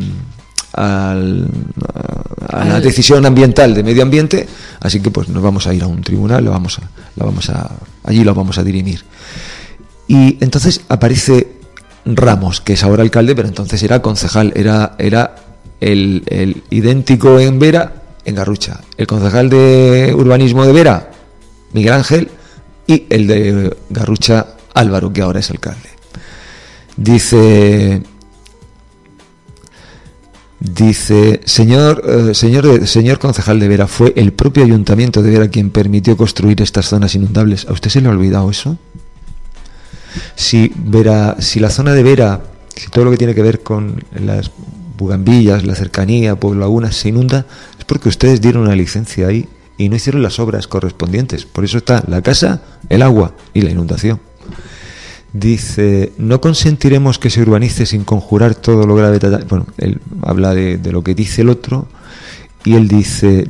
la decisión ambiental de medio ambiente, así que pues nos vamos a ir a un tribunal, allí lo vamos a dirimir. Y entonces aparece Ramos, que es ahora alcalde, pero entonces era concejal, era el idéntico en Vera, en Garrucha, el concejal de urbanismo de Vera, Miguel Ángel, y el de Garrucha, Álvaro, que ahora es alcalde. Dice señor concejal de Vera, fue el propio Ayuntamiento de Vera quien permitió construir estas zonas inundables. ¿A usted se le ha olvidado eso? Si la zona de Vera, si todo lo que tiene que ver con las Bugambillas, la cercanía, Pueblo Laguna se inunda, es porque ustedes dieron una licencia ahí y no hicieron las obras correspondientes. Por eso está la casa, el agua y la inundación. Dice: no consentiremos que se urbanice sin conjurar todo lo grave. Bueno, él habla de lo que dice el otro, y él dice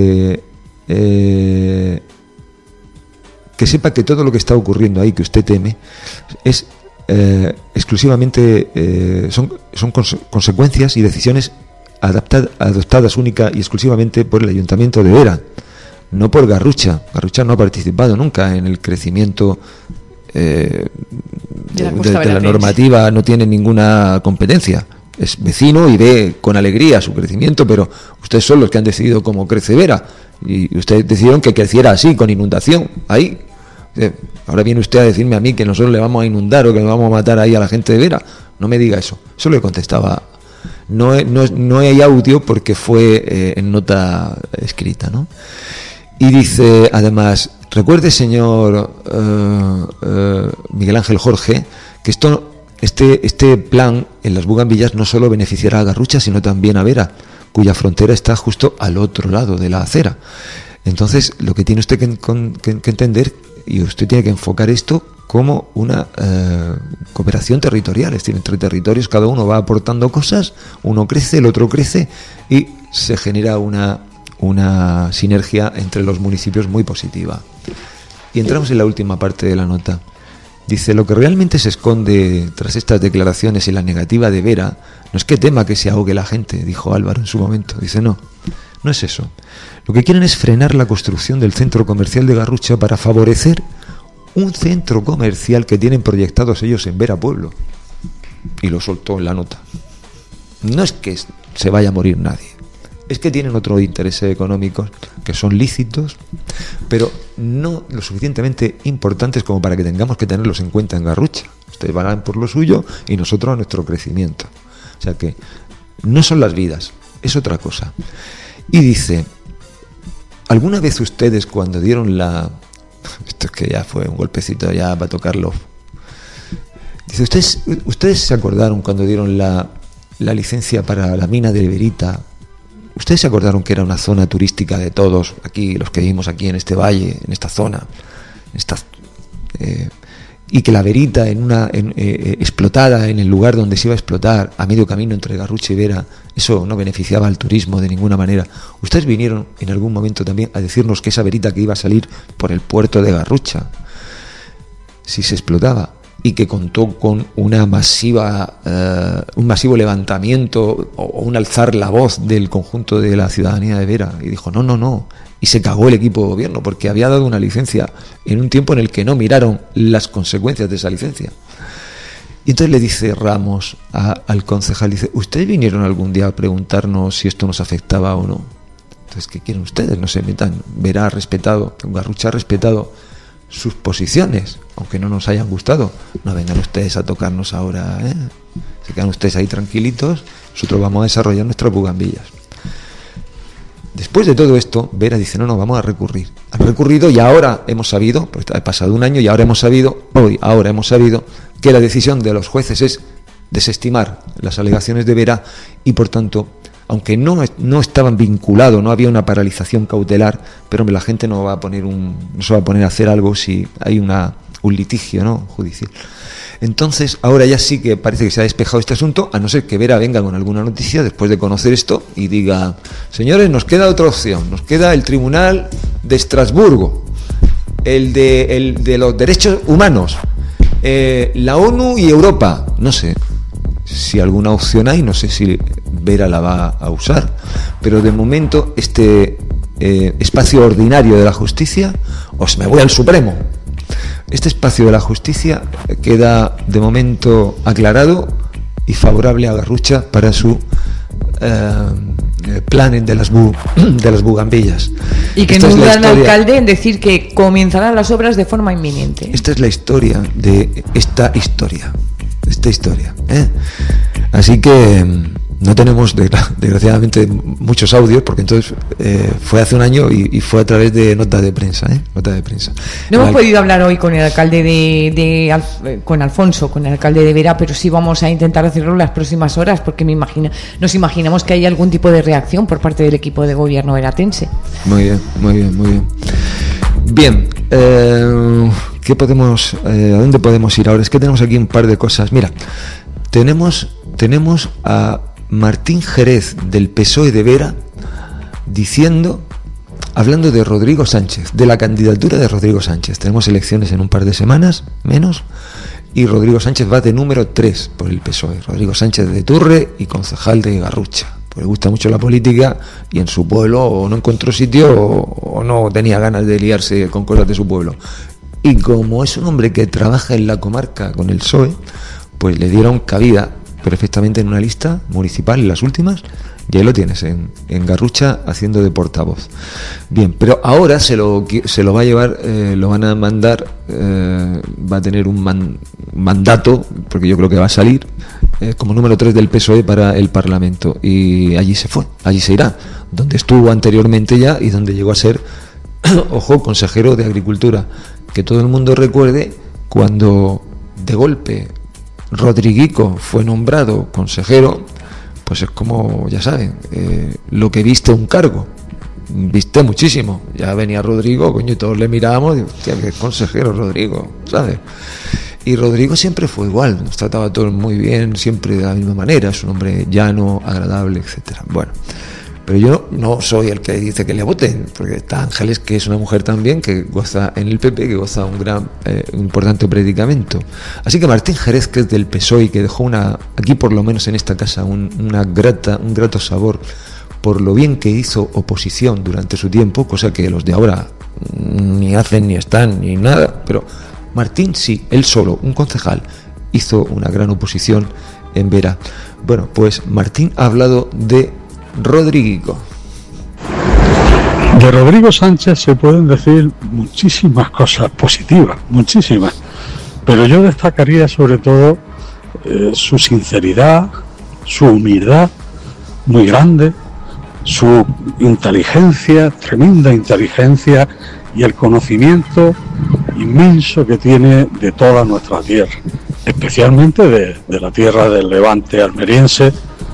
que sepa que todo lo que está ocurriendo ahí, que usted teme, es exclusivamente son consecuencias y decisiones adoptadas única y exclusivamente por el Ayuntamiento de Vera, no por Garrucha. Garrucha no ha participado nunca en el crecimiento de la normativa, no tiene ninguna competencia, es vecino y ve con alegría su crecimiento, pero ustedes son los que han decidido cómo crece Vera, y ustedes decidieron que creciera así, con inundación ahí. Ahora viene usted a decirme a mí que nosotros le vamos a inundar o que le vamos a matar ahí a la gente de Vera. No me diga eso. Eso le contestaba. No hay audio porque fue en nota escrita, ¿no? Y dice además: recuerde, señor Miguel Ángel Jorge, que este plan en las Bugambillas no solo beneficiará a Garrucha, sino también a Vera, cuya frontera está justo al otro lado de la acera. Entonces, lo que tiene usted que entender y usted tiene que enfocar esto como una cooperación territorial, es decir, entre territorios cada uno va aportando cosas, uno crece, el otro crece y se genera una sinergia entre los municipios muy positiva. Y entramos en la última parte de la nota. Dice, lo que realmente se esconde tras estas declaraciones y la negativa de Vera no es que tema que se ahogue la gente, dijo Álvaro en su momento. Dice, no es eso. Lo que quieren es frenar la construcción del centro comercial de Garrucha para favorecer un centro comercial que tienen proyectados ellos en Vera Pueblo. Y lo soltó en la nota. No es que se vaya a morir nadie, es que tienen otros intereses económicos que son lícitos, pero no lo suficientemente importantes como para que tengamos que tenerlos en cuenta en Garrucha. Ustedes van por lo suyo y nosotros a nuestro crecimiento. O sea que no son las vidas, es otra cosa. Y dice, ¿alguna vez ustedes cuando dieron la... Esto es que ya fue un golpecito ya para tocarlo. Dice, ¿ustedes se acordaron cuando dieron la licencia para la mina de Verita? ¿Ustedes se acordaron que era una zona turística de todos, aquí, los que vivimos aquí en este valle, en esta zona, y que la Verita explotada en el lugar donde se iba a explotar, a medio camino entre Garrucha y Vera, eso no beneficiaba al turismo de ninguna manera? Ustedes vinieron en algún momento también a decirnos que esa Verita que iba a salir por el puerto de Garrucha, si se explotaba, y que contó con un masivo levantamiento o un alzar la voz del conjunto de la ciudadanía de Vera, y dijo no, y se cagó el equipo de gobierno porque había dado una licencia en un tiempo en el que no miraron las consecuencias de esa licencia. Y entonces le dice Ramos al concejal, dice, ¿ustedes vinieron algún día a preguntarnos si esto nos afectaba o no? Entonces, ¿qué quieren ustedes? No se metan. Verá ha respetado, Garrucha ha respetado sus posiciones, aunque no nos hayan gustado. No vengan ustedes a tocarnos ahora, ¿eh? Se quedan ustedes ahí tranquilitos, nosotros vamos a desarrollar nuestras bugambillas. Después de todo esto, Vera dice, no, vamos a recurrir. Han recurrido y ahora hemos sabido, porque ha pasado un año y ahora hemos sabido que la decisión de los jueces es desestimar las alegaciones de Vera y, por tanto, aunque no estaban vinculados, no había una paralización cautelar, pero la gente no se va a poner a hacer algo si hay un litigio, ¿no?, judicial. Entonces, ahora ya sí que parece que se ha despejado este asunto, a no ser que Vera venga con alguna noticia después de conocer esto y diga, señores, nos queda otra opción, nos queda el Tribunal de Estrasburgo, el de los derechos humanos, la ONU y Europa. No sé si alguna opción hay, no sé si Vera la va a usar, pero de momento este espacio ordinario de la justicia, os me voy al Supremo. Este espacio de la justicia queda de momento aclarado y favorable a Garrucha para su plan de las bugambillas. Y que no duda el alcalde en decir que comenzarán las obras de forma inminente. Esta es la historia de esta historia. Así que no tenemos desgraciadamente muchos audios, porque entonces fue hace un año y fue a través de nota de prensa. No hemos podido hablar hoy con el alcalde con Alfonso, con el alcalde de Vera, pero sí vamos a intentar hacerlo en las próximas horas, porque nos imaginamos que hay algún tipo de reacción por parte del equipo de gobierno veratense. Muy bien. Bien, ¿qué podemos, a dónde podemos ir ahora? Es que tenemos aquí un par de cosas. Mira, tenemos a Martín Jerez del PSOE de Vera hablando de Rodrigo Sánchez, de la candidatura de Rodrigo Sánchez. Tenemos elecciones en un par de semanas, menos, y Rodrigo Sánchez va de número 3 por el PSOE. Rodrigo Sánchez de Turre y concejal de Garrucha. Pues le gusta mucho la política y en su pueblo o no encontró sitio o no tenía ganas de liarse con cosas de su pueblo. Y como es un hombre que trabaja en la comarca con el PSOE, pues le dieron cabida perfectamente en una lista municipal, en las últimas, y ahí lo tienes en Garrucha haciendo de portavoz. Bien, pero ahora se lo va a llevar, lo van a mandar, va a tener un mandato, porque yo creo que va a salir como número 3 del PSOE para el Parlamento, y allí se irá, donde estuvo anteriormente ya y donde llegó a ser, ojo, consejero de Agricultura. Que todo el mundo recuerde cuando de golpe Rodriguico fue nombrado consejero, pues es como, ya saben, lo que viste un cargo. viste muchísimo. Ya venía Rodrigo, coño, y todos le mirábamos, digo, hostia, qué consejero Rodrigo, ¿sabes? Y Rodrigo siempre fue igual, nos trataba a todos muy bien, siempre de la misma manera, es un hombre llano, agradable, etcétera. Bueno, pero yo no soy el que dice que le voten, porque está Ángeles, que es una mujer también que goza en el PP, que goza un gran, importante predicamento. Así que Martín Jerez, que es del PSOE y que dejó aquí por lo menos en esta casa un grato sabor por lo bien que hizo oposición durante su tiempo, cosa que los de ahora ni hacen ni están ni nada, pero Martín sí, él solo, un concejal, hizo una gran oposición en Vera. Bueno, pues Martín ha hablado de Rodriguico. De Rodrigo Sánchez se pueden decir muchísimas cosas positivas, muchísimas, pero yo destacaría sobre todo su sinceridad, su humildad muy grande, su inteligencia, tremenda inteligencia, y el conocimiento inmenso que tiene de toda nuestra tierra, especialmente de la tierra del Levante almeriense,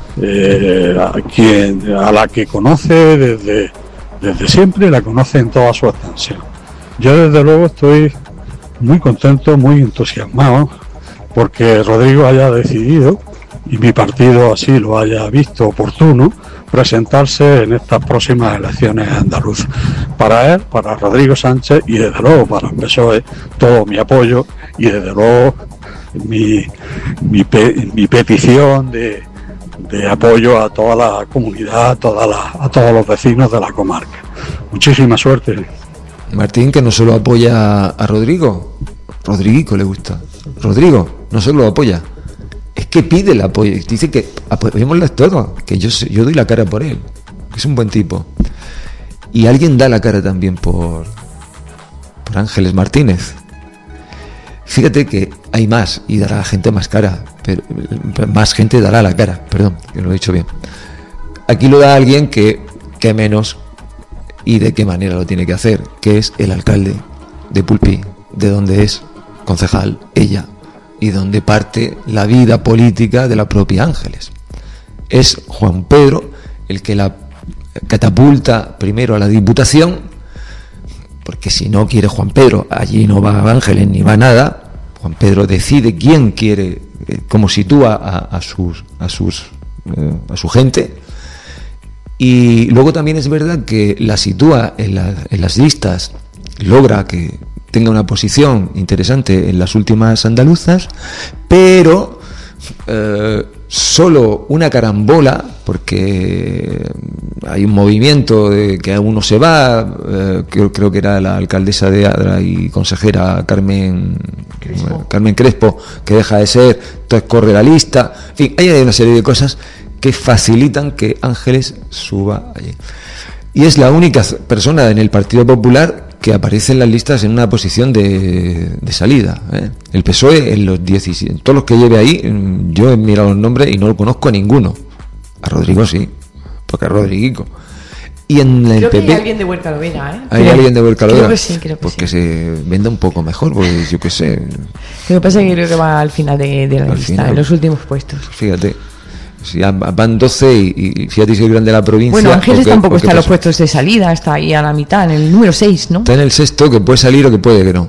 a la que conoce desde siempre, la conoce en toda su extensión. Yo desde luego estoy muy contento, muy entusiasmado, porque Rodrigo haya decidido, y mi partido así lo haya visto oportuno, presentarse en estas próximas elecciones andaluzas. Para él, para Rodrigo Sánchez y desde luego para el PSOE, todo mi apoyo y desde luego mi petición de apoyo a toda la comunidad, a todos los vecinos de la comarca. Muchísima suerte. Martín, que no solo apoya a Rodrigo, Rodriguico le gusta. Rodrigo no solo lo apoya, es que pide el apoyo, dice que apoyémosle todo, que yo doy la cara por él, que es un buen tipo. Y alguien da la cara también por Ángeles Martínez. Fíjate que hay más y dará la gente más cara, pero más gente dará la cara, perdón, que no lo he dicho bien. Aquí lo da alguien que menos y de qué manera lo tiene que hacer, que es el alcalde de Pulpí, de donde es concejal ella y donde parte la vida política de la propia Ángeles. Es Juan Pedro el que la catapulta primero a la Diputación, porque si no quiere Juan Pedro, allí no va Ángeles ni va nada. Juan Pedro decide quién quiere, cómo sitúa a su gente. Y luego también es verdad que la sitúa en las listas, logra que tenga una posición interesante en las últimas andaluzas, pero solo una carambola, porque hay un movimiento de que uno se va, creo que era la alcaldesa de Adra y consejera Carmen Crespo, que deja de ser, entonces corre la lista, en fin, hay una serie de cosas que facilitan que Ángeles suba allí. Y es la única persona en el Partido Popular que aparece en las listas en una posición de salida. El PSOE, en los 17, todos los que lleve ahí, yo he mirado los nombres y no lo conozco a ninguno. A Rodrigo sí, porque a Rodriguico. Y en el PP hay alguien de Huerca Lovera, ¿eh? Hay alguien de Huerca Lovera. Creo que sí. Porque se venda un poco mejor, porque yo qué sé. Lo que pasa es que creo que va al final de la lista, final, en los últimos puestos. Fíjate. Si van 12 y fíjate si es grande la provincia. Bueno, Ángeles tampoco está en los puestos de salida, está ahí a la mitad, en el número 6, ¿no? Está en el sexto, que puede salir o que puede que no.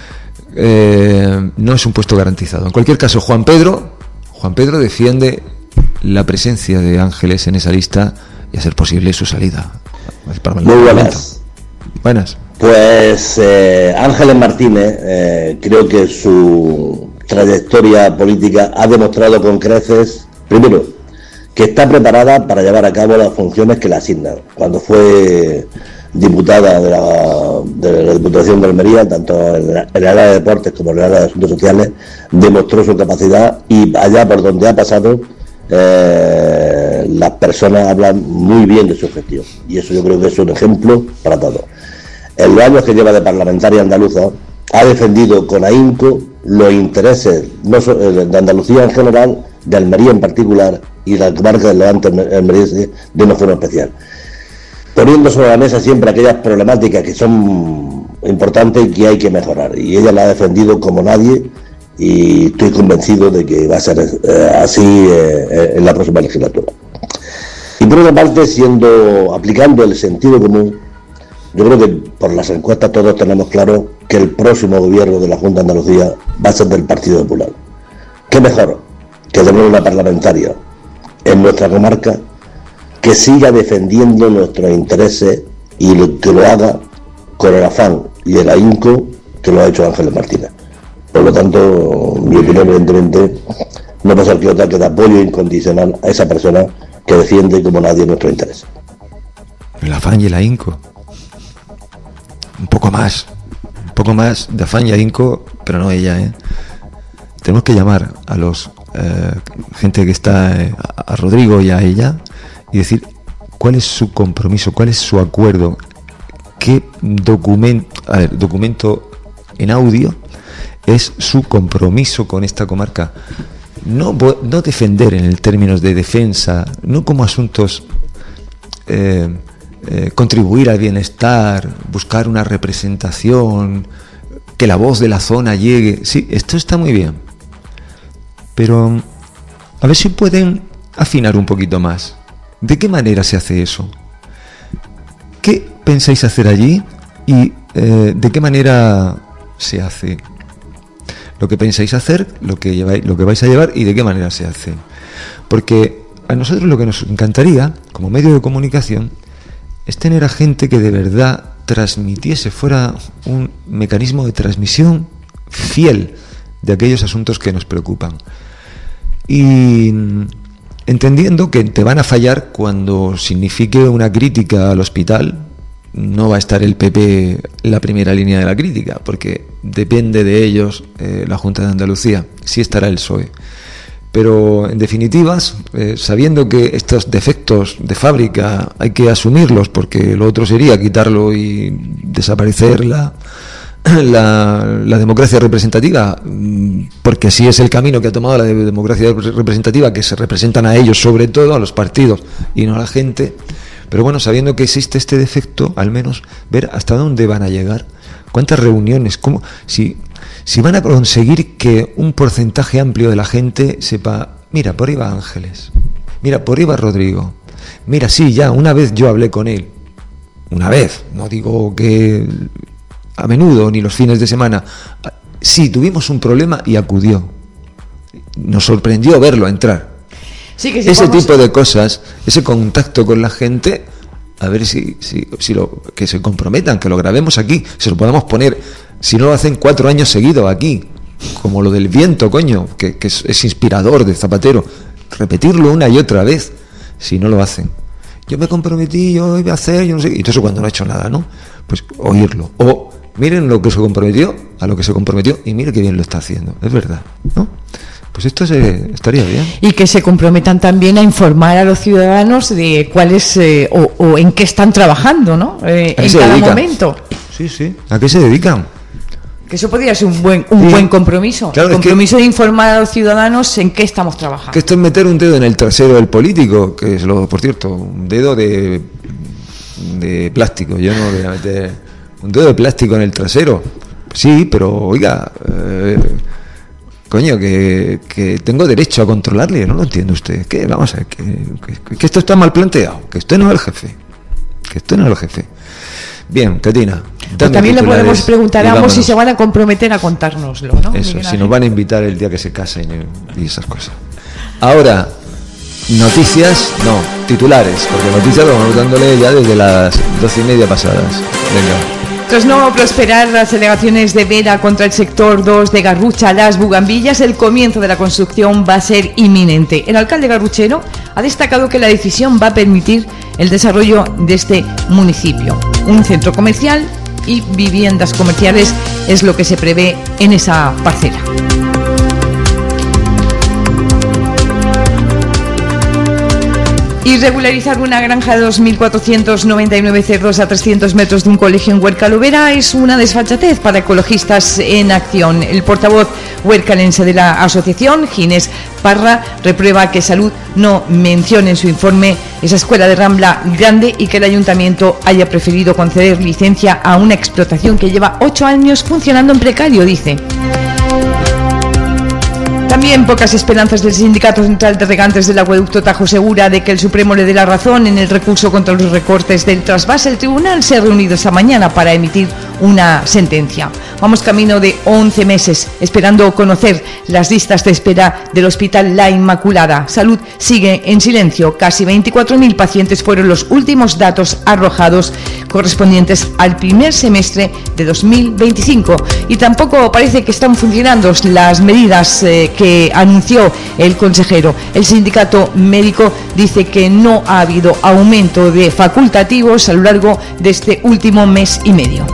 No es un puesto garantizado. En cualquier caso, Juan Pedro defiende la presencia de Ángeles en esa lista y a ser posible su salida. Muy buenas. Buenas. Pues Ángeles Martínez, creo que su trayectoria política ha demostrado con creces, primero, que está preparada para llevar a cabo las funciones que le asignan. Cuando fue diputada de la Diputación de Almería, tanto en el área de deportes como en el área de asuntos sociales, demostró su capacidad y allá por donde ha pasado, las personas hablan muy bien de su gestión. Y eso yo creo que es un ejemplo para todos. En los años que lleva de parlamentaria andaluza, ha defendido con ahínco los intereses de Andalucía en general, de Almería en particular y la comarca del Levante almeriense de una forma especial, poniendo sobre la mesa siempre aquellas problemáticas que son importantes y que hay que mejorar, y ella la ha defendido como nadie y estoy convencido de que va a ser así en la próxima legislatura. Y por otra parte, aplicando el sentido común, yo creo que por las encuestas todos tenemos claro que el próximo gobierno de la Junta de Andalucía va a ser del Partido Popular. ¿Qué mejor que tener una parlamentaria en nuestra comarca que siga defendiendo nuestros intereses y que lo haga con el afán y el ahínco que lo ha hecho Ángeles Martínez? Por lo tanto, mi opinión, evidentemente, no va a ser que otra que de apoyo incondicional a esa persona que defiende como nadie nuestro interés. El afán y el ahínco. Un poco más de afán y ahínco, pero no ella, ¿eh? Tenemos que llamar a los gente que está a Rodrigo y a ella y decir cuál es su compromiso, cuál es su acuerdo, qué documento en audio es su compromiso con esta comarca. No defender en términos de defensa, no como asuntos contribuir al bienestar, buscar una representación, que la voz de la zona llegue. Sí, esto está muy bien, pero a ver si pueden afinar un poquito más. ¿De qué manera se hace eso? ¿Qué pensáis hacer allí? Y ¿de qué manera se hace lo que pensáis hacer, lo que vais a llevar y de qué manera se hace? Porque a nosotros lo que nos encantaría, como medio de comunicación, es tener a gente que de verdad transmitiese, fuera un mecanismo de transmisión fiel de aquellos asuntos que nos preocupan. Y entendiendo que te van a fallar cuando signifique una crítica al hospital, no va a estar el PP en la primera línea de la crítica, porque depende de ellos la Junta de Andalucía, sí estará el PSOE. Pero en definitivas, sabiendo que estos defectos de fábrica hay que asumirlos, porque lo otro sería quitarlo y desaparecer la democracia representativa, porque así es el camino que ha tomado la democracia representativa, que se representan a ellos, sobre todo a los partidos y no a la gente. Pero bueno, sabiendo que existe este defecto, al menos ver hasta dónde van a llegar, cuántas reuniones, cómo, si van a conseguir que un porcentaje amplio de la gente sepa, mira, por ahí va Ángeles, mira, por ahí va Rodrigo, mira, sí, ya, una vez yo hablé con él, una vez, no digo que a menudo ni los fines de semana, sí, tuvimos un problema y acudió, nos sorprendió verlo entrar. Sí, que ese tipo de cosas, ese contacto con la gente, a ver si que se comprometan, que lo grabemos aquí, se lo podamos poner, si no lo hacen 4 años seguidos aquí, como lo del viento, coño, que es inspirador de Zapatero, repetirlo una y otra vez, si no lo hacen. Yo me comprometí, yo iba a hacer, yo no sé, y todo eso cuando no ha hecho nada, ¿no? Pues oírlo, o miren lo que se comprometió, a lo que se comprometió, y mire qué bien lo está haciendo, es verdad, ¿no? Pues esto estaría bien. Y que se comprometan también a informar a los ciudadanos de cuáles o en qué están trabajando, ¿no? En cada momento. Sí, sí. ¿A qué se dedican? Que eso podría ser un buen compromiso. Claro, el compromiso de informar a los ciudadanos en qué estamos trabajando. Que esto es meter un dedo en el trasero del político, que es por cierto, un dedo de plástico. Yo no voy a meter un dedo de plástico en el trasero. Sí, pero oiga... coño, que tengo derecho a controlarle, no lo entiende usted. Que vamos a ver, que esto está mal planteado, que usted no es el jefe, Bien, Catina. Pues también le podemos preguntar a ambos si se van a comprometer a contárnoslo, ¿no? Eso, si nos van a invitar el día que se casen y esas cosas. Ahora, titulares, porque noticias lo vamos dándole ya desde las 12:30 pasadas. Venga. Tras no prosperar las alegaciones de Vera contra el sector 2 de Garrucha, Las Bugambillas, el comienzo de la construcción va a ser inminente. El alcalde garruchero ha destacado que la decisión va a permitir el desarrollo de este municipio. Un centro comercial y viviendas comerciales es lo que se prevé en esa parcela. Y regularizar una granja de 2.499 cerdos a 300 metros de un colegio en Huerca-Lovera es una desfachatez para Ecologistas en Acción. El portavoz huercalense de la asociación, Ginés Parra, reprueba que Salud no mencione en su informe esa escuela de Rambla Grande y que el ayuntamiento haya preferido conceder licencia a una explotación que lleva 8 años funcionando en precario, dice. También pocas esperanzas del Sindicato Central de Regantes del Acueducto Tajo Segura de que el Supremo le dé la razón en el recurso contra los recortes del trasvase. El tribunal se ha reunido esta mañana para emitir una sentencia. Vamos camino de 11 meses esperando conocer las listas de espera del Hospital La Inmaculada. Salud sigue en silencio. Casi 24.000 pacientes fueron los últimos datos arrojados correspondientes al primer semestre de 2025. Y tampoco parece que están funcionando las medidas que anunció el consejero. El sindicato médico dice que no ha habido aumento de facultativos a lo largo de este último mes y medio.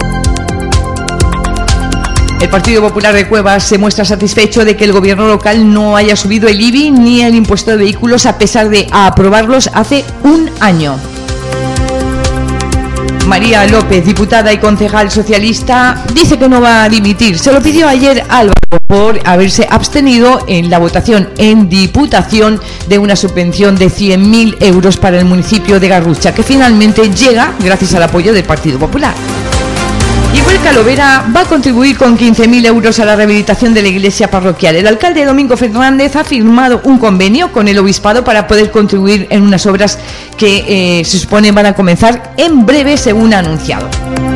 El Partido Popular de Cuevas se muestra satisfecho de que el gobierno local no haya subido el IBI ni el impuesto de vehículos a pesar de aprobarlos hace un año. María López, diputada y concejal socialista, dice que no va a dimitir. Se lo pidió ayer Álvaro por haberse abstenido en la votación en Diputación de una subvención de 100.000 euros para el municipio de Garrucha, que finalmente llega gracias al apoyo del Partido Popular. Y Huerca Lovera va a contribuir con 15.000 euros a la rehabilitación de la iglesia parroquial. El alcalde Domingo Fernández ha firmado un convenio con el obispado para poder contribuir en unas obras que se supone van a comenzar en breve, según ha anunciado.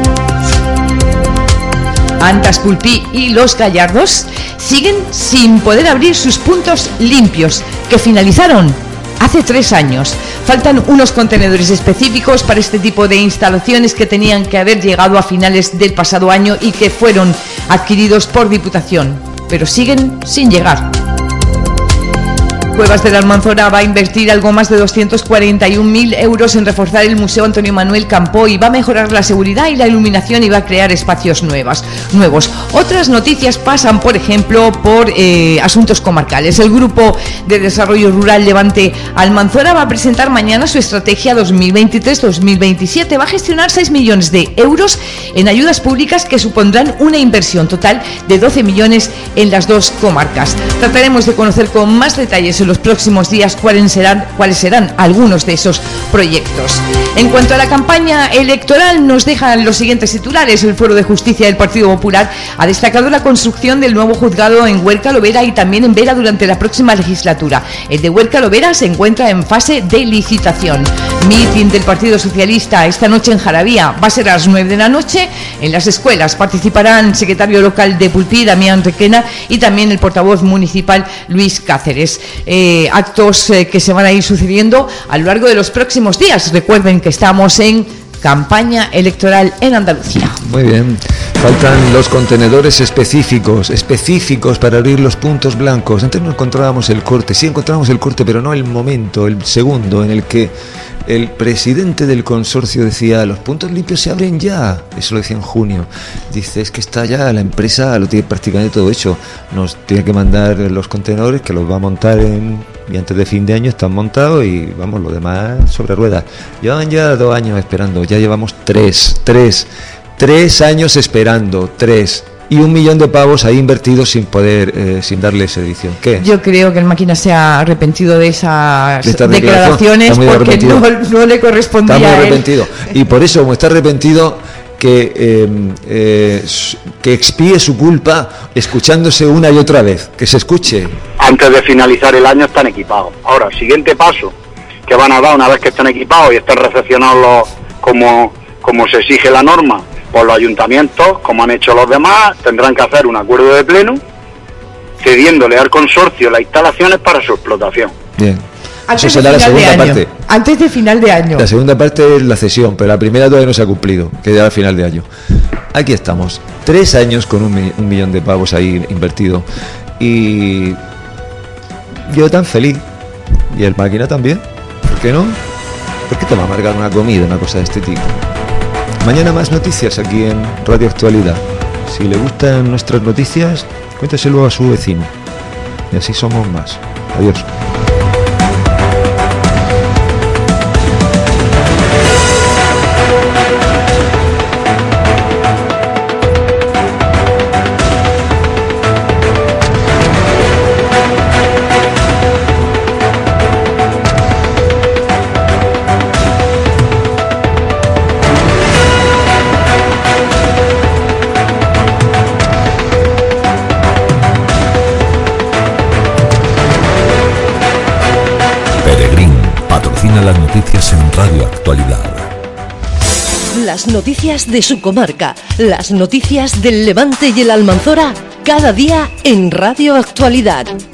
Antas Pulpí y Los Gallardos siguen sin poder abrir sus puntos limpios, que finalizaron hace 3 años. Faltan unos contenedores específicos para este tipo de instalaciones que tenían que haber llegado a finales del pasado año y que fueron adquiridos por Diputación, pero siguen sin llegar. Cuevas de la Almanzora va a invertir algo más de 241.000 euros en reforzar el Museo Antonio Manuel Campoy, va a mejorar la seguridad y la iluminación y va a crear espacios nuevos. Otras noticias pasan, por ejemplo, por asuntos comarcales. El Grupo de Desarrollo Rural Levante Almanzora va a presentar mañana su estrategia 2023-2027. Va a gestionar 6 millones de euros en ayudas públicas que supondrán una inversión total de 12 millones en las 2 comarcas. Trataremos de conocer con más detalles en los próximos días cuáles serán algunos de esos proyectos. En cuanto a la campaña electoral, nos dejan los siguientes titulares. El Foro de Justicia del Partido Popular ha destacado la construcción del nuevo juzgado en Huerca Lovera y también en Vera durante la próxima legislatura. El de Huerca Lovera se encuentra en fase de licitación. Mitin del Partido Socialista esta noche en Jaravía. Va a ser a las 9 de la noche en las escuelas. Participarán el secretario local de Pulpí, Damián Requena, y también el portavoz municipal, Luis Cáceres. Actos que se van a ir sucediendo a lo largo de los próximos días. Recuerden que estamos en campaña electoral en Andalucía. Muy bien. Faltan los contenedores específicos para abrir los puntos blancos. Antes no encontrábamos el corte, sí encontramos el corte, pero no el momento, el segundo en el que el presidente del consorcio decía: los puntos limpios se abren ya. Eso lo decía en junio. Dice: es que está ya, la empresa lo tiene prácticamente todo hecho, nos tiene que mandar los contenedores, que los va a montar y antes de fin de año están montados, y vamos, lo demás sobre ruedas. Llevan ya 2 años esperando, ya llevamos 3 años esperando, 3, y 1 millón de pavos ahí invertidos sin poder, sin darle edición. ¿Qué? Yo creo que el máquina se ha arrepentido de esas declaraciones porque no le correspondía. Está muy arrepentido. Y por eso, como está arrepentido, que expíe su culpa escuchándose una y otra vez, que se escuche. Antes de finalizar el año están equipados. Ahora, siguiente paso que van a dar una vez que estén equipados y estén recepcionados como se exige la norma por los ayuntamientos, como han hecho los demás, tendrán que hacer un acuerdo de pleno cediéndole al consorcio las instalaciones para su explotación. Bien. Eso será la segunda parte. Antes de final de año. La segunda parte es la cesión, pero la primera todavía no se ha cumplido, que ya a final de año. Aquí estamos, 3 años con 1 millón de pavos ahí invertido. Y yo tan feliz. Y el máquina también. ¿Por qué no? ¿Por qué te va a amargar una comida, una cosa de este tipo? Mañana más noticias aquí en Radio Actualidad. Si le gustan nuestras noticias, cuéntaselo a su vecino. Y así somos más. Adiós. patrocina las noticias en Radio Actualidad. Las noticias de su comarca, las noticias del Levante y el Almanzora, cada día en Radio Actualidad.